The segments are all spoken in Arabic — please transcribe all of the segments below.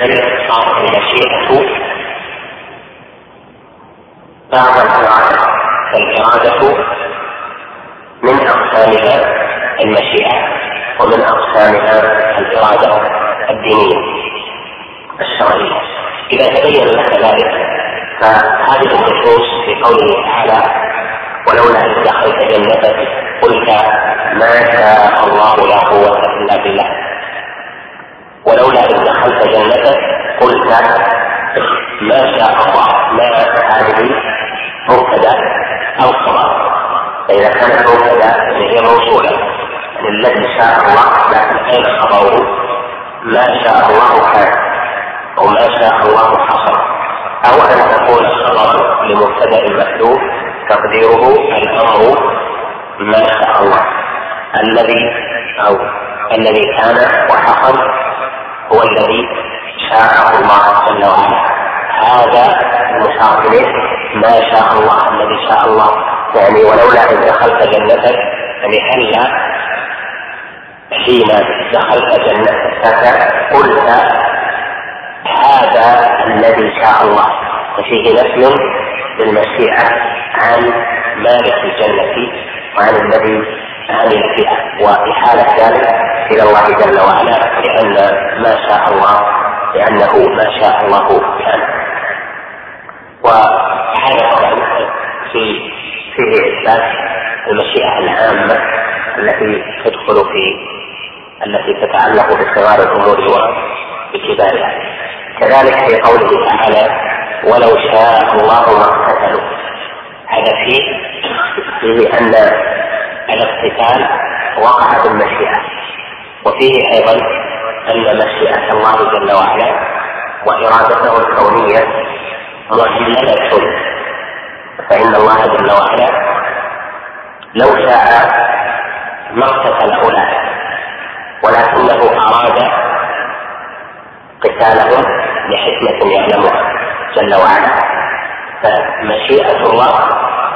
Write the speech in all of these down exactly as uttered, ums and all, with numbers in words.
صارت المشيئة بعد الإرادة، فالإرادة من أقسامها المشيئة ومن أقسامها الإرادة الدينية الشرعية. إذا تبين لك ذلك فهذه النصوص في قوله تعالى ولولا إذ دخلت جنتك قلت ما شاء الله لا قوة إلا بالله، ولولا إذ دخلت جنتك قلت ما شاء الله، ما هذه مبتدأ أو خبر، فإذا كانت مبتدأ هي موصولة يعني الذي شاء الله، لكن أين خبره؟ ما شاء الله كان أو ما شاء الله حصل، أو أن تكون خبرا لمبتدأ محذوف تقديره الأمر ما شاء الله، الذي أو الذي كان وحصل هو الذي شاء الله جل وعلا. هذا المشار إليه ما شاء الله الذي شاء الله، يعني ولولا إن دخلت جنتك، يعني هلا حين دخلت جنتك قلت هذا الذي شاء الله، وفيه نفي بالمشيئة عن مالك الجنة وعن الذي عمل فيها، وإحالة ذلك إلى الله جل وعلا، لأن ما شاء الله لأنه ما شاء الله كان. وهذا طبعا في فيه إثبات المشيئة العامة التي تدخل في التي تتعلق بصغار الأمور وبكبارها. كذلك في قوله تعالى ولو شاء الله ما اقتتلوا، هذا فيه فيه أن الاقتتال وقع بالمشيئة، وفيه أيضا أن مشيئة الله جل وعلا وإرادته الكونية محللة، فإن الله جل وعلا لو شاء ما اقتتل أولئك، ولكنه أراد قتالهم لحكمة يعلمها جل وعلا. فمشيئة الله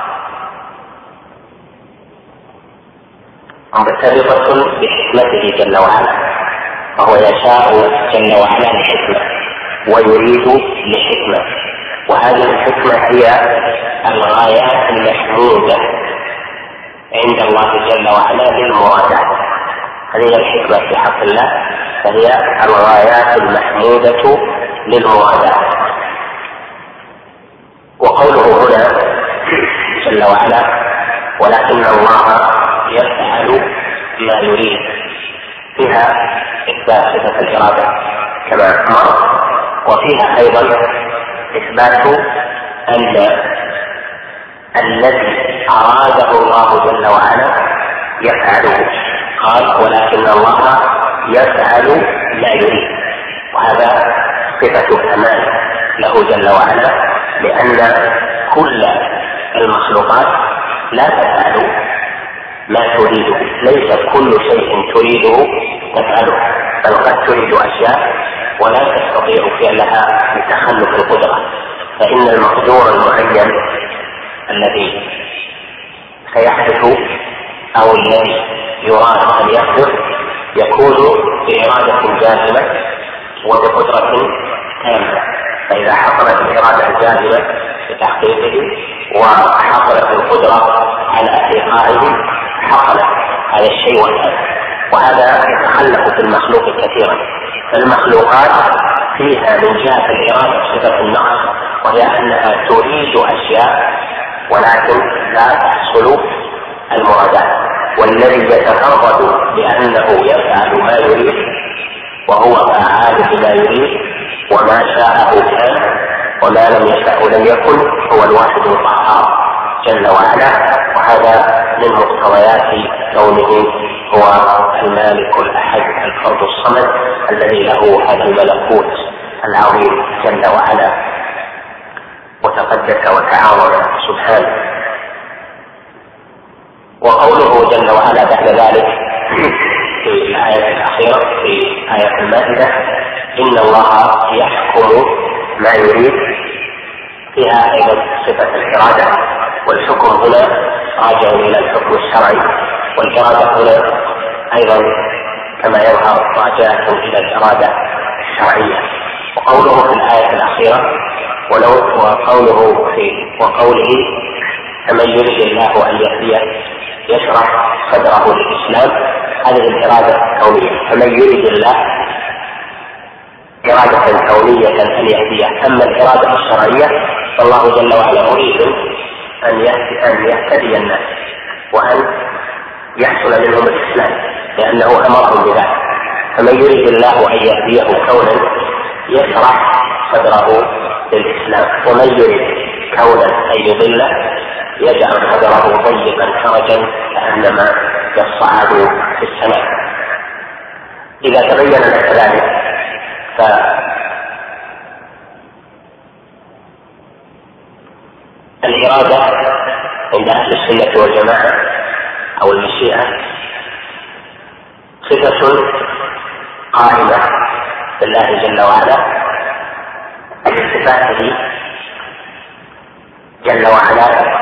مرتبطة بحكمته جل وعلا، وهو يشاء جل وعلا لحكمة ويريد لحكمة، وهذه الحكمة هي الغايات المحمودة عند الله جل وعلا للمرادات. هذه الحكمة في حق الله فهي الغايات المحمودة للمرادات. وقوله هنا جل وعلا ولكن الله يفعل ما يريد، فيها إثبات صفة الإرادة كما مر، وفيها أيضا إثبات أن الذي أراده الله جل وعلا يفعله، قال ولكن الله يفعل ما يريد، وهذا صفة كمال له جل وعلا، لأن كل المخلوقات لا تفعل ما تريده، ليس كل شيء تريده تفعله، بل قد تريد أشياء ولا تستطيع فعلها بتخلف القدرة، فإن المقدور المعين الذي سيحدث أو الذي يراد أن يحدث يكون بإرادة جازمة وبقدرة تامة، فإذا حصلت الإرادة الجازمة بتحقيقه وحصلت القدرة على إيقاعه حصل هذا الشيء والهذا، وهذا يتخلف في المخلوق كثيرا. فالمخلوقات فيها من جهة الإرادة صفة النقص، وهي أنها تريد أشياء ولكن لا تحصل المرادات، والذي يتفرد بأنه يفعل ما يريد وهو فعال بما يريد، وما شاءه كان وما لم يشاء لم يكن، هو الواحد القهار جل وعلا. وهذا من مقتضيات كونه هو المالك الأحد الفرد الصمد الذي له هذا الملكوت العظيم جل وعلا وتقدس وتعاظم سبحانه. وقوله جل وعلا بعد ذلك في الآية الأخيرة في آية المائدة إن الله يحكم ما يريد، فيها أيضا صفة الإرادة، والحكم هنا راجع إلى الحكم الشرعي، والإرادة هنا أيضا كما يظهر راجعة إلى الإرادة الشرعية. وقوله في الآية الأخيرة ولو وقوله في وقوله فمن يريد الله أن يهديه يشرح صدره للإسلام، هذه الإرادة الكونية. فمن يريد الله إرادة كونية أن يهديه. أما الإرادة الشرعية فالله جل وعلا يريد أن يهتدي الناس وأن يحصل منهم الإسلام لأنه أمرهم بذلك. فمن يريد الله أن يهديه كونا يشرح صدره للإسلام، ومن يريد كونا أن يضله يجعل صدره ضيقا حرجا كأنما يصعد في السماء. إذا تبين لك ذلك فالإرادة عند أهل السنة والجماعة أو المشيئة صفة قائمة بالله جل وعلا بصفاته جل وعلا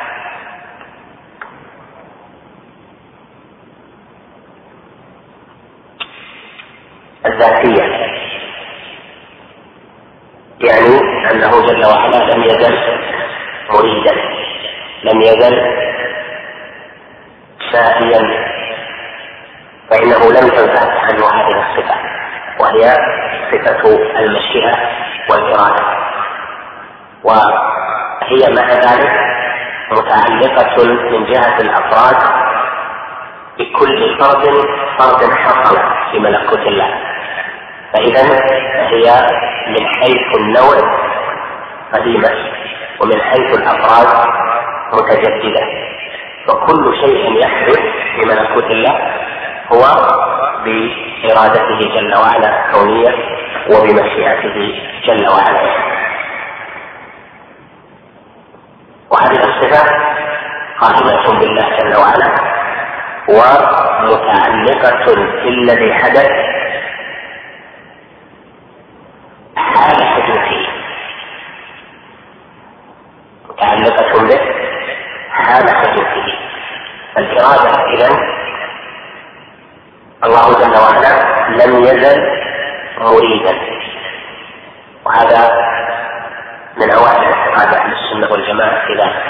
الذاتية، يعني أنه جل وعلا لم يزل مريدا، لم يزل سائيا، فإنه لم تنفك عنه هذه الصفة وهي صفة المشيئة والإرادة، وهي مع ذلك متعلقة من جهة الأفراد بكل فرد فرد حصل في ملكوت الله، فإذا هي من حيث النوع قديمة ومن حيث الأفراد متجددة، فكل شيء يحدث في ملكوت الله هو بإرادته جل وعلا كونية وبمشيئته جل وعلا. وهذه الصفة قائمة بالله جل وعلا ومتعلقة بالذي حدث حال حدوثه، متعلقة به حال حدوثه. فالإرادة إذن الله جل وعلا لم يزل مريدا، وهذا من أوائل اعتقاد أهل السنة والجماعة في ذلك.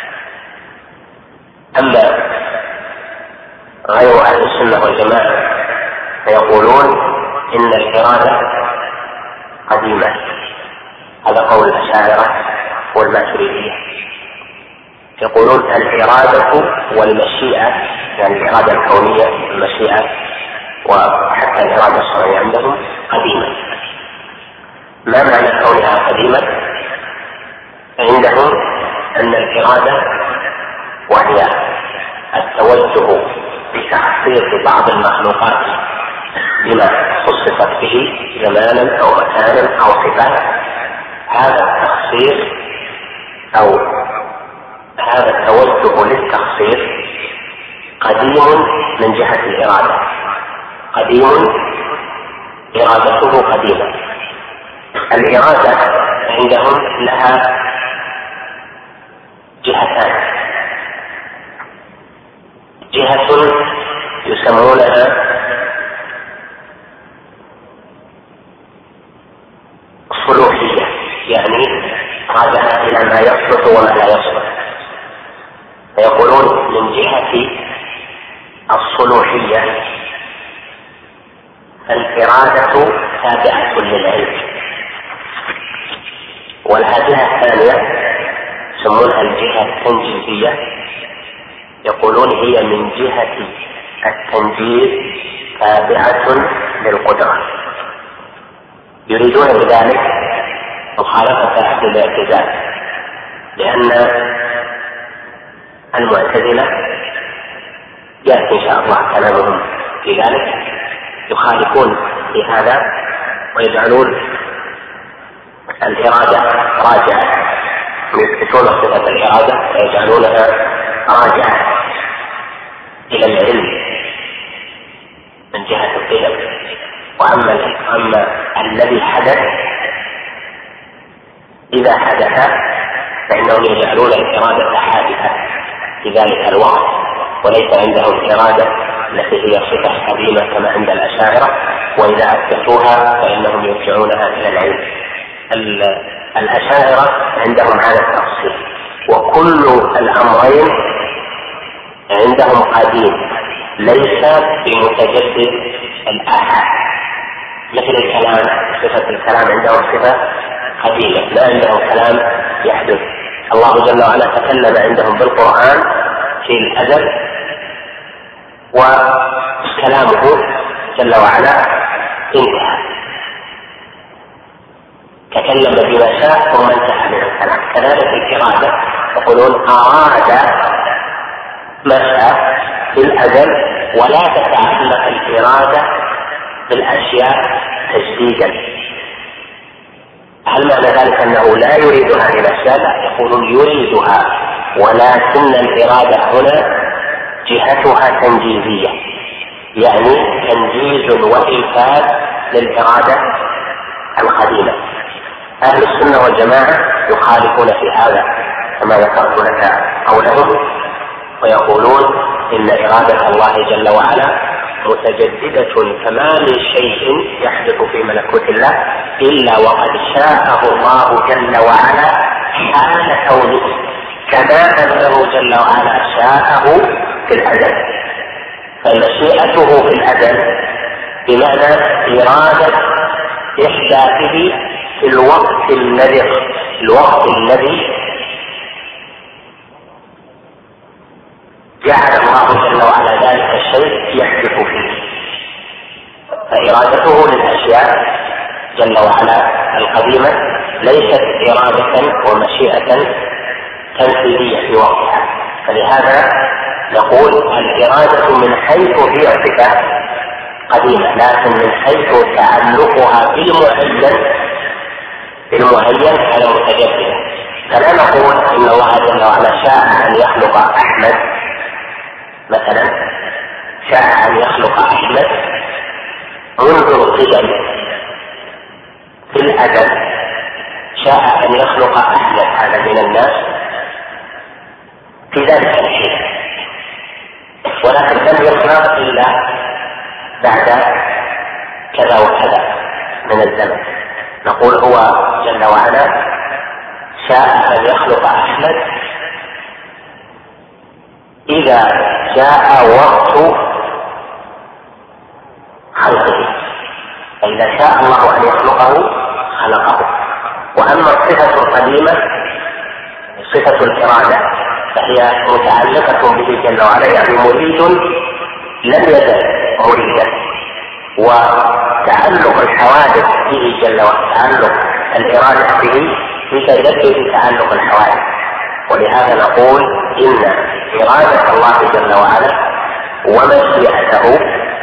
أما غير أهل السنة والجماعة فيقولون إن الإرادة قديمة، هذا قول الأشاعرة والماتريدية، يقولون الإرادة والمشيئة، يعني الإرادة الكونية والمشيئة وحتى الإرادة الشرعية عندهم قديمة. ما معنى كونها قديمة؟ عندهم أن الإرادة وهي التوجه بتخصيص بعض المخلوقات بما خصصت به زمانا أو مكانا أو صفات، هذا التخصيص أو هذا التوجه للتخصيص قديم من جهة الإرادة، قديم إرادته قديمة. الإرادة عندهم لها جهتان، جهة يسمونها صلوحية، يعني راجعة إلى ما يصلح وما لا يصلح، فيقولون من جهة الصلوحية الإرادة تابعة للعلم. والجهة الثانية يسمونها الجهة التنجيزية، يقولون هي من جهة التنجيز تابعة للقدرة، يريدون بذلك مخالفة أهل الاعتزال، لأن المعتزلة يأتي إن شاء الله كلامهم في ذلك، يخالفون في هذا ويجعلون الإرادة راجعة، يثبتون صفة الإرادة ويجعلونها راجعة إلى العلم من جهة القيم. وأما أما الذي حدث إذا حدث فإنهم يجعلون الإرادة حادثة في ذلك الوقت، وليس عندهم إرادة التي هي صفة قديمة كما عند الأشاعرة، وإذا أثبتوها فإنهم يرجعونها إلى العلم. الأشاعرة عندهم هذا التفصيل، وكل الأمرين عندهم قديم ليس بمتجدد الآحاد، مثل الكلام، صفة الكلام عندهم صفة قديمة، لا عندهم كلام يحدث. الله جل وعلا تكلم عندهم بالقرآن في الأزل، وكلامه جل وعلا انتهى، تكلم بما شاء ثم انتهى من الكلام. كذلك الإرادة، يقولون أراد ما شاء في الأزل، ولا تتعلق الإرادة بالأشياء تجديدا. هل معنى ذلك أنه لا يريدها للأشياء؟ لا، يقولون يريدها، ولكن الإرادة هنا جهتها تنجيزية، يعني تنجيز وإنفاذ للإرادة القديمة. أهل السنة والجماعة يخالفون في هذا كما ذكرت لك قولهم، ويقولون إن إرادة الله جل وعلا متجددة، كما من شيء يحدث في ملكوت الله إلا وقد شاءه الله جل وعلا حال كونه، كما أنه جل وعلا شاءه في الأزل. فمشيئته في الأزل بمعنى إرادة إحداثه في الوقت الذي الوقت الذي جعل الله جل وعلا ذلك الشيء يحدث فيه. فإرادته للأشياء جل وعلا القديمة ليست إرادة ومشيئة تنفيذية في وقتها. فلهذا نقول الإرادة من حيث هي صفة قديمة، لكن من حيث تعلقها بالمعين بالمعين على متجدد. فلا نقول إن الله جل وعلا شاء أن يخلق أحمد مثلا، شاء أن يخلق أحمد منذ القدم في الأزل، شاء أن يخلق أحمد هذا من الناس في ذلك الحين، ولكن لم يخلق إلا بعد كذا وكذا من الزمن. نقول هو جل وعلا شاء أن يخلق أحمد إذا جاء وقت خلقه، فإذا شاء الله أن يخلقه خلقه. وأما الصفة القديمة صفة الإرادة فهي متعلقة به جل وعلا، يعني مريد لم يزل مريدا، وتعلق الحوادث به جل وعلا، تعلق الإرادة به يتجدد تعلق الحوادث. ولهذا نقول إن إرادة الله جل وعلا ومشيئته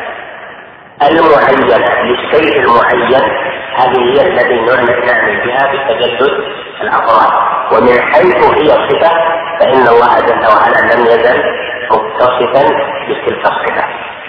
المعينة للشيء المعين هذه هي التي نعني بها بتجدد الأفراد. ومن حيث هي صفة فإن الله جل وعلا لم يزل متصفا بتلك الصفة.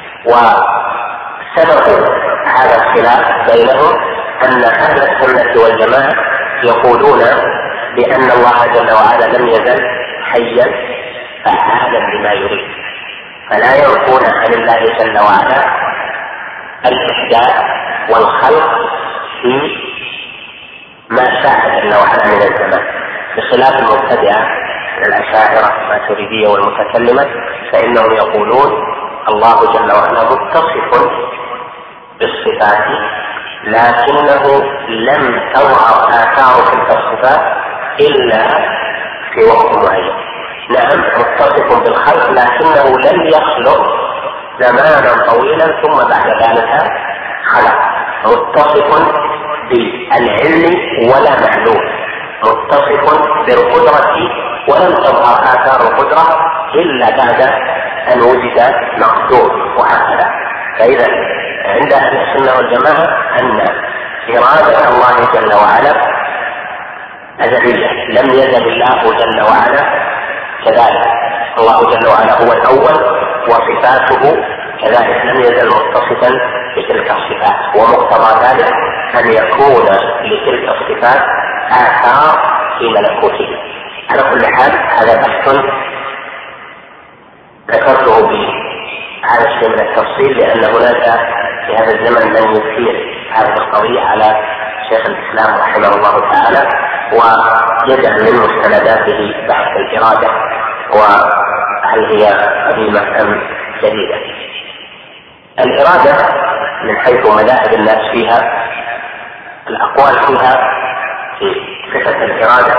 وسبب هذا الخلاف بينهم أن أهل السنة والجماعة يقولون بأن الله جل وعلا لم يزل حيا فعالا بما يريد، فلا ينفون عن الله جل وعلا الإحداث والخلق في ما شاء جل وعلا من الزمان، بخلاف المبتدعة الأشاعرة الماتريدية والمتكلمة، فإنهم يقولون الله جل وعلا متصف بالصفات لكنه لم تظهر آثار تلك الصفات إلا في وقت معين. نعم متصف بالخلق لكنه لم يخلق زمانا طويلا ثم بعد ذلك خلق. متصف بالعلم ولا معلوم، متصف بالقدرة ولم تظهر آثار القدرة إلا بعد أن وجد مقدور، وهكذا. فإذا عند أهل السنة والجماعة أن إرادة الله جل وعلا أزلية، لم يزل الله جل وعلا كذلك. الله جل وعلا هو الأول وصفاته كذلك لم يزل متصفا بتلك الصفات، ومقتضى ذلك أن يكون لتلك الصفات آثار في ملكوته. على كل حال هذا بحث ذكرته بهذا الشيء من التفصيل، لأن هناك في هذا الزمن من يثير هذه القضية على شيخ الإسلام رحمه الله تعالى ويجعل من مستنداته بحث الإرادة وهل هي قديمة أم جديدة. الإرادة من حيث مذاهب الناس فيها الأقوال فيها في صفة الإرادة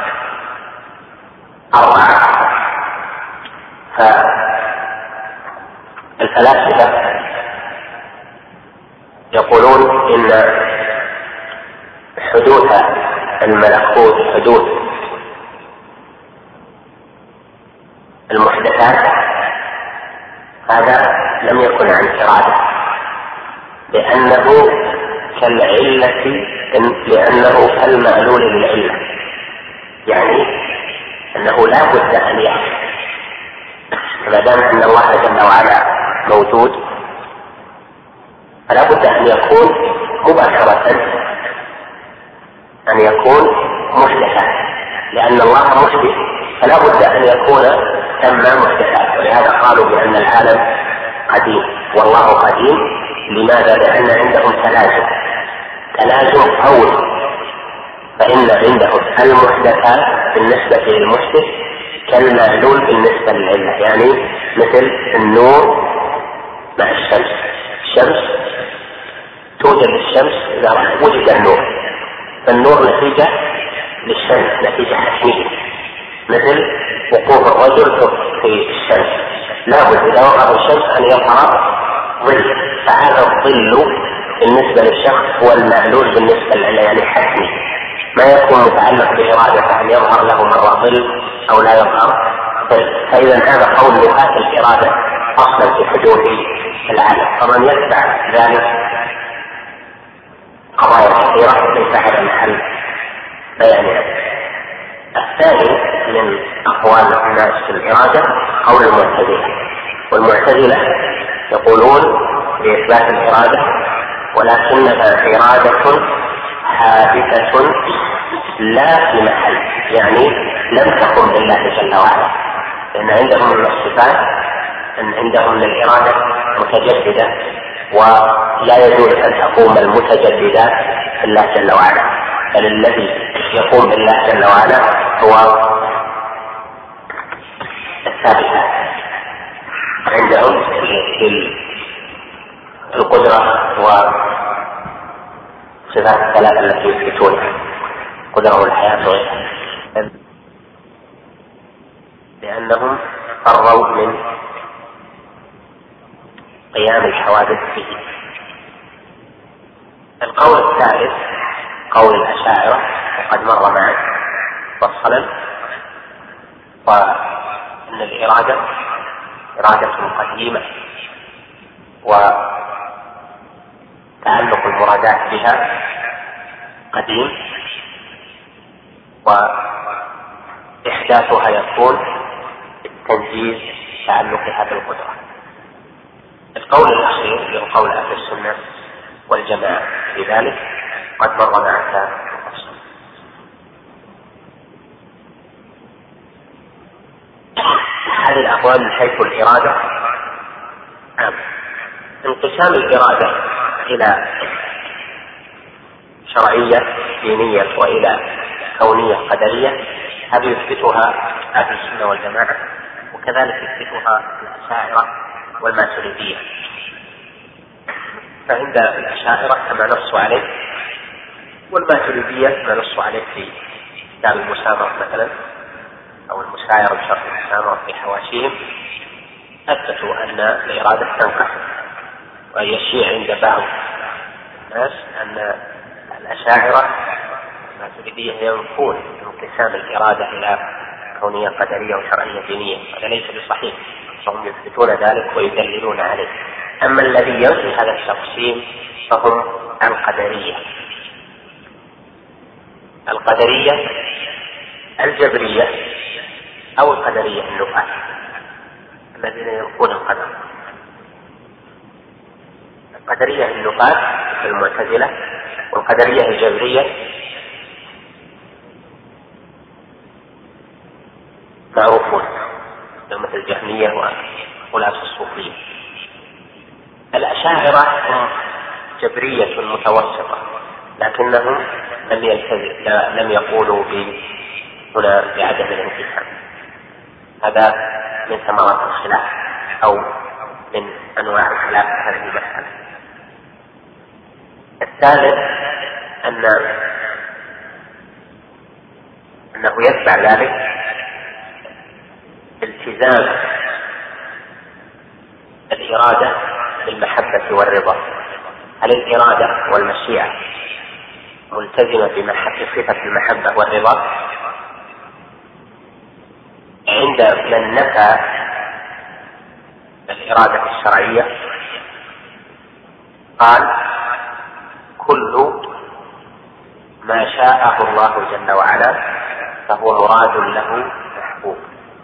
أربعة. فالفلاسفة يقولون إن حدوث الملكوت حدوث المحدثات هذا لم يكن عن إرادة، لأنه كالعلة لأنه كالمعلول للعلة، يعني أنه لا بد أن يحدث. ما دام أن الله جل وعلا موجود فلا بد أن يكون مباشرة أن يكون محدثا، لأن الله محدث فلا بد أن يكون ثم محدثات. ولهذا قالوا بأن العالم قديم والله قديم. لماذا؟ لأن عندهم تلازم تلازم قوي، فإن عندهم المحدثات بالنسبة للمحدث كالمعلول بالنسبة للعلة، يعني مثل النور مع الشمس. الشمس توجد الشمس إذا وجد النور، فالنور نتيجة للشمس، نتيجة حتمية، مثل وقوف الرجل في الشمس لابد إذا وقف الشمس أن يظهر ظل، فهذا الظل بالنسبة للشخص هو المعلول بالنسبة للعلة، يعني حتمي، ما يكون متعلق بإرادة أن يظهر له مرة ظل أو لا يظهر ظل. فإذا هذا قول نفاة الإرادة أصلا في حدوث العالم، فمن يتبع ذلك قضايا كثيرة ليس هذا محل بيانها. الثاني من أقوال الناس في الإرادة قول المعتزلة، والمعتزلة يقولون بإثبات الإرادة ولكنها إرادة حادثة لا في محل، يعني لم تكن لله جل وعلا، لأن عندهم من الصفات أن عندهم للإرادة متجددة ولا يجوز أن تقوم المتجددات بالله جل وعلا، بل الذي يقوم بالله جل وعلا هو الثابتات. عندهم القدرة وصفات الثلاثة التي يثبتونها، القدرة والحياة وغيرها، لأنهم فروا من قيام الحوادث به. القول الثالث قول الأشاعرة وقد مر معنا مفصلا، وأن الإرادة إرادة قديمة وتعلق المرادات بها قديم، وإحداثها يكون بالتنجيز تعلقها بالقدرة. القول الأخير هو قول أهل السنة والجماعة في ذلك قد مر معك مفصلا. هذه الأقوال من حيث الإرادة عام. انقسام الإرادة إلى شرعية دينية وإلى كونية قدرية هذه يثبتها أهل السنة والجماعة، وكذلك يثبتها الأشاعرة والماتريدية. فعند الأشاعرة كما نصوا عليه، والماتريدية ما نصوا عليه في كتاب المسامرة مثلا أو المسايرة بشرط المسامرة في حواشيهم، أثبتوا أن الإرادة تنقسم. وهي الشيء عند بعض الناس أن الأشاعرة الماتريدية ينفون انقسام الإرادة إلى كونية قدرية وشرعية دينية، هذا ليس بصحيح، فهم يثبتون ذلك ويدللون عليه. أما الذي ينفي هذا التقسيم فهم القدرية. القدرية الجبرية أو القدرية النفاة الذين ينفون القدر. القدرية النفاة المعتزلة، والقدرية الجبرية معروفون مثل الجهمية وغلاة الصوفية. الأشاعرة هم جبرية متوسطة، لكنهم لم يلتزم لم يقولوا هنا بعدم الانقسام. هذا من ثمرات الخلاف أو من أنواع الخلاف في هذه المسألة. الثالث أن أنه يتبع ذلك التزام الإرادة بالمحبة والرضا. هل الإرادة والمشيئة ملتزمة بصفة المحبة والرضا؟ عند من نفى الإرادة الشرعية قال كل ما شاءه الله جل وعلا فهو مراد له محبوب،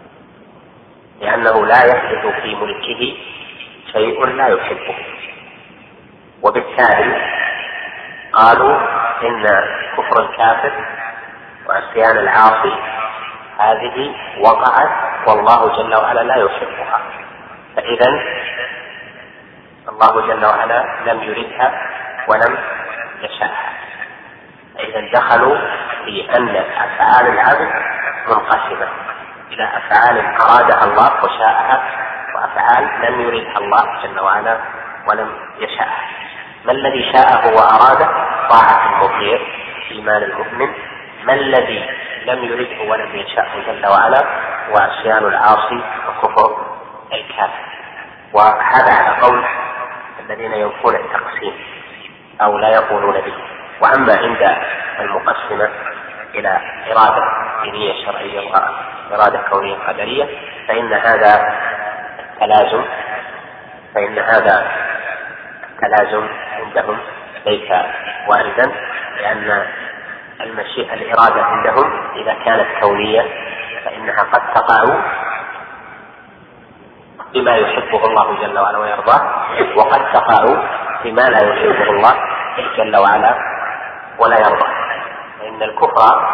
لأنه لا يحدث في ملكه شيء لا يحبه. وبالتالي قالوا إن كفر الكافر وعصيان العاصي هذه وقعت والله جل وعلا لا يحبها، فإذا الله جل وعلا لم يردها ولم يشاءها، فإذا دخلوا في أن أفعال العبد منقسمة إلى أفعال أرادها الله وشاءها وأفعال لم يردها الله جل وعلا ولم يشاءها. ما الذي شاءه وأراده؟ طاعة المطيع، إيمان المؤمن. ما الذي لم يرده ولم يشاءه جل وعلا؟ وعصيان العاصي وكفر الكافر. وهذا على قول الذين ينفون التقسيم أو لا يقولون به. وأما عند المقسمة إلى إرادة دينية شرعية وإرادة كونية قدرية فإن هذا التلازم فإن هذا التلازم عندهم ليس واردا، لأن المشيئة الإرادة عندهم إذا كانت كونية فإنها قد تقع بما يحبه الله جل وعلا ويرضاه، وقد تقع بما لا يحبه الله جل وعلا ولا يرضاه. فإن الكفر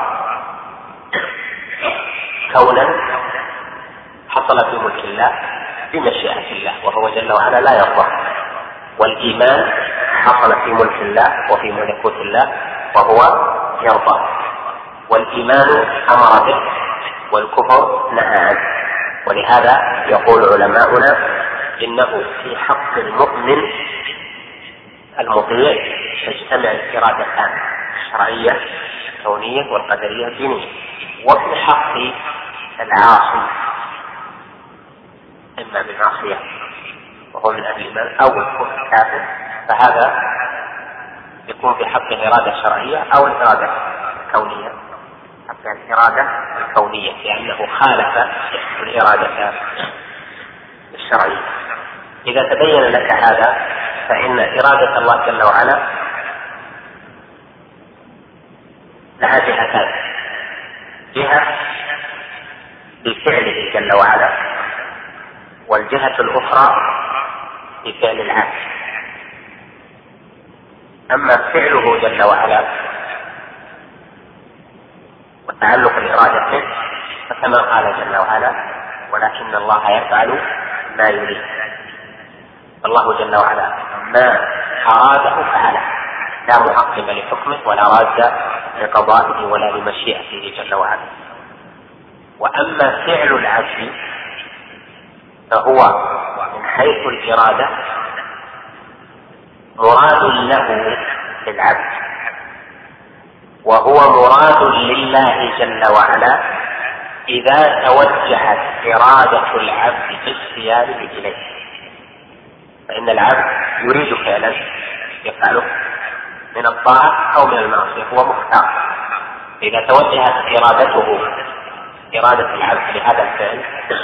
كونا حصل في ملك الله بمشيئة الله وهو جل وعلا لا يرضى، والإيمان حصل في ملك الله وفي ملكوت الله وهو يرضى. والإيمان أمر به والكفر نهى عنه. ولهذا يقول علماؤنا إنه في حق المؤمن المطيع تجتمع الإرادتان الشرعية الكونية والقدرية الدينية، وفي حق العاصي إما بالمعصية وهو من أهل الإيمان أو الكفر الكافر فهذا يكون في حق الإرادة الشرعية أو الإرادة الكونية، حتى الإرادة الكونية لأنه خالف الإرادة الشرعية. إذا تبين لك هذا فإن إرادة الله جل وعلا لها جهتان: جهة بفعله جل وعلا، والجهة الأخرى بفعل العبد. أما فعله جل وعلا وتعلق الإرادة به فكما قال جل وعلا: ولكن الله يفعل ما يريد. الله جل وعلا ما أراده فعله، لا معقب لحكمه ولا راد لقضائه ولا لمشيئته جل وعلا. وأما فعل العبد فهو من حيث الإرادة مراد له للعبد، وهو مراد لله جل وعلا إذا توجهت إرادة العبد باختياره إليه. فإن العبد يريد فعلا يفعله من الطاعة أو من المعصية، هو مختار. إذا توجهت إرادته إرادة العبد لهذا الفعل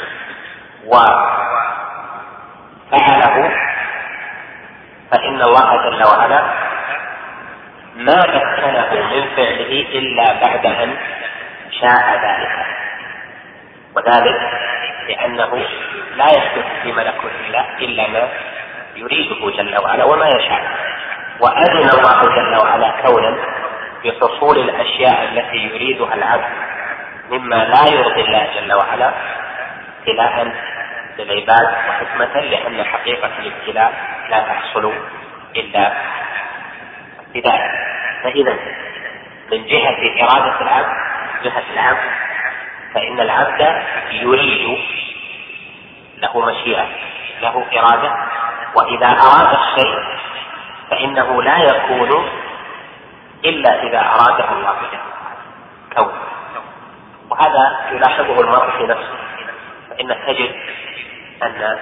وفعله فإن الله جل وعلا ما مكنه من فعله إلا بعد أن شاء ذلك، وذلك لأنه لا يحدث في ملكوت الله إلا ما يريده جل وعلا وما يشاء. وأذن الله جل وعلا كونا بحصول الأشياء التي يريدها العبد مما لا يرضي الله جل وعلا ابتلاء للعباد وحكمة، لأن حقيقة الابتلاء لا تحصل إلا بذلك. فإذا من جهة إرادة العبد جهة العبد فإن العبد يريد، له مشيئة، له إرادة، وإذا أراد الشيء فإنه لا يكون إلا إذا أراده الله كون. وهذا يلاحظه المرء في نفسه، فإنك تجد أن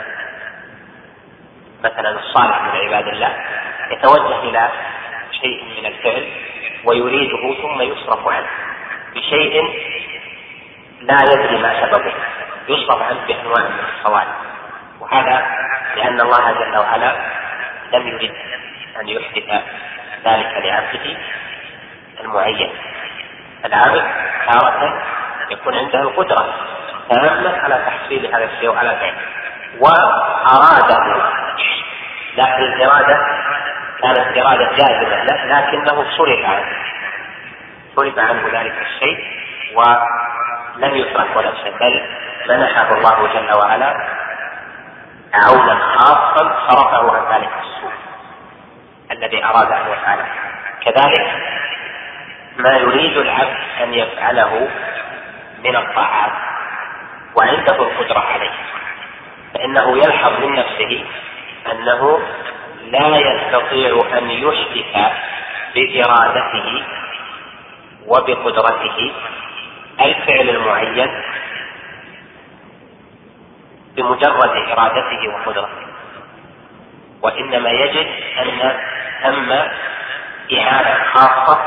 مثلا الصالح من عباد الله يتوجه إلى شيء من الفعل ويريده ثم يصرف عنه بشيء لا يدري ما سببه، يصرف عنه بأنواع من الصوالح. وهذا لأن الله جل وعلا لم يرد أن يحدث ذلك لعبده المعين. العبد تارة يكون عنده القدرة تامة على تحصيل هذا الشيء وعلى ذلك وأراده، لكن الإرادة كانت إرادة جازمة لكنه صرف عنه صرف عنه ذلك الشيء ولم يترك ولا شيء، بل منحه الله جل وعلا عونا خاصا صرفه عن ذلك السوء الذي أراد أن يفعله. كذلك ما يريد العبد أن يفعله من الطاعات وعنده القدرة عليه، فإنه يلحظ من نفسه أنه لا يستطيع أن يحدث بإرادته وبقدرته الفعل المعين بمجرد إرادته وقدرته، وإنما يجد أن ثم إعانة خاصة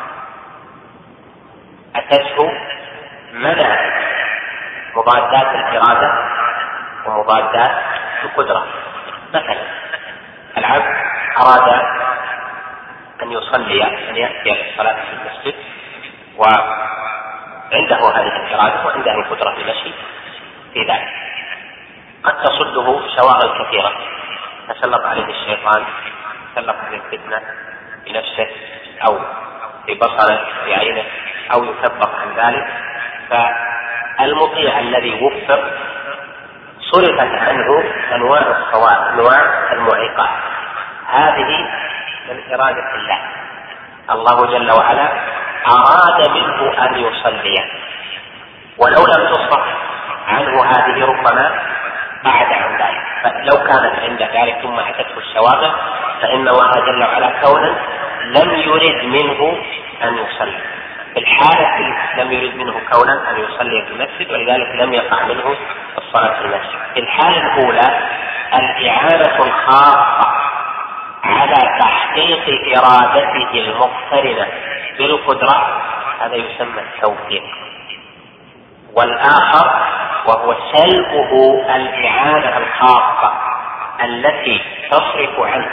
أتته منع مضادات الإرادة ومضادات القدرة. مثلا العبد أراد أن يصلي أن يأتي الصلاة في المسجد وعنده هذه الإرادة وعنده القدرة في المشي في ذلك، قد تصده شواغل كثيرة، تسلط عليه الشيطان، تسلط عليه الفتنة بنفسه أو في بصره في عينه أو يثبط عن ذلك. فالمطيع الذي وفق صرفت عنه أنواع الصواب أنواع المعيقات، هذه من إرادة الله. الله جل وعلا أراد منه أن يصلي، ولو لم تصرف عنه هذه ربما بعد عن ذلك، فلو كانت عند ذلك ثم أتته الشواغل فإن الله جل وعلا كونا لم يرد منه أن يصلي. في الحالة لم يرد منه كونا أن يصلي في المسجد ولذلك لم يقع منه الصلاة في المسجد. في الحالة الأولى الإعانة الخاصة على تحقيق إرادته المقترنة بالقدرة هذا يسمى التوفيق، والآخر وهو سلبه الإعانة الخاصة التي تصرف عنه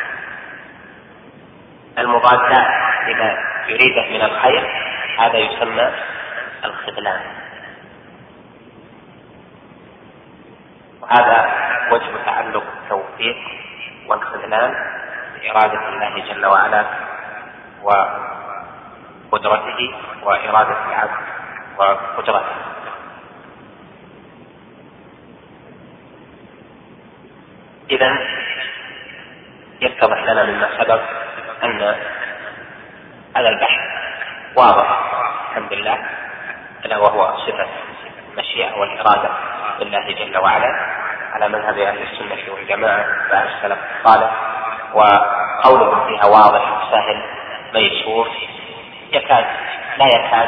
المضادات إذا يريده من الخير، هذا يسمى الخذلان. وهذا وجه تعلق التوفيق والخذلان بإرادة الله جل وعلا وقدرته وإرادة العبد وقدرته. إذن يتضح لنا مما سبق أن هذا البحث واضح الحمد لله، ألا وهو صفة المشيئة والإرادة لله جل وعلا على مذهب أهل السنة والجماعة والسلف الصالح، وقوله فيها واضح سهل ميسور، يكاد لا يكاد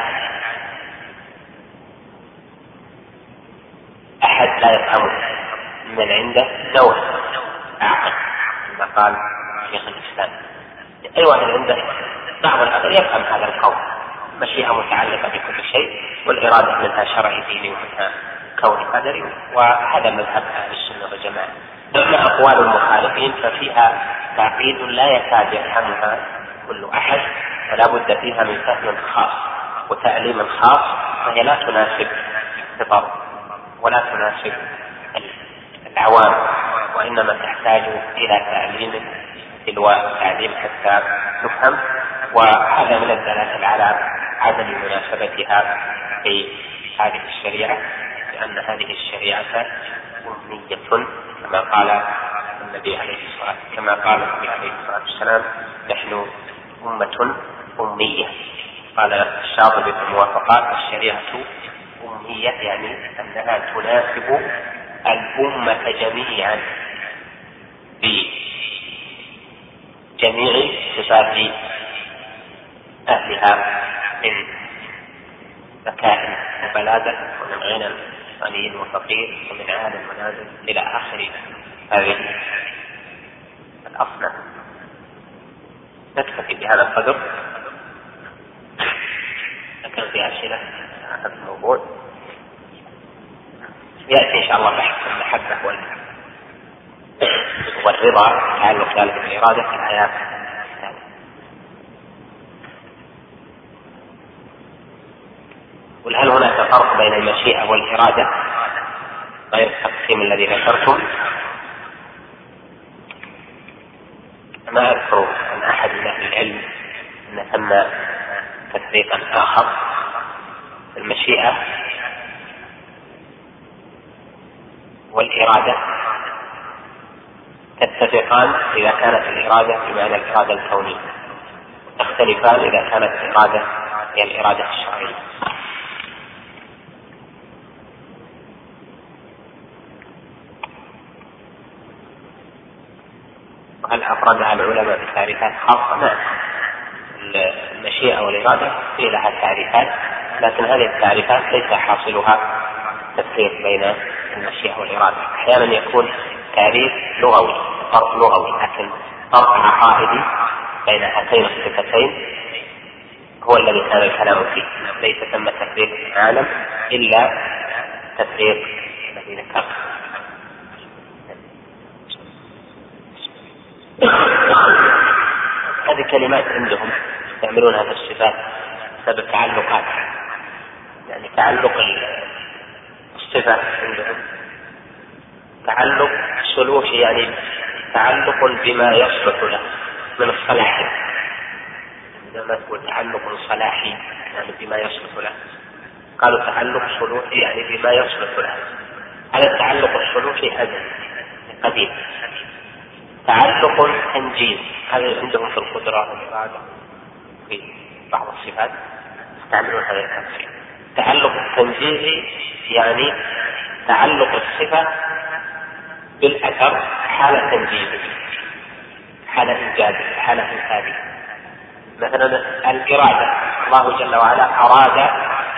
أحد لا يفهمه من عنده نوع أعقل كما قال شيخ الإسلام. أي واحد عنده بعض العقل يفهم هذا القول، مشيئة متعلقة بكل شيء والإرادة منها شرعي ديني ومنها كوني قدري، وهذا مذهب أهل السنة والجماعة. أما أقوال المخالفين ففيها تعقيد لا يكاد يفهمها كل أحد، ولا بد فيها من فهم خاص وتعليم خاص، فهي لا تناسب الخطر ولا تناسب العوام، وإنما تحتاج إلى تعليم تلو تعليم حتى تفهم. وهذا من الدلالة على عدم مناسبتها في هذه الشريعة، بأن هذه الشريعة أمية كما قال النبي عليه الصلاة كما قال النبي عليه الصلاة والسلام: نحن أمة أمية. قال الشاطبي في الموافقات: الشريعة أمية يعني أنها تناسب الأمة جميعا بجميع صفات أهلها من ذكاء وبلاغة ومن غنى غني وفقير ومن عالم ونازل إلى آخر هذه الأصناف. نكتفي بهذا القدر. لكن في أسئلة عن هذا الموضوع يأتي إن شاء الله بحث المحبة والرضا تعلق ذلك بالإرادة في الآيات. وهل هناك فرق بين المشيئة والإرادة غير التقسيم الذي ذكرتم؟ ما أذكر عن أحد من أهل العلم أن ثم تفريقا آخر. المشيئة والإرادة تتفقان إذا كانت الإرادة بمعنى الإرادة الكونية، تختلفان إذا كانت الإرادة هي الإرادة الشرعية. هل أفردها العلماء بتعريفات خاصة؟ نعم، المشيئة والإرادة هي لها تعريفات، لكن هذه التعريفات ليس حاصلها تفريق بين المشيئة والإرادة. أحيانا يكون تعريف لغوي، فرق لغوي، لكن فرق عقائدي بين هاتين الصفتين هو الذي كان الكلام فيه. ليس ثم تفريق عالم إلا تفريق الذي ذكرت. هذه كلمات عندهم يستعملونها في الصفات بسبب التعلقات، يعني تعلق الصفة عندهم تعلق سلوكي، يعني تعلق بما يصلح له من الصلاح. عندما تقول تعلق صلاحي يعني بما يصلح له، قالوا تعلق سلوكي يعني بما يصلح له. هذا التعلق السلوكي أزلي قديم. تعلق تنجيز هذا عندهم في القدرة والإرادة في بعض الصفات يستعملون هذا التفسير. تعلق التنجيزي يعني تعلق الصفة بالأثر حالة تنجيزه، حالة إنجازه، حالة إنتاجه. مثلا الإرادة، الله جل وعلا أراد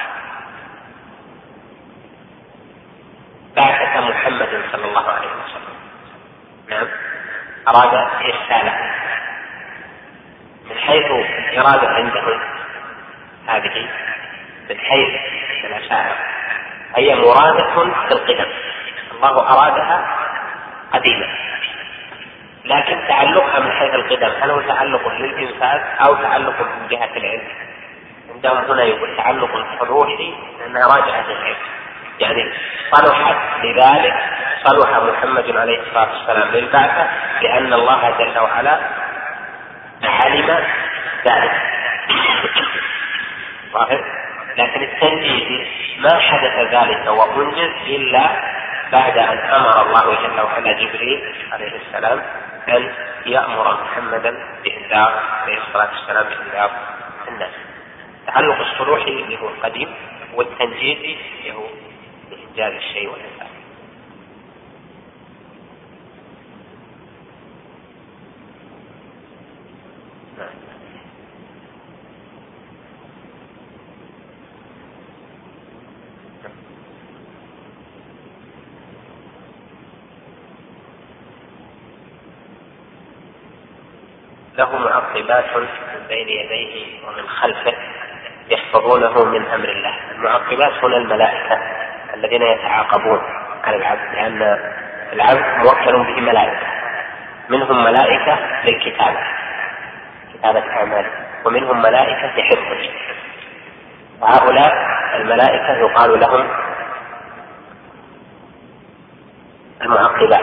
بعثة محمد صلى الله عليه وسلم. نعم، أراد إرساله. من حيث الإرادة عندهم هذه من حيث الأشاعرة هي مرادة في القدم، الله أرادها قديما، لكن تعلقها من حيث القدم هل هو تعلق للإنفاذ أو تعلق من جهة العلم؟ عندهم هنا يقول تعلق روحي لأنها راجعة للعلم، يعني صلحت لذلك صلح محمد عليه الصلاة والسلام للبعثة لأن الله جل وعلا علم ذلك. لكن التنجيز ما حدث ذلك وأنجز إلا بعد أن أمر الله جل وعلا جبريل عليه السلام أن يأمر محمدا بإنذار عليه الصلاة والسلام بإنذار الناس. تعلق الصلوحي اللي هو القديم، والتنجيزي اللي هو إنجاز الشيء والإنفاذ. له معقبات من بين يديه ومن خلفه يحفظونه من أمر الله. المعقبات هنا الملائكة الذين يتعاقبون على العبد، لأن العبد موكل به ملائكة، منهم ملائكة للكتابة كتابة أعماله، ومنهم ملائكة لحفظه. وهؤلاء الملائكة يقال لهم المعقبات.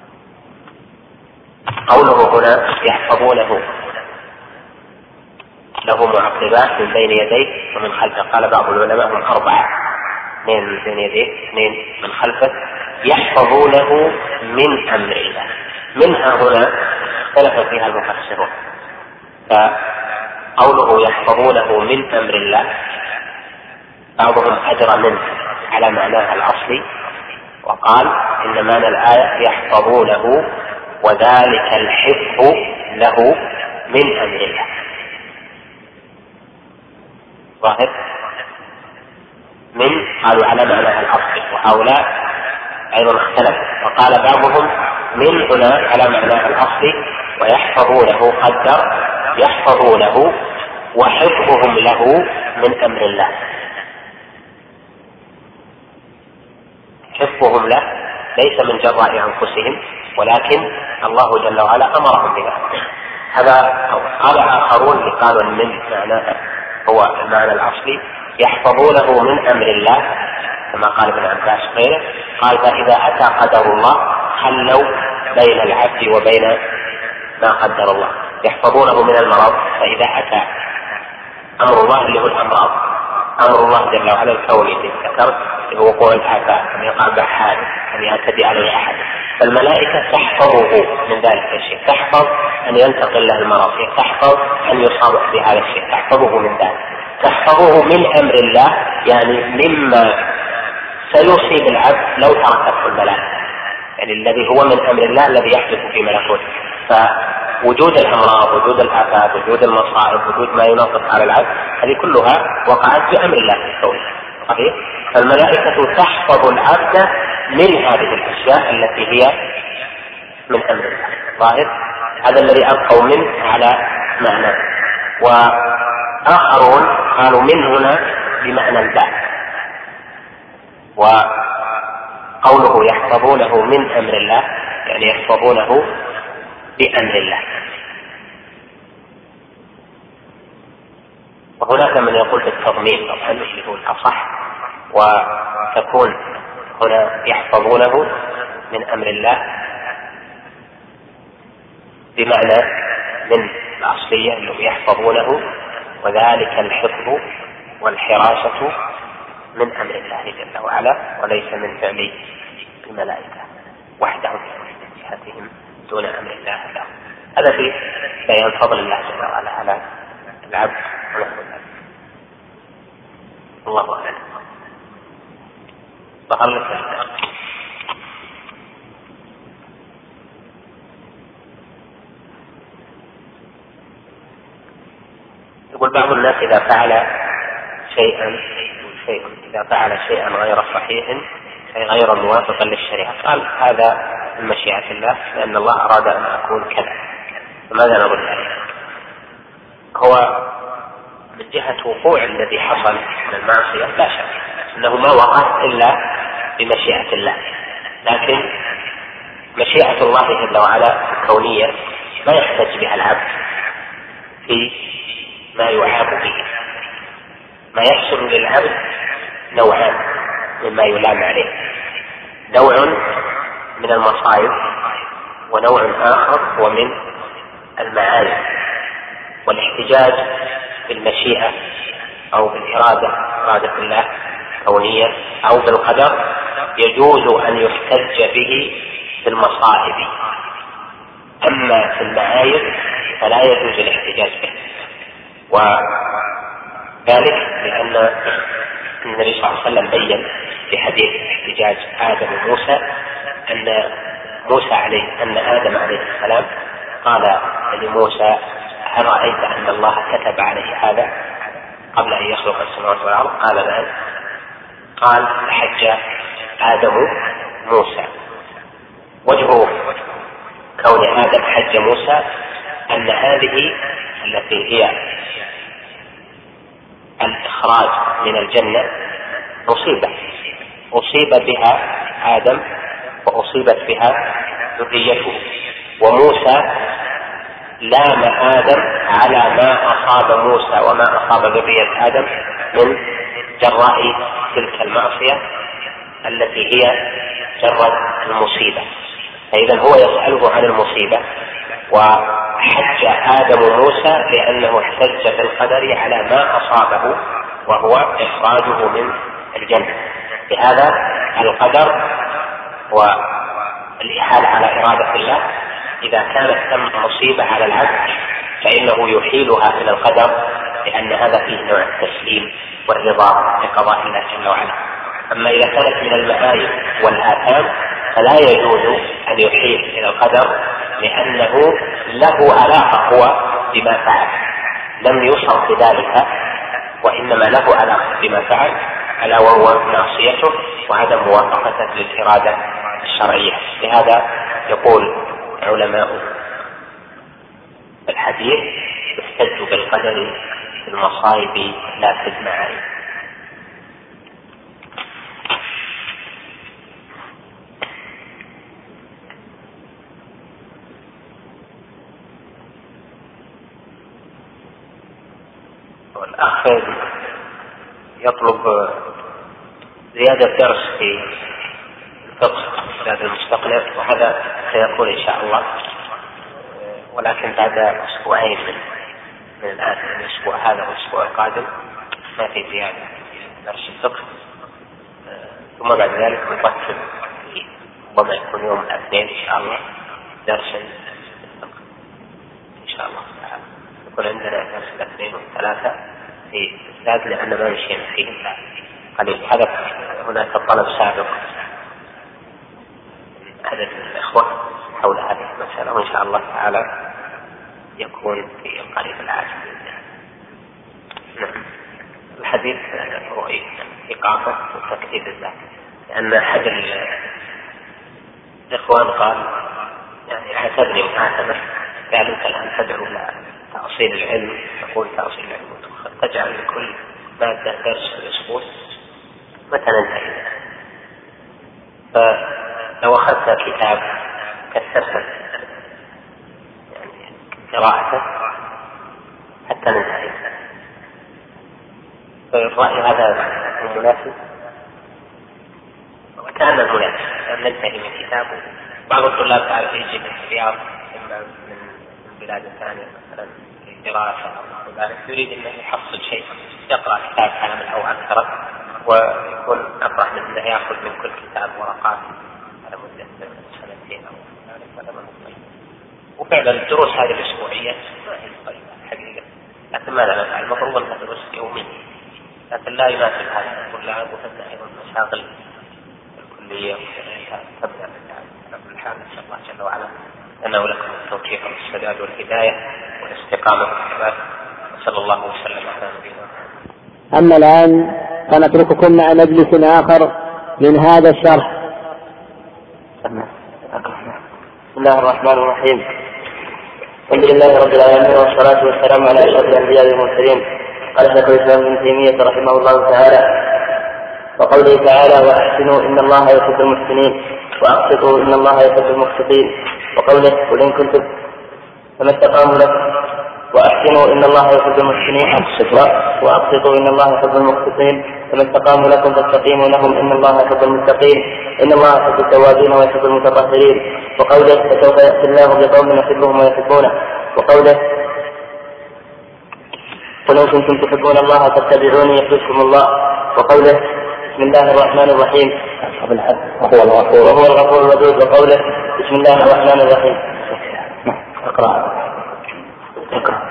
وقوله هنا يحفظونه له معقبات من بين يديه ومن خلفه. قال بعض العلماء هم أربعة، اثنين من بين يديه اثنين من خلفه يحفظونه من أمر الله. منها هنا اختلف فيها المفسرون، فقوله يحفظونه من أمر الله بعضهم أجرى منه على معناها الأصلي وقال إن معنى الآية يحفظونه وذلك الحفظ له من أمر الله. ظاهر من قالوا على معناها الأصلي، وهؤلاء أيضا اختلفوا وقال بعضهم من هنا على معناها الأصلي ويحفظونه قدر يحفظونه وحفظهم له من أمر الله. حفظهم له ليس من جراء أنفسهم ولكن الله جل وعلا أمرهم بذلك. هذا قال آخرون قالوا من معناه هو المعنى الأصلي يحفظونه من أمر الله كما قال ابن عباس غيره، قال فإذا أتى قدر الله خلوا بين العبد وبين ما قدر الله. يحفظونه من المرض، فإذا أتى أمر الله اللي هو الأمراض، أمر الله جل وعلا الكوني الذي ذكرت وقوع الآفات أن يقع بحادث أن يعتدي عليه أحد، فالملائكة تحفظه من ذلك الشيء، تحفظ أن ينتقل له المرض، تحفظ أن يصاب بهذا الشيء، تحفظه من ذلك. تحفظه من أمر الله يعني مما سيصيب العبد لو تركته الملائكة، يعني الذي هو من أمر الله الذي يحدث في ملكوته. فوجود الأمراض، وجود الآفات، وجود المصائب، وجود ما ينطق على العبد، هذه كلها وقعت بأمر الله في الكون. صحيح؟ فالملائكة تحفظ العبد من هذه الأشياء التي هي من أمر الله. ظاهر؟ هذا الذي أبقوا منه على معنى. وآخرون قالوا من هنا بمعنى الباء، وقوله يحفظونه من أمر الله يعني يحفظونه بأمر الله. وهناك من يقول بالتضمين طبعا اللي هو الأصح، وتكون هنا يحفظونه من أمر الله بمعنى من الأصلية اللي يحفظونه وذلك الحفظ والحراسة من أمر الله جل وعلا وليس من فعل الملائكة وحدهم من جهتهم دون أمر الله لهم. هذا في بيان فضل الله جل وعلا على العبد ونحو ذلك. الله أعلم. ظهر لك يقول بعض الناس إذا فعل شيئا شيء إذا فعل شيئا غير صحيح أي غير موافقا للشريعة قال هذا من مشيئة الله لأن الله أراد أن أكون كذا، فماذا نقول عليه؟ هو من جهة وقوع الذي حصل من المعصية لا شك أنه ما وقع إلا بمشيئة الله، لكن مشيئة الله جل وعلا الكونية ما يحتج بها العبد في ما يعاب به. ما يحصل للعبد نوعان مما يلام عليه، نوع من المصائب ونوع آخر هو من المعايب. والاحتجاج بالمشيئة أو بالإرادة إرادة الله كونية أو بالقدر يجوز أن يحتج به في المصائب، أما في المعايب فلا يجوز الاحتجاج به. وذلك لأن النبي صلى الله عليه وسلم بين في حديث احتجاج آدم وموسى أن موسى عليه أن آدم عليه السلام قال لموسى هل رأيت أن الله كتب عليه هذا قبل أن يخلق السماوات والأرض؟ قال نعم. قال حج آدم موسى. وجه كون آدم حج موسى أن هذه التي هي الإخراج من الجنة مصيبة أصيب بها آدم وأصيبت بها ذريته، وموسى لام آدم على ما أصاب موسى وما أصاب ذرية آدم من جراء تلك المعصية التي هي جرت المصيبة. فإذا هو يسأله عن المصيبة وحج آدم موسى لأنه احتج في القدر على ما أصابه وهو إخراجه من الجنة. لهذا القدر والإحالة على إرادة الله إذا كانت ثم مصيبة على العبد فإنه يحيلها إلى القدر، لأن هذا فيه نوع التسليم والرضا بقضاء الله جل وعلا. أما إذا كانت من المعايب والآثام فلا يجوز أن يحيل إلى القدر، لأنه له علاقة هو بما فعل، لم يصر بذلك وإنما له علاقة بما فعل، ألا وهو معصيته وعدم موافقته للإرادة الشرعية. لهذا يقول علماء الحديث يحتج بالقدر في المصائب لا في المعايب. والأخ يطلب زيادة درس في الفقه زاد المستقنع، وهذا سيكون إن شاء الله، ولكن بعد أسبوعين من, من الآن، من الأسبوع هذا والأسبوع القادم ما في زيادة درس الفقه، ثم بعد ذلك نقسم ربما يكون يوم الاثنين إن شاء الله درس الفقه إن شاء الله تعالى. يكون عندنا درس الاثنين والثلاثة في الزاد لأن ما مشينا فيه قليل. هذا هناك طلب سابق عدد من الإخوة حول هذه المسألة، وإن شاء الله تعالى يكون في القريب العاجل. نعم. الحديث هو إقامة وتكتيب الذات، لأن أحد الإخوان قال يعني اعتبرني محاسبة، قال أنت الآن تدعو إلى تأصيل العلم، تقول تأصيل العلم تجعل لكل مادة درس في الأسبوع، متى ننتهي؟ فلو أخذت كتاب كثرت يعني قراءته حتى ننتهي. فالرأي هذا مناسب، وكان مناسب أن ننتهي من كتابه. بعض الطلاب تعرف يجي من الرياض إما من بلاد ثانية مثلا دراسة أو ذلك، يريد أنه يحصل شيء، يقرأ كتاب كامل أو أكثر، ويكون أفضل من أنه يأخذ من كل كتاب ورقات على مدة سنتين أو ذلك، هذا ما هو طيب. وفعلا الدروس هذه الأسبوعية ما هي طيبة الحقيقة، لكن ماذا نفعل؟ المفروض أنها دروس يومية، لكن لا يناسب هذا الطلاب، وتبدأ أيضا مشاغل الكلية تبدأ بالتعليم. على كل حال نسأل الله جل وعلا أنه لكم التوفيق والسداد والهداية والاستقامة والثبات، وصلى الله وسلم على نبينا محمد. أما الآن فنترككم مع مجلس آخر من هذا الشرح. بسم الله الرحمن الرحيم. الحمد لله رب العالمين، والصلاة والسلام على أشرف الأنبياء والمرسلين. قال شيخ الإسلام ابن تيمية رحمه الله تعالى: وقوله تعالى: وأحسنوا إن الله يحب المحسنين وأقسطوا إن الله يحب المقسطين. وقوله: قل إن كنتم فما استقاموا لكم وأحسنوا إن الله يحب المحسنين وأقسطوا إن الله يحب المقسطين. فما استقاموا لكم فاستقيموا لهم إن الله يحب المتقين إن الله يحب التوابين ويحب المتطهرين. وقوله: فسوف يأتي الله بقوم يحبهم ويحبونه. وقوله: قل إن كنتم تحبون الله فاتبعوني يحببكم الله. وقوله: بسم الله الرحمن الرحيم وهو الغفور الودود. وقوله: بسم الله الرحمن الرحيم. اقرأ اقرأ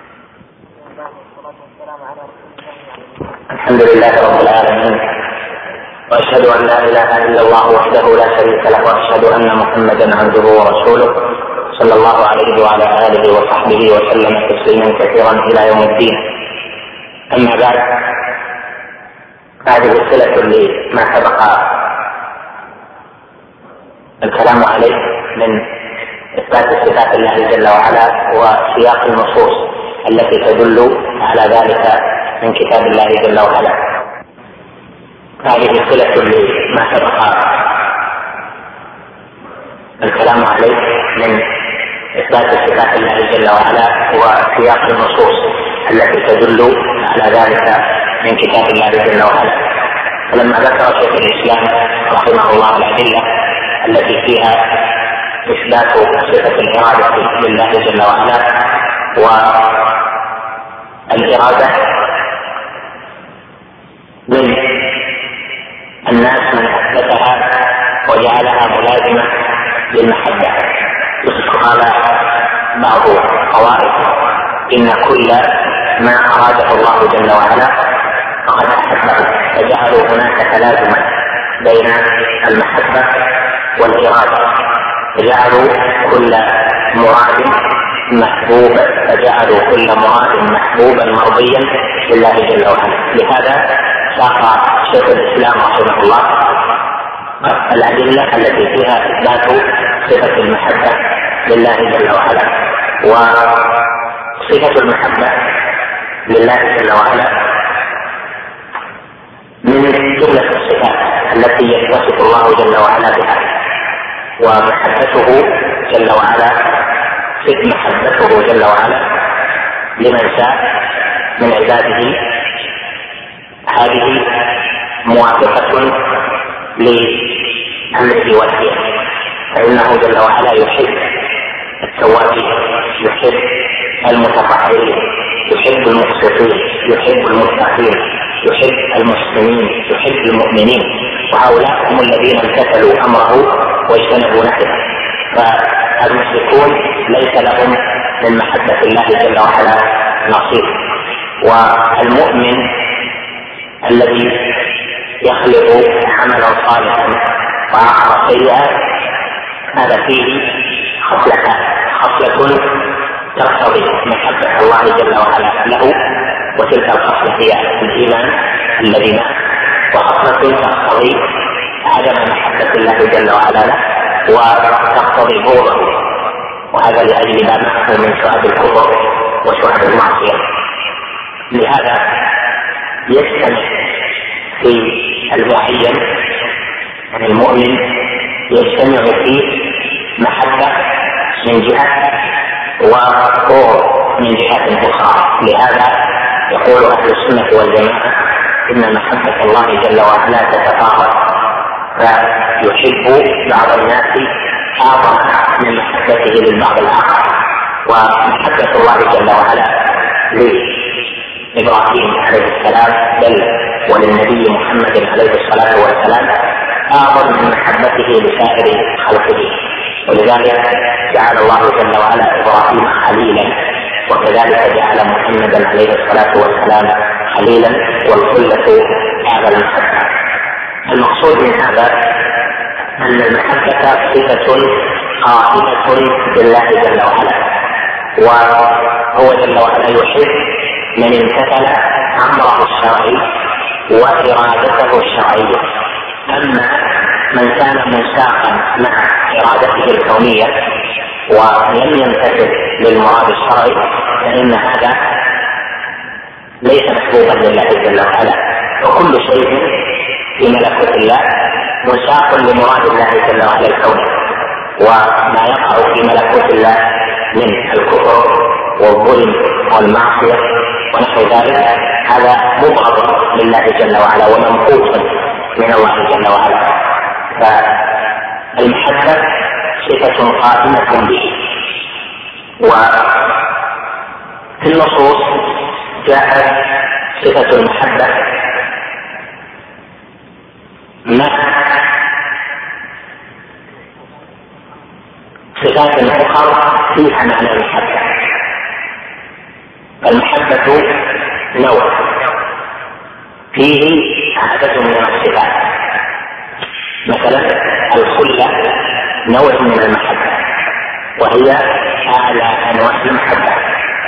الحمد لله رب العالمين، وأشهد أن لا إله إلا الله وحده لا شريك له، وأشهد أن محمدا عبده ورسوله صلى الله عليه وعلى آله وصحبه وسلم تسليما كثيرا إلى يوم الدين. أما بعد، هذه الصلة لما سبق الكلام عليه من إثبات صفات الله جل وعلا وسياق النصوص التي تدل على ذلك من كتاب الله جل وعلا. هذه صلة لما سبق الكلام عليه من إثبات صفات الله جل وعلا وسياق النصوص التي تدل على ذلك من كتاب الله جل وعلا. فلما ذكر شيخ الإسلام رحمه الله الأدلة التي فيها إثبات صفة الإرادة لله جل وعلا. والإرادة من الناس من أثبتها وجعلها ملازمة للمحبة، قال بعض الطوائف إن كل ما أراده الله جل وعلا فقد أحبه، فجعلوا هناك تلازما بين المحبة والإرادة، فجعلوا كل مراد محبوبا فجعلوا كل مراد محبوبا مرضيا لله جل وعلا. لهذا ساق شيخ الإسلام رحمه الله الأدلة التي فيها إثبات صفة المحبة لله جل وعلا. وصفة المحبة لله جل وعلا من جملة الصفات التي يتصف الله جل وعلا بها، ومحبته جل وعلا محبته جل وعلا لمن شاء من عباده هذه موافقة لأمره ونهيه، فإنه جل وعلا يحب التوابين، يحب المتطهرين، يحب المقسطين، يحب المتقين، يحب المسلمين، يحب المؤمنين، وهؤلاء هم الذين امتثلوا أمره واجتنبوا نهيه. فالمشركون ليس لهم من محبة الله جل وعلا نصيب. والمؤمن الذي يخلق عملا صالحا وآخر سيئا هذا فيه خصلتان: خصلة تقتضي محبة الله جل وعلا له، وتلك الخصلة هي الإيمان الذي معه، وخصلة تقتضي عدم محبة الله جل وعلا له وتقتضي بغضه، وهذا لأجل ما معه من شعب الكفر وشعب المعصية. لهذا يجتمع في المعين يعني المؤمن يجتمع فيه محبة من جهة وبغض من جهة أخرى. لهذا يقول أهل السنة والجماعة إن محبة الله جل وعلا تتفاوت، فيحب بعض الناس أعظم من محبته للبعض الآخر. ومحبة الله جل وعلا لإبراهيم عليه السلام بل وللنبي محمد عليه الصلاة والسلام أعظم من محبته لسائر خلقه، ولذلك جعل الله جل وعلا إبراهيم خليلا، وكذلك جعل محمدا عليه الصلاة والسلام خليلا، والخلة أعلى المحبة. المقصود من هذا أن المحبة صفة قائمة بالله جل وعلا، وهو جل وعلا يحب من امتثل أمره الشرعي وإرادته الشرعية. أما من كان منساقا مع إرادته الكونية ولم يمتثل للمراد الشرعي فإن هذا ليس محبوبا لله جل وعلا. وكل شيء في ملكوت الله مساق لمراد الله جل وعلا الكوني، وما يقع في ملكوت الله من الكفر والظلم والمعصية ونحو ذلك هذا مبغض لله جل وعلا وممقوت من الله جل وعلا. فالمحبة صفة قائمة به. وفي النصوص جاءت صفة المحبة مع صفات أخرى فيها معنى المحبة. المحبة نوع فيه عدد من الصفات، مثلا الخلة نوع من المحبة وهي أعلى أنواع المحبة.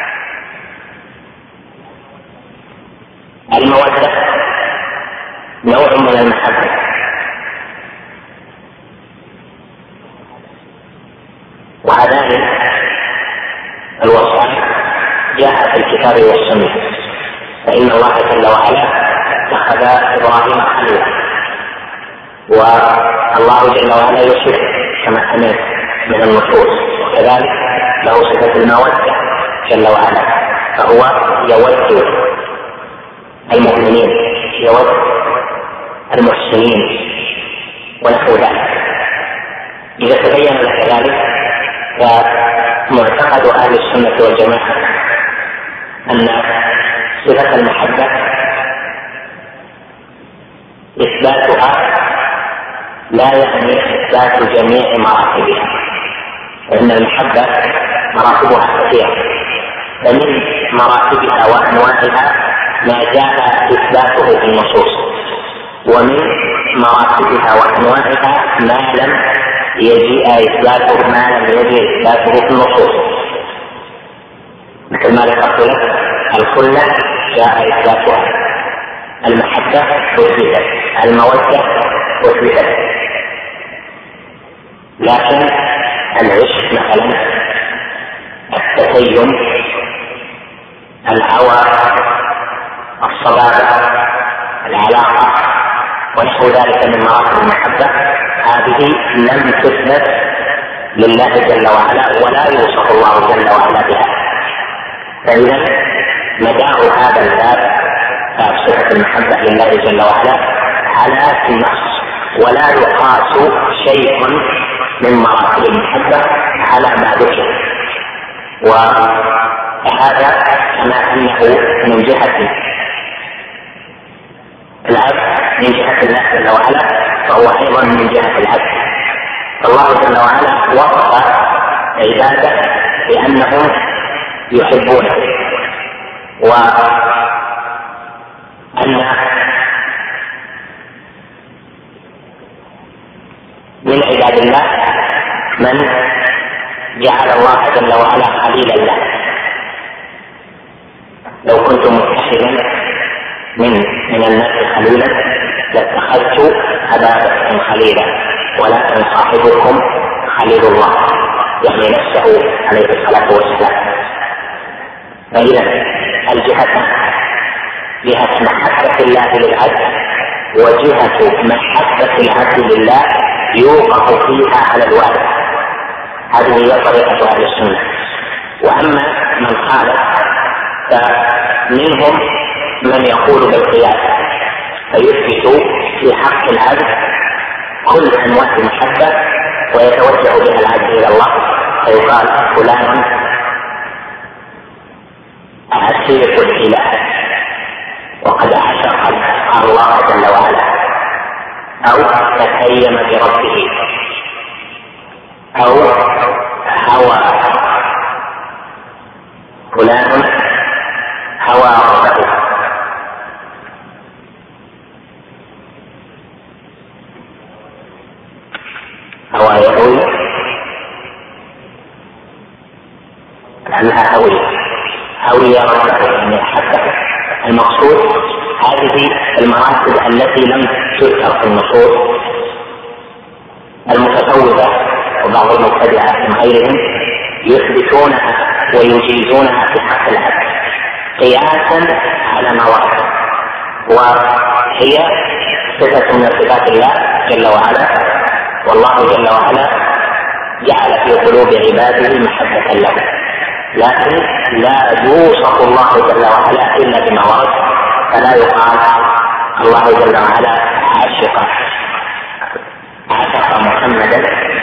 المودة نوع من المحبة، وهذان الوصفان جاء في الكتاب والسنة. فإن الله جل وعلا اتخذ إبراهيم خليلا، والله جل وعلا يحب كما سمعت من النصوص، وكذلك له صفة المودة جل وعلا، فهو يود المؤمنين، يود المحسنين ونحو ذلك. إذا تبين لك ذلك فمعتقد أهل السنة والجماعة أن صفة المحبة إثباتها لا يعني إثبات جميع مراتبها، وإن المحبة مراتبها كثيرة، فمن مراتبها وأنواعها ما جاء إثباته في النصوص، ومن مراتبها وأنواعها ما لم يجيء إثباته ما لم يجيء إثباته في النصوص، مثل ما ذكرت لك الخلة جاء إثباتها، المحبة أثبتت، المودة أثبتت، لكن العشق مثلا، التزين، الهوى، الصبابة، العلاقة ونحو ذلك من مراتب المحبة، هذه لم تثبت لله جل وعلا ولا يوصف الله جل وعلا بها. فإذا مدار هذا الباب صفة المحبة لله جل وعلا على النص، ولا يقاس شيء من مراتب المحبة على ما ذكر. وهذا كما أنه من جهة العبد من جهة الله جل وعلا فهو أيضا من جهة العبد. الله جل وعلا وصف عباده بأنهم يحبونه، وأن من عباد الله من جعل الله جل وعلا خليلا له. لو كنت متخذا من من الناس خليلا لاتخذت أبا بكر خليلا ولكن صاحبكم خليل الله، يعني نفسه عليه الصلاة والسلام. فإذا الجهة جهة محبة الله للعبد وجهة محبة العبد لله يوقف فيها على الواحد. هذه هي طريقة أهل السنة. وأما من خالف فمنهم من يقول بالقياس فيثبت في حق العبد كل أنواع المحبة ويتوجه بها العبد إلى الله، فيقال فلان عشيق الإله وقد عشق الله جل وعلا، أو تتيم بربه، أو هوى فلان هوى ربه. هوى يهوي لأنها هوية هوية ربه يعني حتى المقصود هذه المراتب التي لم تذكر في النصوص. المتصوفة وبعض المبتدعة من غيرهم يثبتونها ويجيزونها في حق العبد قياسا على ما ورد، وهي صفة من صفات الله جل وعلا، والله جل وعلا جعل في قلوب عباده محبة له، لكن لا يوصف الله جل وعلا إلا بما ورد، فلا يقال الله جل وعلا عاشق عاشق محمدا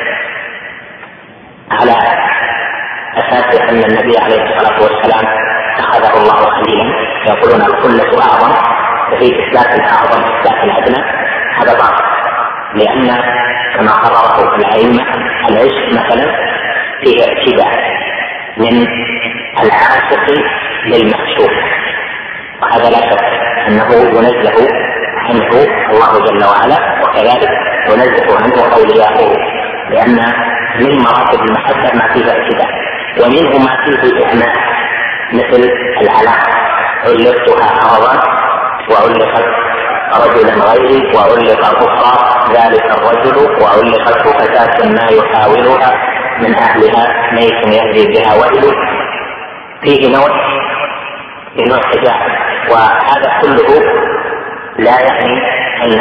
على أساس أن النبي عليه الصلاة والسلام اتخذه الله خليلا، يقولون الخلة أعظم، وفي إثبات الأعظم إثبات الأدنى، هذا باطل، لأن كما قرره الأئمة العشق مثلا فيه اعتداء من العاشق للمعشوق، وهذا لا شك أنه ينزه عنه الله جل وعلا، وكذلك ينزه عنه أولياءه، لأن من مراتب المحبة ما فيه اعتداء، ومنه ما فيه إعماء، مثل العلاقة علقتها عرضا وعلقت رجلا غيري وعلق الأخرى ذلك الرجل وعلقت فتاة ما يحاولها من أهلها ميت يهدي بها ويل، فيه نوع في نوع تجاهل. وهذا كله لا يعني أن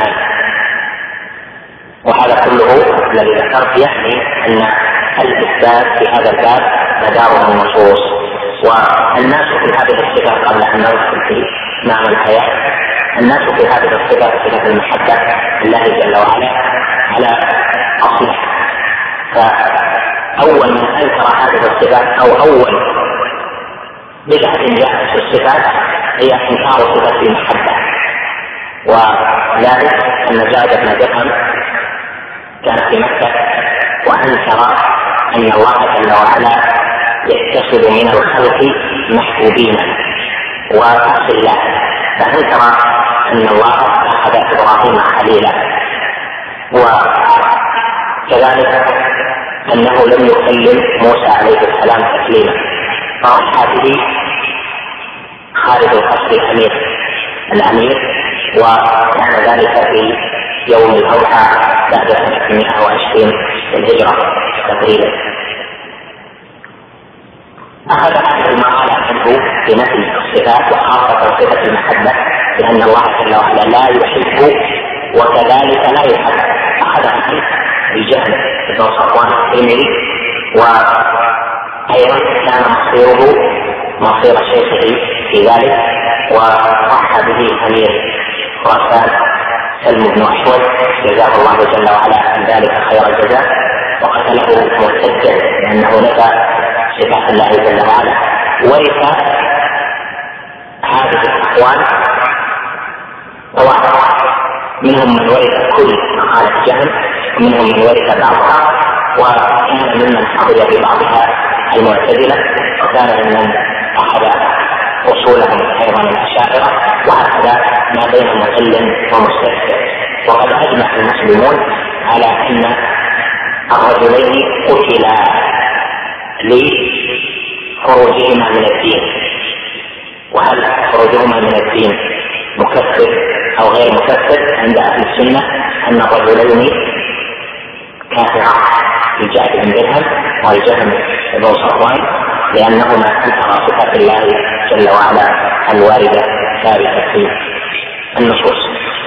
وهذا كله الذي ذكرت يعني أن الإثبات في هذا الباب مدار النصوص. والناس في هذه الصفات قبل أن ندخل في معنى الحياة، الناس في هذه الصفات صفة المحبة لله جل وعلا على أصله، أول من أنكر هذه الصفات أو أول بدعة جاءت في الصفات هي إنكار صفة المحبة، وذلك أن جابر بن درهم كان في مكة وأنكر أن الله جل وعلا يتصل من الخلق محبوبين وأصلا، فأنكر أن الله أخذ إبراهيم خليلا، وكذلك أنه لم يكلم موسى عليه السلام تكليما، فرحى به خالد القصر الأمير الأمير وكان ذلك في يوم الأضحى بعد سنة مئة وعشرين للهجرة تقريبا. أخذ هذه المقالة عنه في نفي الصفات وخاصة صفة المحبة، لأن الله جل وعلا لا يحب وكذلك لا يحب، أخذ عنه الجهل بن صفوان التيمي، وأيضا كان مصيره مصير شيخه في ذلك، وضحى به أمير خراسان سلم بن أحوذ جزاه الله جل وعلا عن ذلك خير الجزاء، وقتله مرتدا لأنه نفى صفات الله جل وعلا. ورث هذه الأقوال طوائف، منهم من ورث كل مقالة جهل ومنهم من ورث بعضها، وكان ممن حفظ ببعضها المعتزلة، وكان ممن أخذ أصولهم أيضا الأشاعرة، وهكذا ما بين معل ومستكبر. وقد أجمع المسلمون على أن الرجلين قتلا لخروجهما من الدين، وهل خروجهما من الدين مكفر أو غير مكفر؟ عند أهل السنة أن الرجلين كافرا، الجعد بن درهم والجهم بن صفوان، لأنهما أنكرا صفات الله جل وعلا الواردة ثابتة في النصوص.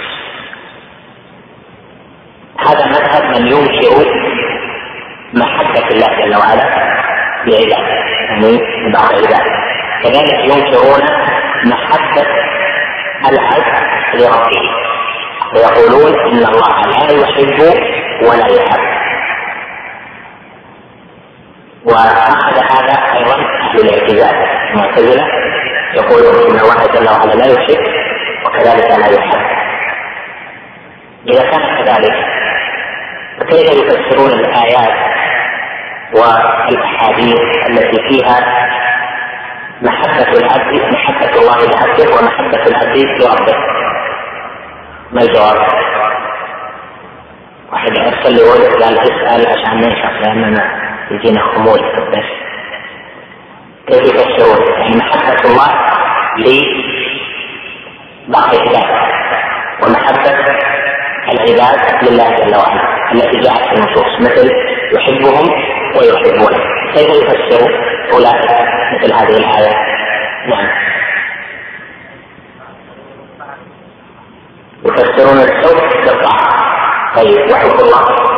هذا مذهب من ينكر محبة الله جل وعلا لعباده، يعني بعض عباده، كذلك ينكرون محبة العبد لربه، ويقولون إن الله لا يحب ولا يحب. وأخذ هذا أيضا أهل الاعتزال المعتزلة، يقولون إن الله جل وعلا لا يحب وكذلك لا يحب. إذا كان كذلك فكيف يفسرون الآيات والأحاديث التي فيها محبة العبد محبة الله لعبده ومحبة العبد لربه؟ ما الجواب؟ واحد أرسل لي وجه قال اسأل عشان ننشط لأننا يجينا خمول بس. كيف يفسرون يعني محبة الله لبعض العباد ومحبة العباد لله جل وعلا التي جاءت في النصوص، مثل يحبهم ويحبونه؟ كيف يفسرون أولئك مثل هذه الآية؟ نعم، يفسرون الحب بالطاعة. طيب وحب الله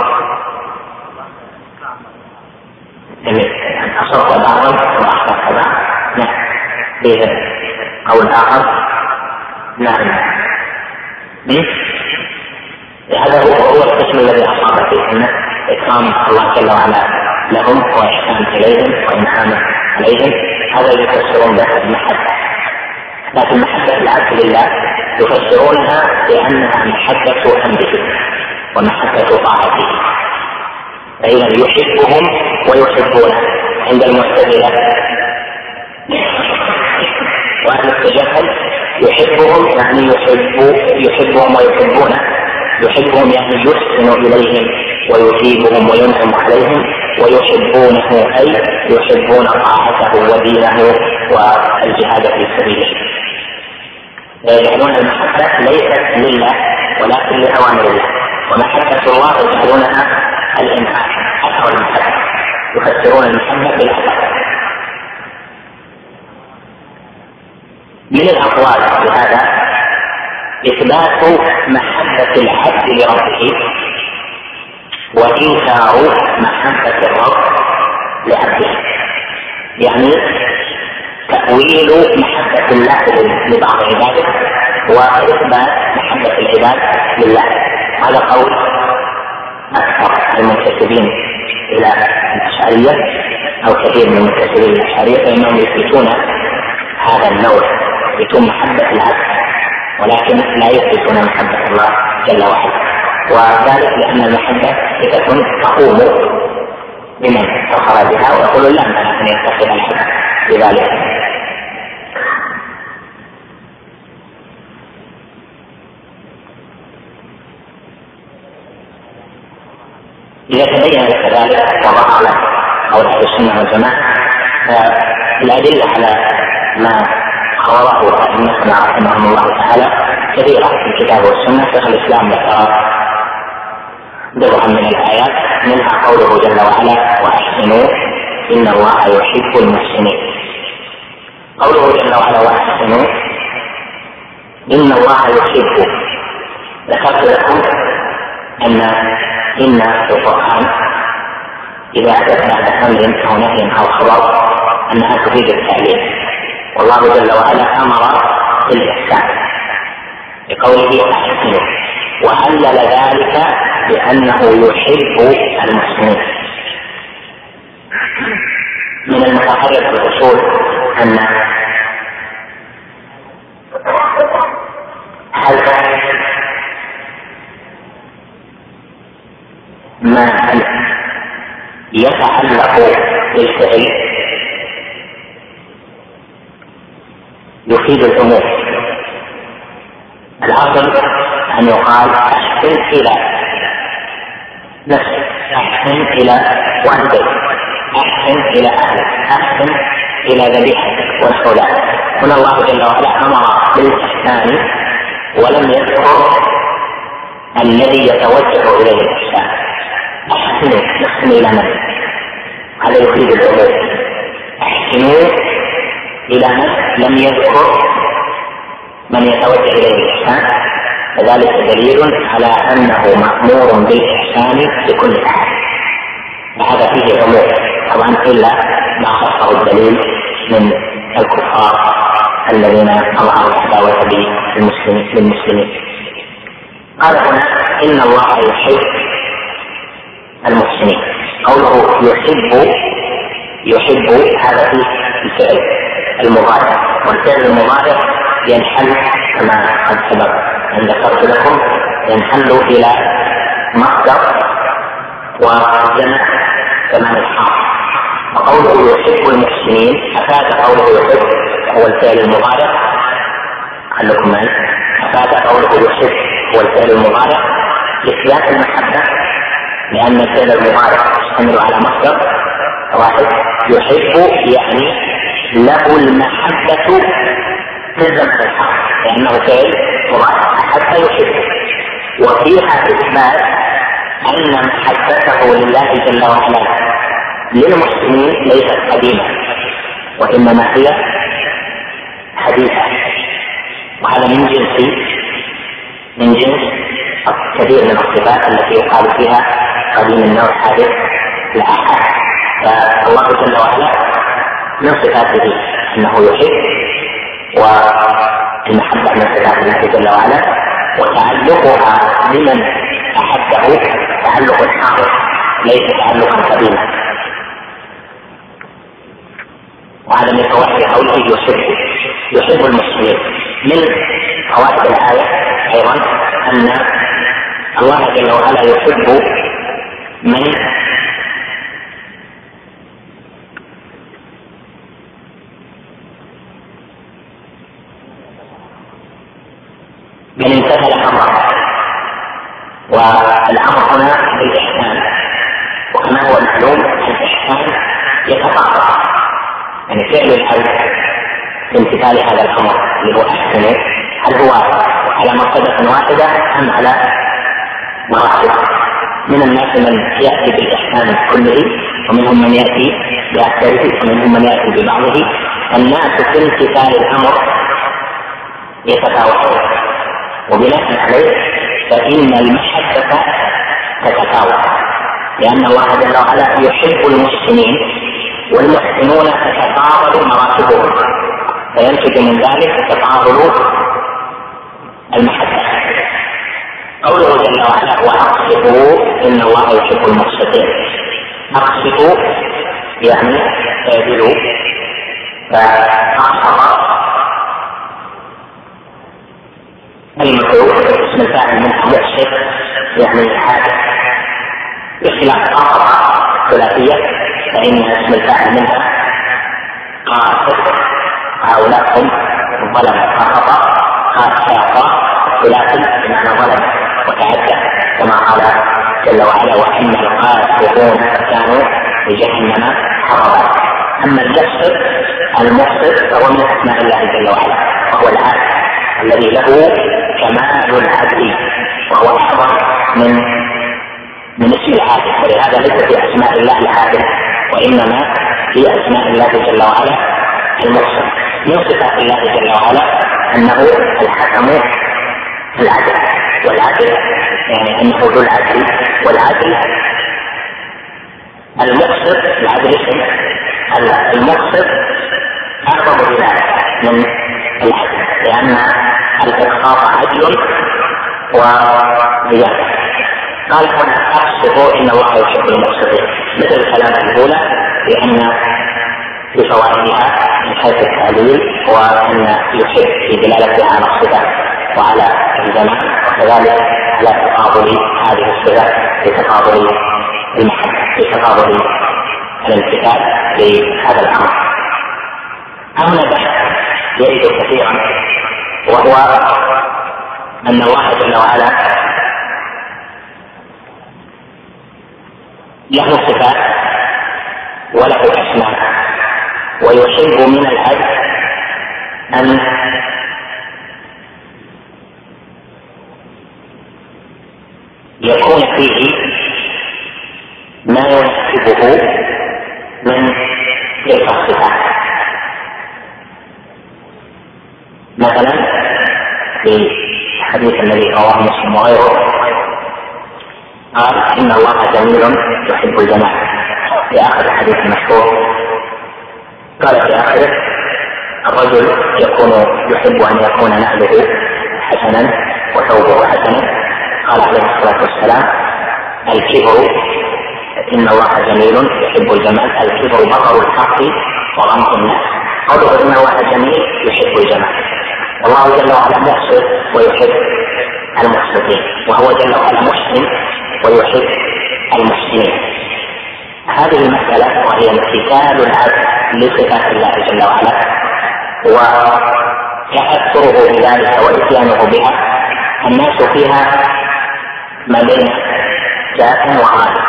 يعني أصبت بعضا وأخطأت بعضا؟ نعم، به أو الآخر. نعم، هذا هو هو القسم الذي أصاب فيه أن إكرام الله جل وعلا لهم وإحسان إليهم وإنعام عليهم، هذا يفسرون به المحبة. لكن محبة العبد لله يفسرونها بأنها محبة أمره ومحبة طاعته، فإذا يحبهم ويحبونه عند المعتزلة وأهل التجهل يحبهم يعني يحب يحبهم ويحبونه، يحبهم يعني يحسن إليهم ويجيبهم وينعم عليهم، ويحبونه أي يحبون طاعته ودينه والجهاد في سبيله. يجعلون المحبة ليست لله ولكن لأوامر الله، ومحبة الله يجعلونها الإنعام أكثر المحبة، يفسرون المحبة بالأكثر. من الأقوال في هذا إثبات محبة العبد لربه وإنكار محبة الرب لعبده، يعني تأويل محبة الله لبعض عباده وإثبات محبة العباد لله. هذا قول أكثر المنتسبين إلى الأشعرية أو كثير من المنتسبين للأشعرية فإنهم يثبتون هذا النوع، يثبتون محبة العبد ولكن لا يثبتون محبة الله جل وعلا، وذلك لأن المحبة صفة تقوم بمن افتخر بها ويقول لا مانع أن يفتخر العبد بذلك. إذا تبين لك ذلك وظهر لك قول أهل السنة والجماعة فالأدلة على ما قرره أئمتنا رحمهم الله تعالى كثيرة في الكتاب والسنة. شيخ الإسلام ذكر بضعا من الآيات منها قوله جل وعلا وأحسنوا إن الله يحب المحسنين. قوله جل وعلا وأحسنوا إن الله يحب، ذكرت لكم أن إن في القرآن إذا أتت بعد أمر أو نهي أو خبر أنها تفيد التعليل، والله جل وعلا أمر بالإحسان بقوله أحسنوا، وعلل ذلك بأنه يحب المحسنين. من المتحرر في الأصول أن هذا ما يتعلق بالفعل يفيد الأمور. الأصل أن يقال أحسن إلى نفسك، أحسن إلى والديك، أحسن إلى أهلك، أحسن إلى ذبيحتك ونحو ذلك. هنا الله جل وعلا أمر بالإحسان ولم يذكر الذي يتوجه إليه الإحسان. أحسنوا، نحسن إلى نفسك، هذا يفيد الأمور. أحسنوا إلى نفسك لم يذكر من يتوجه إليه الإحسان، فذلك دليل على أنه مأمور بالإحسان بكل حال، وهذا فيه أمور طبعا إلا ما خصه الدليل من الكفار الذين أظهروا العداوة بالمسلمين. قال هنا إن الله يحب المحسنين. قوله يحب يحب هذا فيه الفعل المضارع، والفعل المضارع ينحل كما قد سبق أن ذكرت لكم، ينحل إلى مصدر وجمع زمان الحال. وقوله يحب المحسنين أفاد قوله يحب هو الفعل المضارع، خلكم معي، أفاد قوله يحب هو الفعل المضارع لإثبات المحبة، لأن الفعل المضارع يشتمل على مصدر واحد. يحب يعني له المحبة في الزمن الحاضر لأنه فعل مضارع حتى يحب، وفيها إثبات أن محبته لله جل وعلا للمسلمين ليست قديمة وإنما هي حديثة، وهذا من جنس من جنس كثير من الصفات التي يقال فيها قديم النوع حادث الأحد. فالله جل وعلا من صفاته أنه يحب، والمحبة من صفات الله جل وعلا، وتعلقها بمن أحبه تعلق حاضر ليس تعلقا قديما. وهذا من فوائد قوله يحب يحب المسلمين. من فوائد الآية أيضا أن الله جل وعلا يحب من من امتثل أمره، والأمر هنا بالإحسان، وكما هو معلوم الإحسان يتفاضل، يعني فعل الحج بامتثال هذا الأمر اللي هو أحسنه هل هو على مرتبة واحدة أم على مراتب؟ من الناس من يأتي بالإحسان كله، ومنهم من يأتي بأكثره، ومنهم من يأتي ببعضه. الناس في امتثال الأمر يتفاوتون، وبناء عليه فإن المحبة تتفاوت، لأن الله جل وعلا يحب المحسنين، والمحسنون تتفاضل مراتبهم، فينتج من ذلك تفاضل المحبة. قوله جل وعلا وأقسطوا إن الله يحب المقسطين، أقسطوا يعني اعدلوا، فأقسط المفعول اسم الفاعل منه مقسط يعني حادث، بخلاف أقسط ثلاثية فإن اسم الفاعل منها قاسط، هؤلاء هم ظلم فخطأ، قاسط ثلاثي بمعنى ظلم وتعدى، كما قال جل وعلا وإن القاسطون كانوا لجهنم حطبا. أما المقسط المقسط فهو من أسماء الله جل وعلا، وهو العادل الذي له كمال العدل، وهو أعظم من من اسم العادل، ولهذا ليس في أسماء الله العادل، وإنما في أسماء الله جل وعلا المقسط. من صفات الله جل وعلا أنه الحكم العدل، والعدل يعني أنه ذو العدل، والعدل المقسط العدل اسم المقسط أعظم بذلك من العدل، لأن الإقساط عدل وزيادة. قال هنا أقسطوا إن الله يحب المقسطين، مثل الكلام الأولى لأن في فوائدها من حيث التعليل، وأن يحب في دلالتها على الصفات وعلى الزمان، وكذلك على تقابل هذه الصفات لتقابل المحبة، لتقابل الامتثال لهذا الأمر. أما بحث يرد كثيرا، وهو أن الله جل وعلا له صفات وله أسماء، ويحب من العبد أن يكون فيه ما يناسبه من تلك الصفات. مثلا في حديث الذي رواه مسلم وغيره قال إن الله جميل يحب الجمال، في آخر الحديث المشهور قال في آخره الرجل يكون يحب أن يكون نعله حسنا وثوبه حسنا، قال عليه الصلاة والسلام الكبر إن الله جميل يحب الجمال، الكبر بطر الحق وغمط الناس. قوله إن الله جميل يحب الجمال، الله جل وعلا محسن ويحب المحسنين، وهو جل وعلا محسن ويحب المحسنين. هذه المسألة وهي امتثال العبد لصفات الله جل وعلا وتأثره بذلك وإتيانه بها، الناس فيها ما بين جاء وغالب.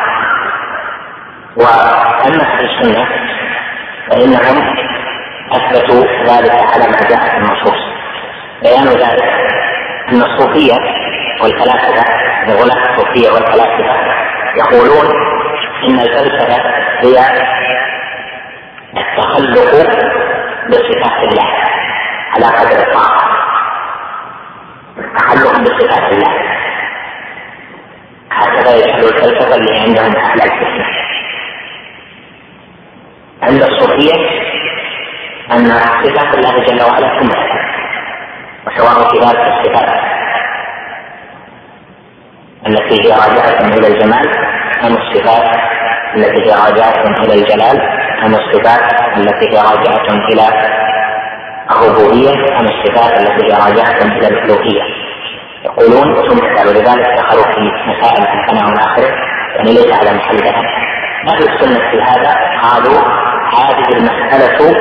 وأما أهل السنة فإنهم أثبتوا ذلك على ما جاء في النصوص. بيان ذلك أن الصوفية والفلاسفة، الغلاة الصوفية والفلاسفة يقولون إن الفلسفة هي التخلق بصفات الله على قدر الطاقة، التخلق بصفات الله، هكذا يجعل الفلسفة اللي عندهم أهل الفتنة. عند الصوفية أن صفات الله جل وعلا كلها، وسواء في ذلك الصفات التي هي راجعة إلى الجمال أم الصفات التي هي راجعة إلى الجلال أم الصفات التي هي راجعة إلى الربوبية أم الصفات التي هي راجعة إلى الألوهية. يقولون ثم قالوا لذلك دخلوا في مسائل في الثناء والآخرة يعني ليس على محلها. أهل السنة في هذا قالوا هذه المسألة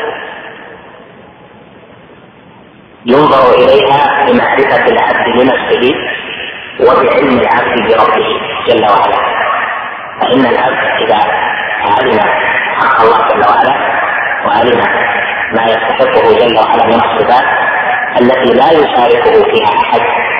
ينظر إليها بمعرفة العبد لنفسه وبعلم العبد بربه جل وعلا. فإن العبد إذا علم حق الله جل وعلا وعلم ما يستحقه جل وعلا من الصفات التي لا يشاركه فيها أحد،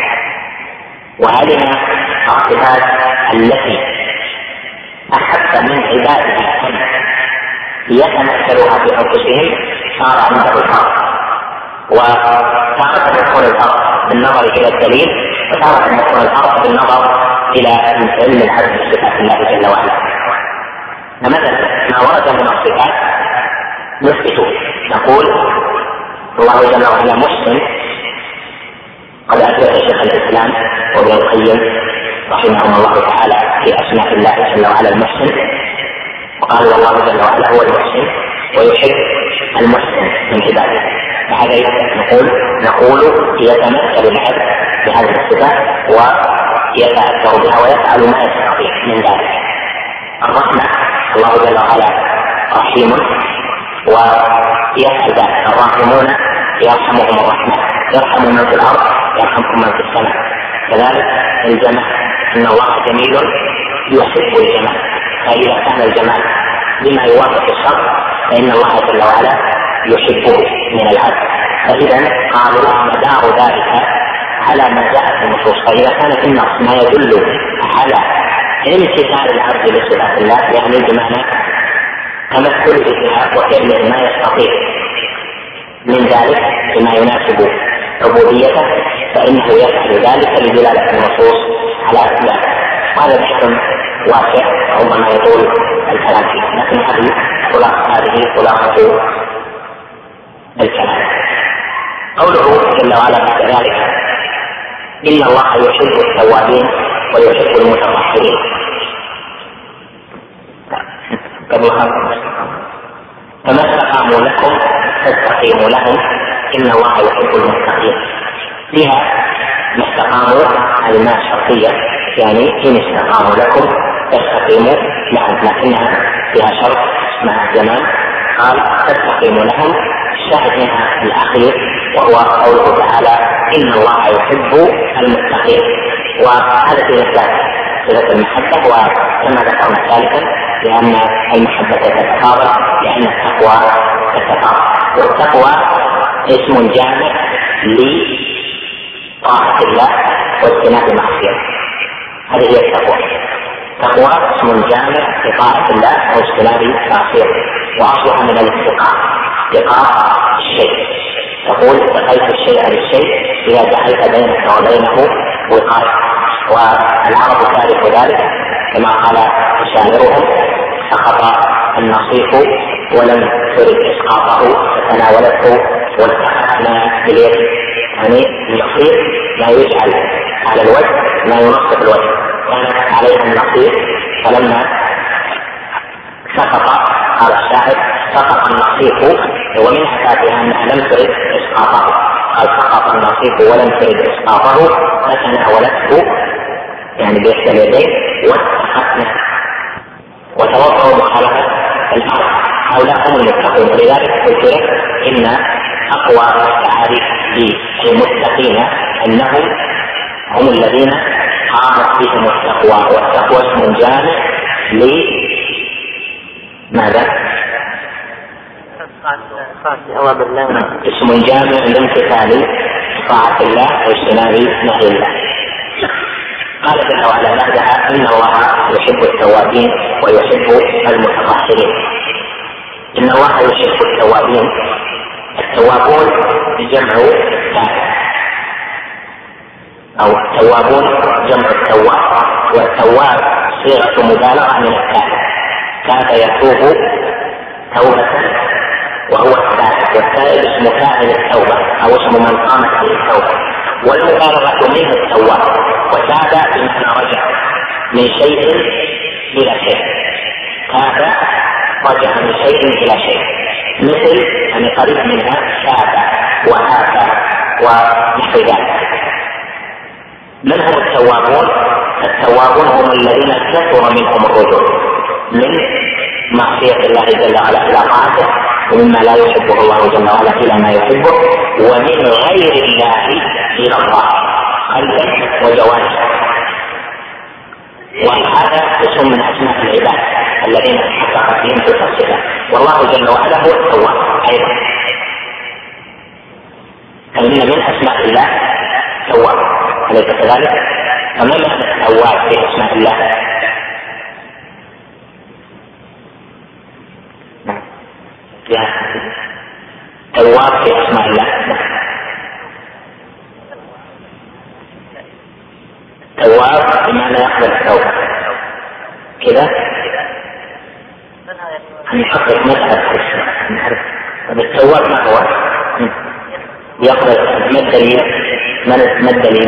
وعلم الصفات التي أحب من عباده أن يتمثلها في أنفسهم، صار عنده الفرق. وتارة يكون الفرق بالنظر إلى الدليل، وتارة يكون الفرق بالنظر إلى علم العبد بصفات الله جل وعلا. فمثلا ما ورد من الصفات نثبته، نقول الله جل وعلا محسن، قد أثبت شيخ الإسلام وابن القيم رحمهم الله تعالى في أسماء الله جل وعلا المحسن، وقال الله جل وعلا هو المحسن ويحب المحسن من عباده. فهذا نقول نقول يتمثل العبد بهذه الصفات ويتأثر بها ويفعل ما يستطيع من ذلك. الرحمة الله جل وعلا رحيم ويفعل ذلك. الراحمون يرحمهم الرحمن، يرحم من في الأرض يرحمكم من في السماء. كذلك الجمال، إن الله جميل يحب الجمال، فإذا كان الجمال بما يوافق الشرع فإن الله جل وعلا يحبه من العبد. فإذا قالوا مدار ذلك على ما جاء في النصوص، فإذا كان في النص ما يدل على امتثال العبد لصفات الله يعني بمعنى تمثل بها وفعل ما يستطيع من ذلك بما يناسب عبوديته، فإنه يفعل ذلك لدلالة النصوص على ذلك. وهذا بحث واسع ربما يطول الكلام فيه، لكن هذه خلاصة هذه خلاصة الكلام. قوله جل وعلا بعد ذلك إن الله يحب التوابين ويحب المتطهرين. فما استقاموا لكم فاستقيموا لهم إن الله يحب المتقين. فيها ما استقاموا الماء شرطية، يعني إن استقاموا لكم فاستقيموا لهم، لكنها فيها شرط مع الزمان. قال فاستقيموا لهم، الشاهد منها الأخير وهو قوله تعالى إن الله يحب المتقين. وهذا في مثال صلة المحبة، وكما ذكرنا ذلك لأن المحبة تتقارب لأن التقوى تتقارب، والتقوى اسم جامع لطاعة الله واجتناب معصيته. هذه هي التقوى. التقوى اسم جامع لطاعة الله واجتناب معصيته، وأصلها من الاتقاء، اتقاء الشيء. تقول اتقيت الشيء بالشيء إذا جعلت بينك وبينه وقاية. والعرب تعرف ذلك كما قال شاعرهم سقط النصيف ولم ترد إسقاطه فتناولته والتقطنا باليد. يعني النصيف لا يجعل على الوجه، لا ينصف الوجه، كانت عليه النصيف فلما سقط قال الشاعر سقط النصيف، ومن حكايتها أنها لم ترد إسقاطه، قال سقط النصيف ولم ترد إسقاطه فتناولته يعني بإحدى اليدين واتقتنا وتوقعوا مخالفة الأرض. هؤلاء هم المتقون. ولذلك قلت لك إن أقوى التعاريف للمتقين أنهم هم الذين قامت بهم التقوى، والتقوى اسم جامع لماذا؟ اسم جامع لامتثال طاعة الله واجتناب نهي الله. قال جل وعلا بعدها إن الله يحب التوابين ويحب المتطهرين. إن الله يحب التوابين، التوابون جمع تاب، أو التوابون جمع التواب، والتواب صيغة مبالغة من التاب. تاب يتوب توبة وهو التائب، والتائب اسم فاعل التوبة أو اسم من قامت به التوبة، والمبالغة منه التواب. وتاب بمعنى رجع من شيء إلى شيء، تاب رجع من شيء إلى شيء، مثل يعني قريب منها تاب وهاب ونحو ذلك. من هم التوابون؟ التوابون هم الذين كثر منهم الرجوع من معصية الله جل وعلا إلى طاعته، ومما لا يحبه الله جل وعلا إلى ما يحبه، ومن غير الله إلى الله قلبا وجوارحا. وهذا اسم من أسماء العباد الذين تحققت فيهم تلك الصفات، والله جل وعلا هو التواب أيضا. فإن من أسماء الله تواب، أليس كذلك؟ فما معنى التواب في أسماء الله؟ تواب في أسماء الله. تواب بمعنى يقبل التوبة كذا. نحقق مذهب نعرف التواب ما هو؟ يقبل. ما الدليل؟ ما الدليل؟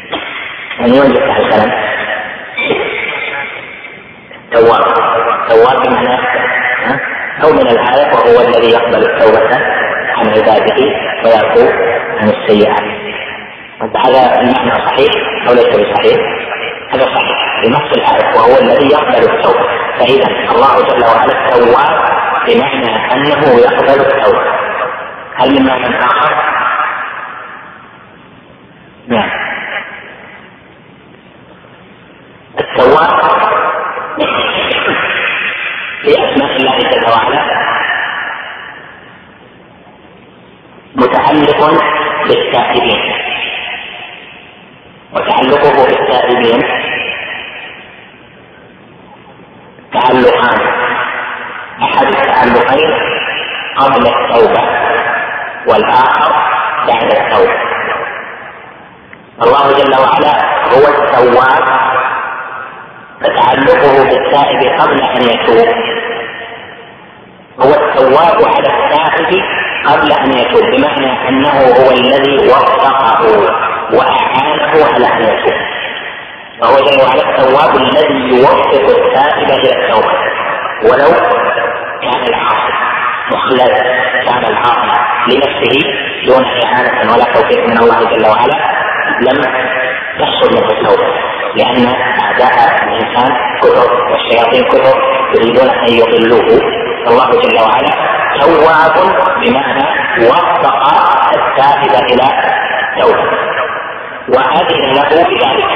من ينجح على الكلام؟ تواب تواب التواب بمعنى أو من الآية وهو الذي يقبل التوبة عن عباده ويعفو عن السيئات. هذا المعنى صحيح أو ليس بصحيح؟ هذا صحيح بنص الآية وهو الذي يقبل التوبة. فإذا الله جل وعلا التواب بمعنى أنه يقبل التوبة. هل من معنى آخر؟ نعم. التواب في أسماء الله جل وعلا متعلق بالتائبين، وتعلقه بالتائبين تعلقان: أحد التعلقين قبل التوبة والآخر بعد التوبة. الله جل وعلا هو التواب فتعلقه بالتائب قبل أن يتوب، هو التواب على التائب قبل أن يتوب، بمعنى أنه هو الذي وفقه وأعانه على أن يتوب. فهو جل وعلا التواب الذي يوفق التائب إلى التوبة، ولو كان العاصي مخلد، كان العاصي لنفسه دون إعانة ولا توفيق من الله جل وعلا لم تحصل منه التوبة، لأن أعداء الإنسان كثر والشياطين كثر يريدون أن يضلوه. الله جل وعلا تواب بمعنى وفق التائب إلى التوبة وأذن له بذلك.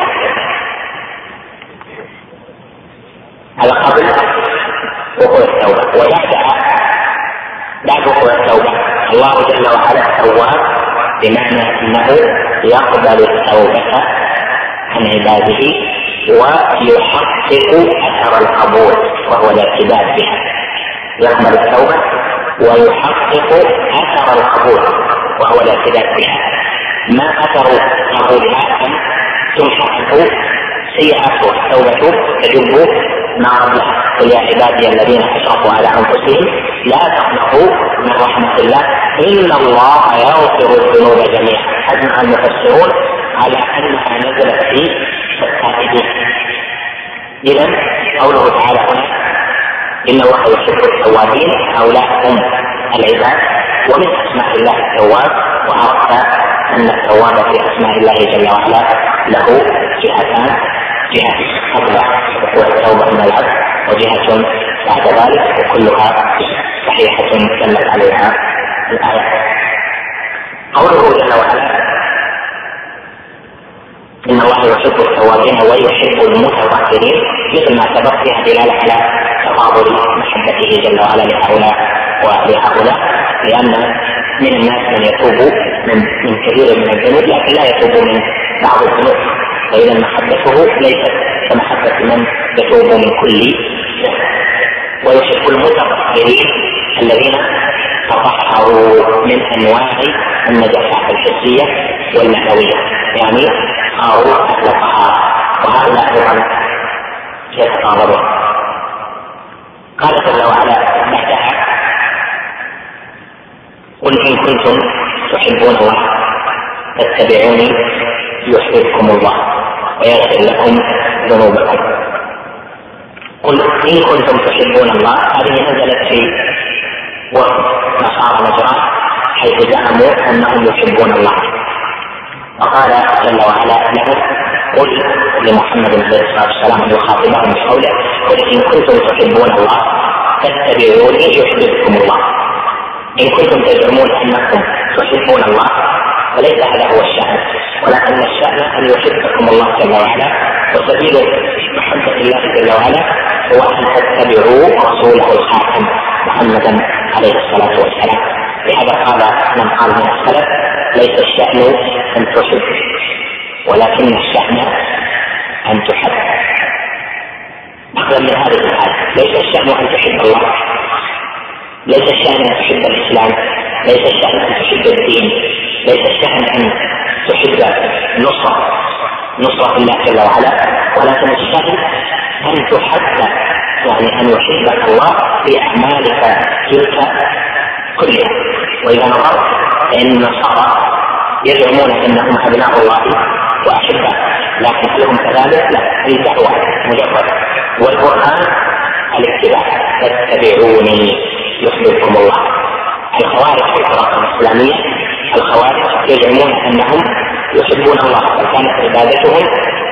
هذا قبل وقوع التوبة. وبعدها بعد وقوع التوبة الله جل وعلا تواب بمعنى أنه يقبل التوبة عن عباده ويحقق أثر القبول وهو الاعتداد بها. يقبل التوبة ويحقق أثر القبول وهو الاعتداد بها. ما أثر قبولها؟ أن تمحى عنه سيئاته التوبة تجب ما قبلها. قل يا عبادي الذين أشركوا على أنفسهم لا تقنطوا من رحمة الله إن الله يغفر الذنوب جميعا. أجمع المفسرون على أنها نزلت في التائبين. إذن قوله تعالى هنا إن الله يحب التوابين هؤلاء هم العباد، ومن أسماء الله التواب. وعرفت أن التواب في أسماء الله جل وعلا له جهتان: جهة قبل وقوع التوبة من العبد، وجهة بعد ذلك، وكلها صحيحة دلت عليها الآية. قوله جل وعلا إن الله يحب التوابين ويحب المتطهرين مثل ما سبق فيها دلالة على تفاضل محبته جل وعلا لهؤلاء ولهؤلاء، لأن من الناس من يتوب من, من كثير من الذنوب لكن لا يتوب من بعض الذنوب، فإذا محبته ليست كمحبة من يتوب من كل ذنب. ويحب المتطهرين الذين تطهروا من أنواع النجاسات الحسية والمعنوية، يعني صاروا أهل طهارة، وهؤلاء أيضا يتقاربون. قال جل وعلا بعدها قل إن كنتم تحبون الله فاتبعوني يحببكم الله ويغفر لكم ذنوبكم. قل إن كنتم تحبون الله، هذه نزلت في وقت نصارى نجران حيث زعموا أنهم يحبون الله، وقال جل وعلا لهم قل لمحمد عليه الصلاة والسلام يخاطبهم بقوله قل إن كنتم تحبون الله فاتبعوني يحببكم الله. إن كنتم تزعمون أنكم تحبون الله فليس هذا هو الشأن، ولكن الشأن أن يحبكم الله جل وعلا، وسبيل محبة الله جل وعلا هو أن تتبعوا رسوله الخاتم محمدا عليه الصلاة والسلام. لهذا قال من قال من السلف ليس الشأن أن تحب ولكن الشأن أن تحب. أخذ من هذه الآية ليس الشأن أن تحب الله، ليس الشأن أن تحب الإسلام، ليس الشأن أن تحب الدين، ليس الشأن أن تحب نصرة نصرة الله جل وعلا، ولكن الشأن أن تحب، يعني أن يحبك الله في أعمالك تلك كلها. وإذا نظرت فإن النصارى يزعمون أنهم أبناء الله وأحباء، لكن لهم كذلك لا، هي دعوة مجرد. والقرآن الاتباع، فاتبعوني يحببكم الله. الخوارج في الفرق الإسلامية، الخوارج يزعمون أنهم يحبون الله، وكانت عبادتهم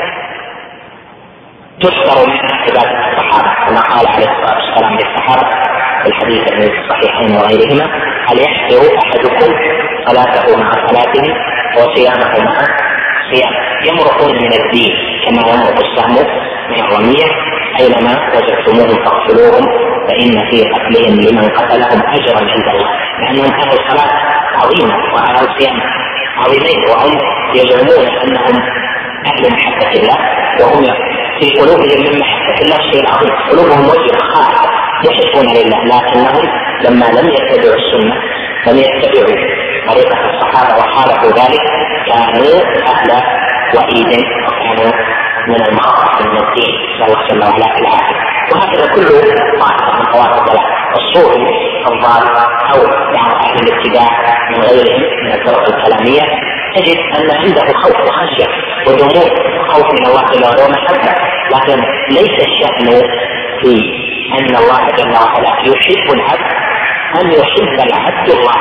تشتر من عبادة الصحابة، كما قال عليه الصلاة والسلام للصحابة في الحديث الصحيحين وغيرهما: هل يحسر أحدكم صلاته مع صلاته وصيامه مع صيامه؟ يمرقون من الدين كما يمرق السهم من الرمية، أينما وجدتموهم فاقتلوهم فإن في قتلهم لمن قتلهم أجرا عند الله، لأنهم أهل صلاة عظيمة وأهل صيام عظيمين، وهم يزعمون أنهم أهل محبة الله، وهم في قلوبهم من محبة الله شيء عظيم، قلوبهم وجه خالص يحبون لله، لكنهم لما لم يتبعوا السنة لم يتبعوا طريقة الصحابة وخالفوا ذلك كانوا أهل وعيد وكانوا من المخاطر من الدين، نسأل الله جل وعلا العافية. وهكذا كل طائفة من طوائف الضلال، الصوفي الضال أو بعض أهل الاتباع من غيرهم من الفرق الكلامية، تجد أن عنده خوف وخشية ودموع، خوف من الله جل وعلا ومحبة، لكن ليس الشأن في أن الله جل وعلا يحب العبد أن يحب العبد الله،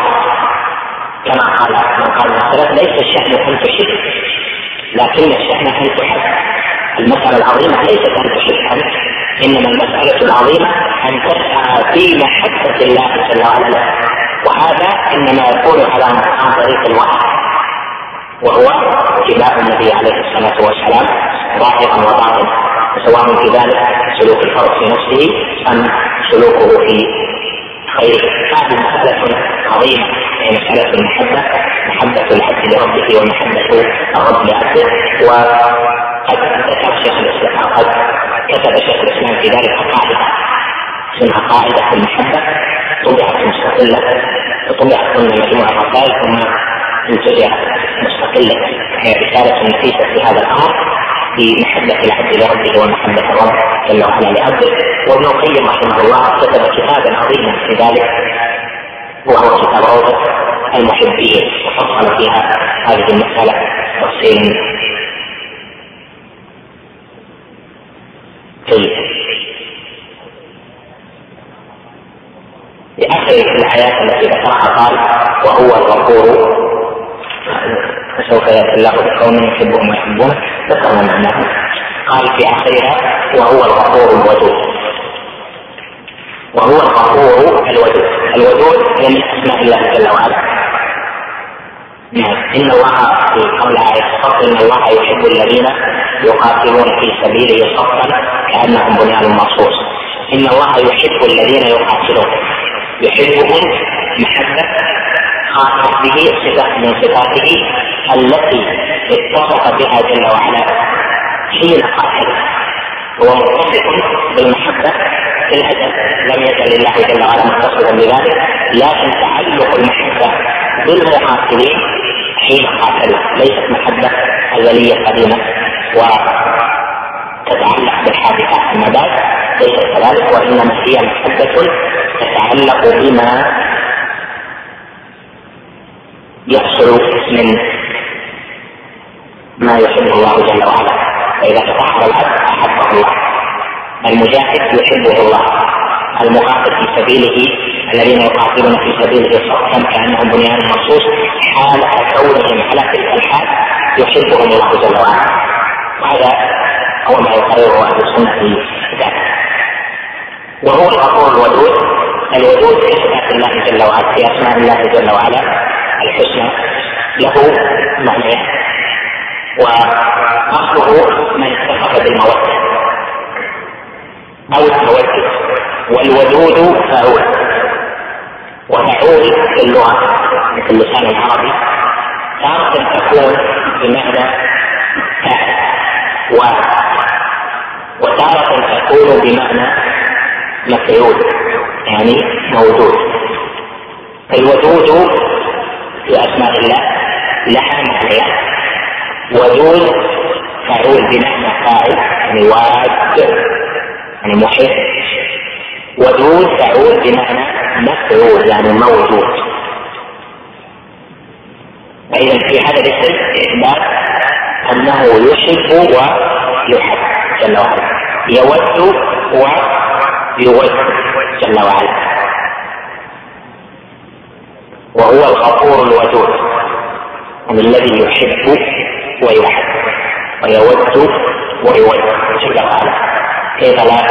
كما قال من قال مثلا: ليس الشأن أن تحب، لكن الشأن أن تحب. المسألة العظيمة ليست أن تحب أنت، إنما المسألة العظيمة أن تسعى في محبة الله جل وعلا، وهذا إنما يكون على عن طريق الوحي، وهو اتباع النبي عليه الصلاة والسلام ظاهرا وباطنا، سواء في ذلك سلوك الفرد في نفسه أم سلوكه في غيره. هذه مسألة عظيمة، هي مسألة المحبة، محبة العبد لربه ومحبة الرب لعبده. وقد ذكر شيخ الإسلام، قد كتب شيخ الإسلام في ذلك قاعدة اسمها قاعدة المحبة، طبعت مستقلة، طبعت ضمن مجموعة رسائل ثم انتجت مستقلة، هي رسالة نفيسة في هذا الأمر في محبة العبد لربه ومحبة الرب جل وعلا لعبده. وابن القيم رحمه الله كتب كتابا عظيما في ذلك، وهو كتاب روضة المحبين، وفصل فيها هذه المسألة تفصيلا جيدا. في آخر الآيات التي ذكرها قال: وهو الغفور، فسوف يأتي الله بقوم يحبهم ويحبونه، ذكرنا معناه. قال في آخرها: وهو الغفور الودود. وهو الغفور الودود، الودود هي من أسماء الله جل وعلا. إن الله في قول آية الصف: إن الله يحب الذين يقاتلون في سبيله صفا كأنهم بنيان مرصوص. إن الله يحب الذين يقاتلون، يحبهم محبة خاصة به، صفة من صفاته التي اتصف بها جل وعلا حين قاتل، هو متصف بالمحبة في الأزل، لم يزل الله جل وعلا متصفا بذلك، لكن تعلق المحبة بالمقاتلين حين قاتلوا ليست محبة أزلية قديمة وتتعلق بالحادثات أما بعد، ليست كذلك، وإنما هي محبة تتعلق بما يحصل من ما يحب الله جل وعلا. فإذا تطهر العبد أحبه الله، المجاهد يحبه الله، المقاتل في سبيله الذين يقاتلون في سبيله صفا كأنهم بنيان مرصوص، حال كونهم على تلك الحال يحبهم الله جل وعلا. وهذا هو ما يقرره أهل السنة في ذلك. وهو الغفور الودود، الودود في صفات الله جل وعلا، في أسماء الله جل وعلا الحسنى، له معنى، وأصله من اتصف بالمودة أو التودد، والودود فعول، وفعول في اللغة مثل اللسان العربي تارة تكون بمعنى فاعل، وتارة تكون بمعنى مفعول يعني موجود. الودود في أسماء الله لها معنيان: ودود فعول بمعنى فاعل يعني واد يعني محب، ودود فعول بمعنى مفعول يعني موجود. فإذا في هذا الاسم إثبات أنه يحب ويحب جل وعلا، يود يود جل وعلا، وهو الغفور الودود الذي يحب ويحب ويود ويود جل وعلا. كيف لا؟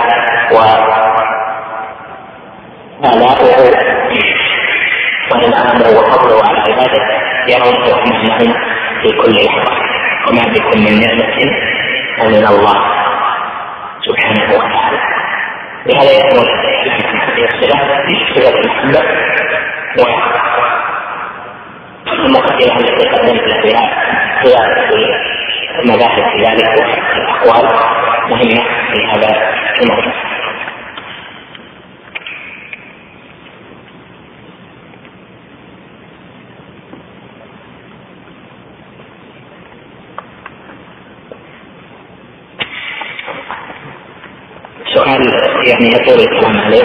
وآلاؤه وإنعامه وفضله على عباده يرزقهم معهم في كل لحظة، وما بكم من نعمة فمن الله سبحانه وتعالى. بهذا يكون هذه الصفة صفة المحبة. والمقدمة التي قدمت لها هي المباحث في ذلك والأقوال مهمة في هذا الموضوع. سؤال يعني يطول الكلام عليه.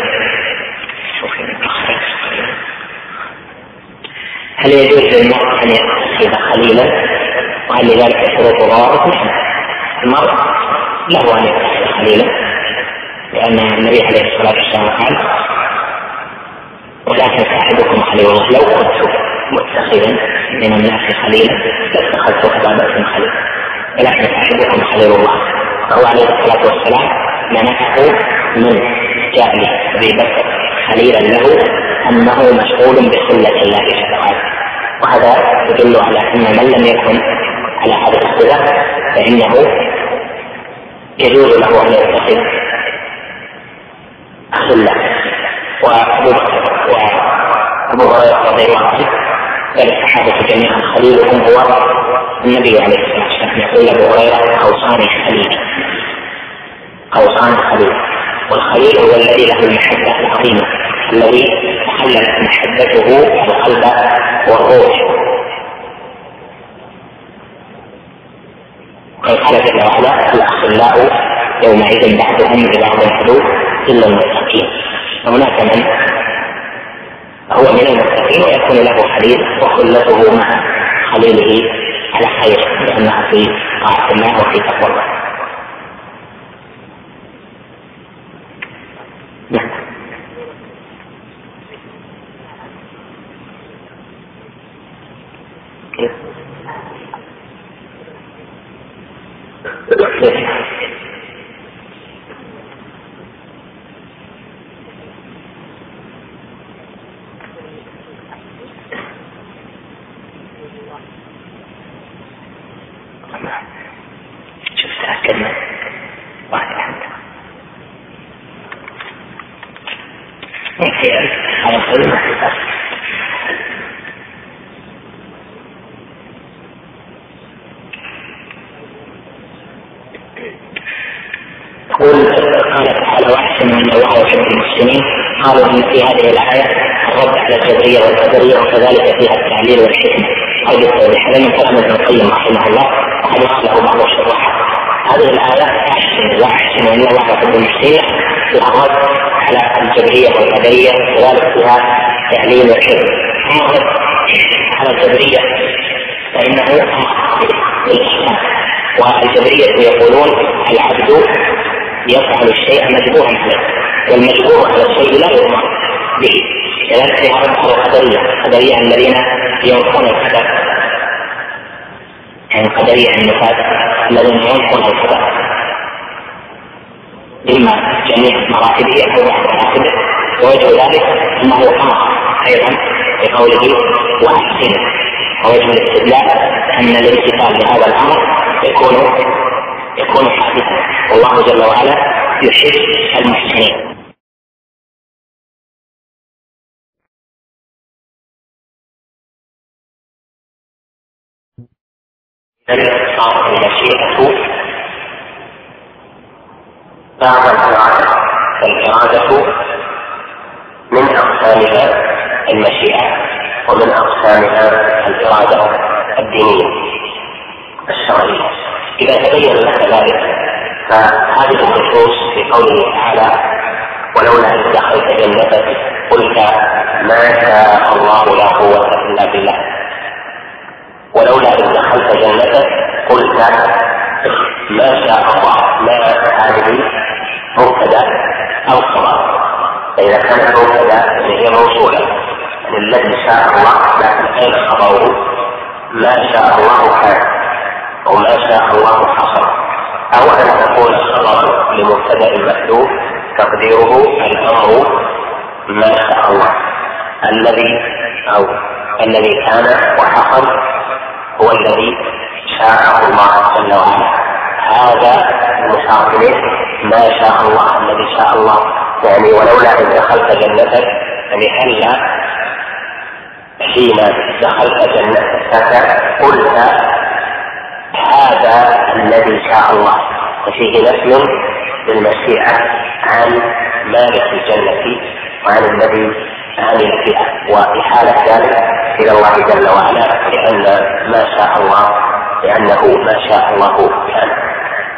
هل يجوز للمرء أن يتخذ خليلا؟ وهل لذلك شروط ضوابط؟ نعم، المرء له أن يتخذ خليلا، لأن النبي عليه الصلاة والسلام قال: ولكن صاحبكم خليل الله. لو كنت متخذا من الناس خليلا لاتخذت أبا بكر خليلا، ولكن صاحبكم خليل الله. فهو عليه الصلاة والسلام منعه من جعل أبي بكر خليلا له أنه مشغول بسنة الله جل وعلا. وهذا يدل على أن من لم يكن على هذه الصفة فإنه يجوز له أن يتخذ خلا. وأبو بكر وأبو هريرة رضي الله عنه بل الصحابة جميعا خليلهم هو النبي عليه الصلاة والسلام. يقول أبو هريرة: أوصاني خليلي، أوصاني خليلي. والخليل هو الذي له المحبة العظيمة، الذي تحلت محبته القلب والروح. وقد قال جل وعلا: الأخلاء يومئذ بعضهم لبعض عدو إلا المتقين. وهناك من هو من المتقين ويكون له خليل وخلته مع خليله على خير، لأنها في طاعة الله وفي تقوى الله. شوف تأكدنا واحد أحد ممكن على خير محبة. قل قال تعالى: واحسن ان الله يحب المحسنين. قالوا ان في هذه الايه الرد على الجبريه والقدريه وكذلك فيها التعليل والحكمه او بالتوضيح. هذا من كلام ابن القيم رحمه الله وقد وصله بعض الشراح. هذه الايه احسن واحسن ان الله يحب المحسنين فيها الرد على الجبريه والقدريه وكذلك فيها التعليل والحكمه. اما الرد على الجبريه فانه بالاحسان، والجبريه يقولون العبد يفعل الشيء مجبورا عليه، والمجبور على الشيء لا يؤمر به. كذلك فيها رد على القدريه، القدريه الذين ينكرون القدر، يعني القدريه النفاة الذين ينكرون القدر اما جميع مراتبه او بعض مراتبه. ووجه ذلك انه امر ايضا بقوله واحسن، ووجه الاستدلال ان الامتثال لهذا الامر يكون يكون حادثا، والله جل وعلا يحب المحسنين. صارت المشيئة بعد الإرادة، فالإرادة من أقسامها المشيئة ومن أقسامها الإرادة الدينية الشرعية. إذا تبين لك ذلك فهذه النصوص في قوله تعالى: ولولا إذ دخلت جنتك قلت ما شاء الله لا قوة إلا بالله. ولولا إذ دخلت جنتك قلت ما شاء الله. ما هذه مبتدأ أو خبر. فإذا كانت مبتدأ فهي موصولة يعني الذي شاء الله، لكن أين خبره؟ ما شاء الله كان وما شاء الله حصل. أو أن تكون خبرا لمبتدأ محذوف تقديره الأمر ما شاء الله، الذي أو الذي كان وحصل هو الذي شاء الله جل وعلا. هذا المشار إليه ما شاء الله الذي شاء الله، يعني ولولا إن دخلت جنتك، يعني هلا حين دخلت جنتك قلت هذا الذي شاء الله، ففيه نفي بالمشيئة عن مالك الجنة وعن الذي عمل فيها، وإحالة ذلك إلى الله جل وعلا، لأن ما شاء الله لأنه ما شاء الله كان.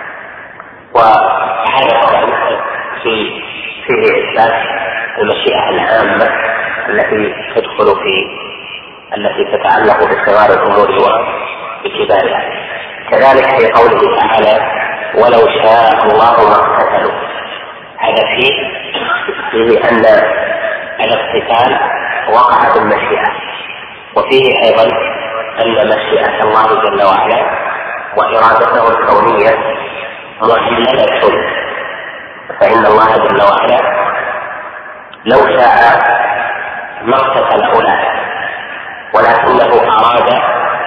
وهذا في فيه إثبات المشيئة العامة التي تدخل في التي تتعلق بصغار الأمور وبكبارها. كذلك في قوله تعالى ولو شاء الله ما اقتتلوا، هذا فيه فيه أن الاقتتال وقع بالمشيئة، وفيه أيضا أن مشيئة الله جل وعلا وإرادته الكونية معللة، فإن الله جل وعلا لو شاء ما اقتتل أولئك، ولكنه أراد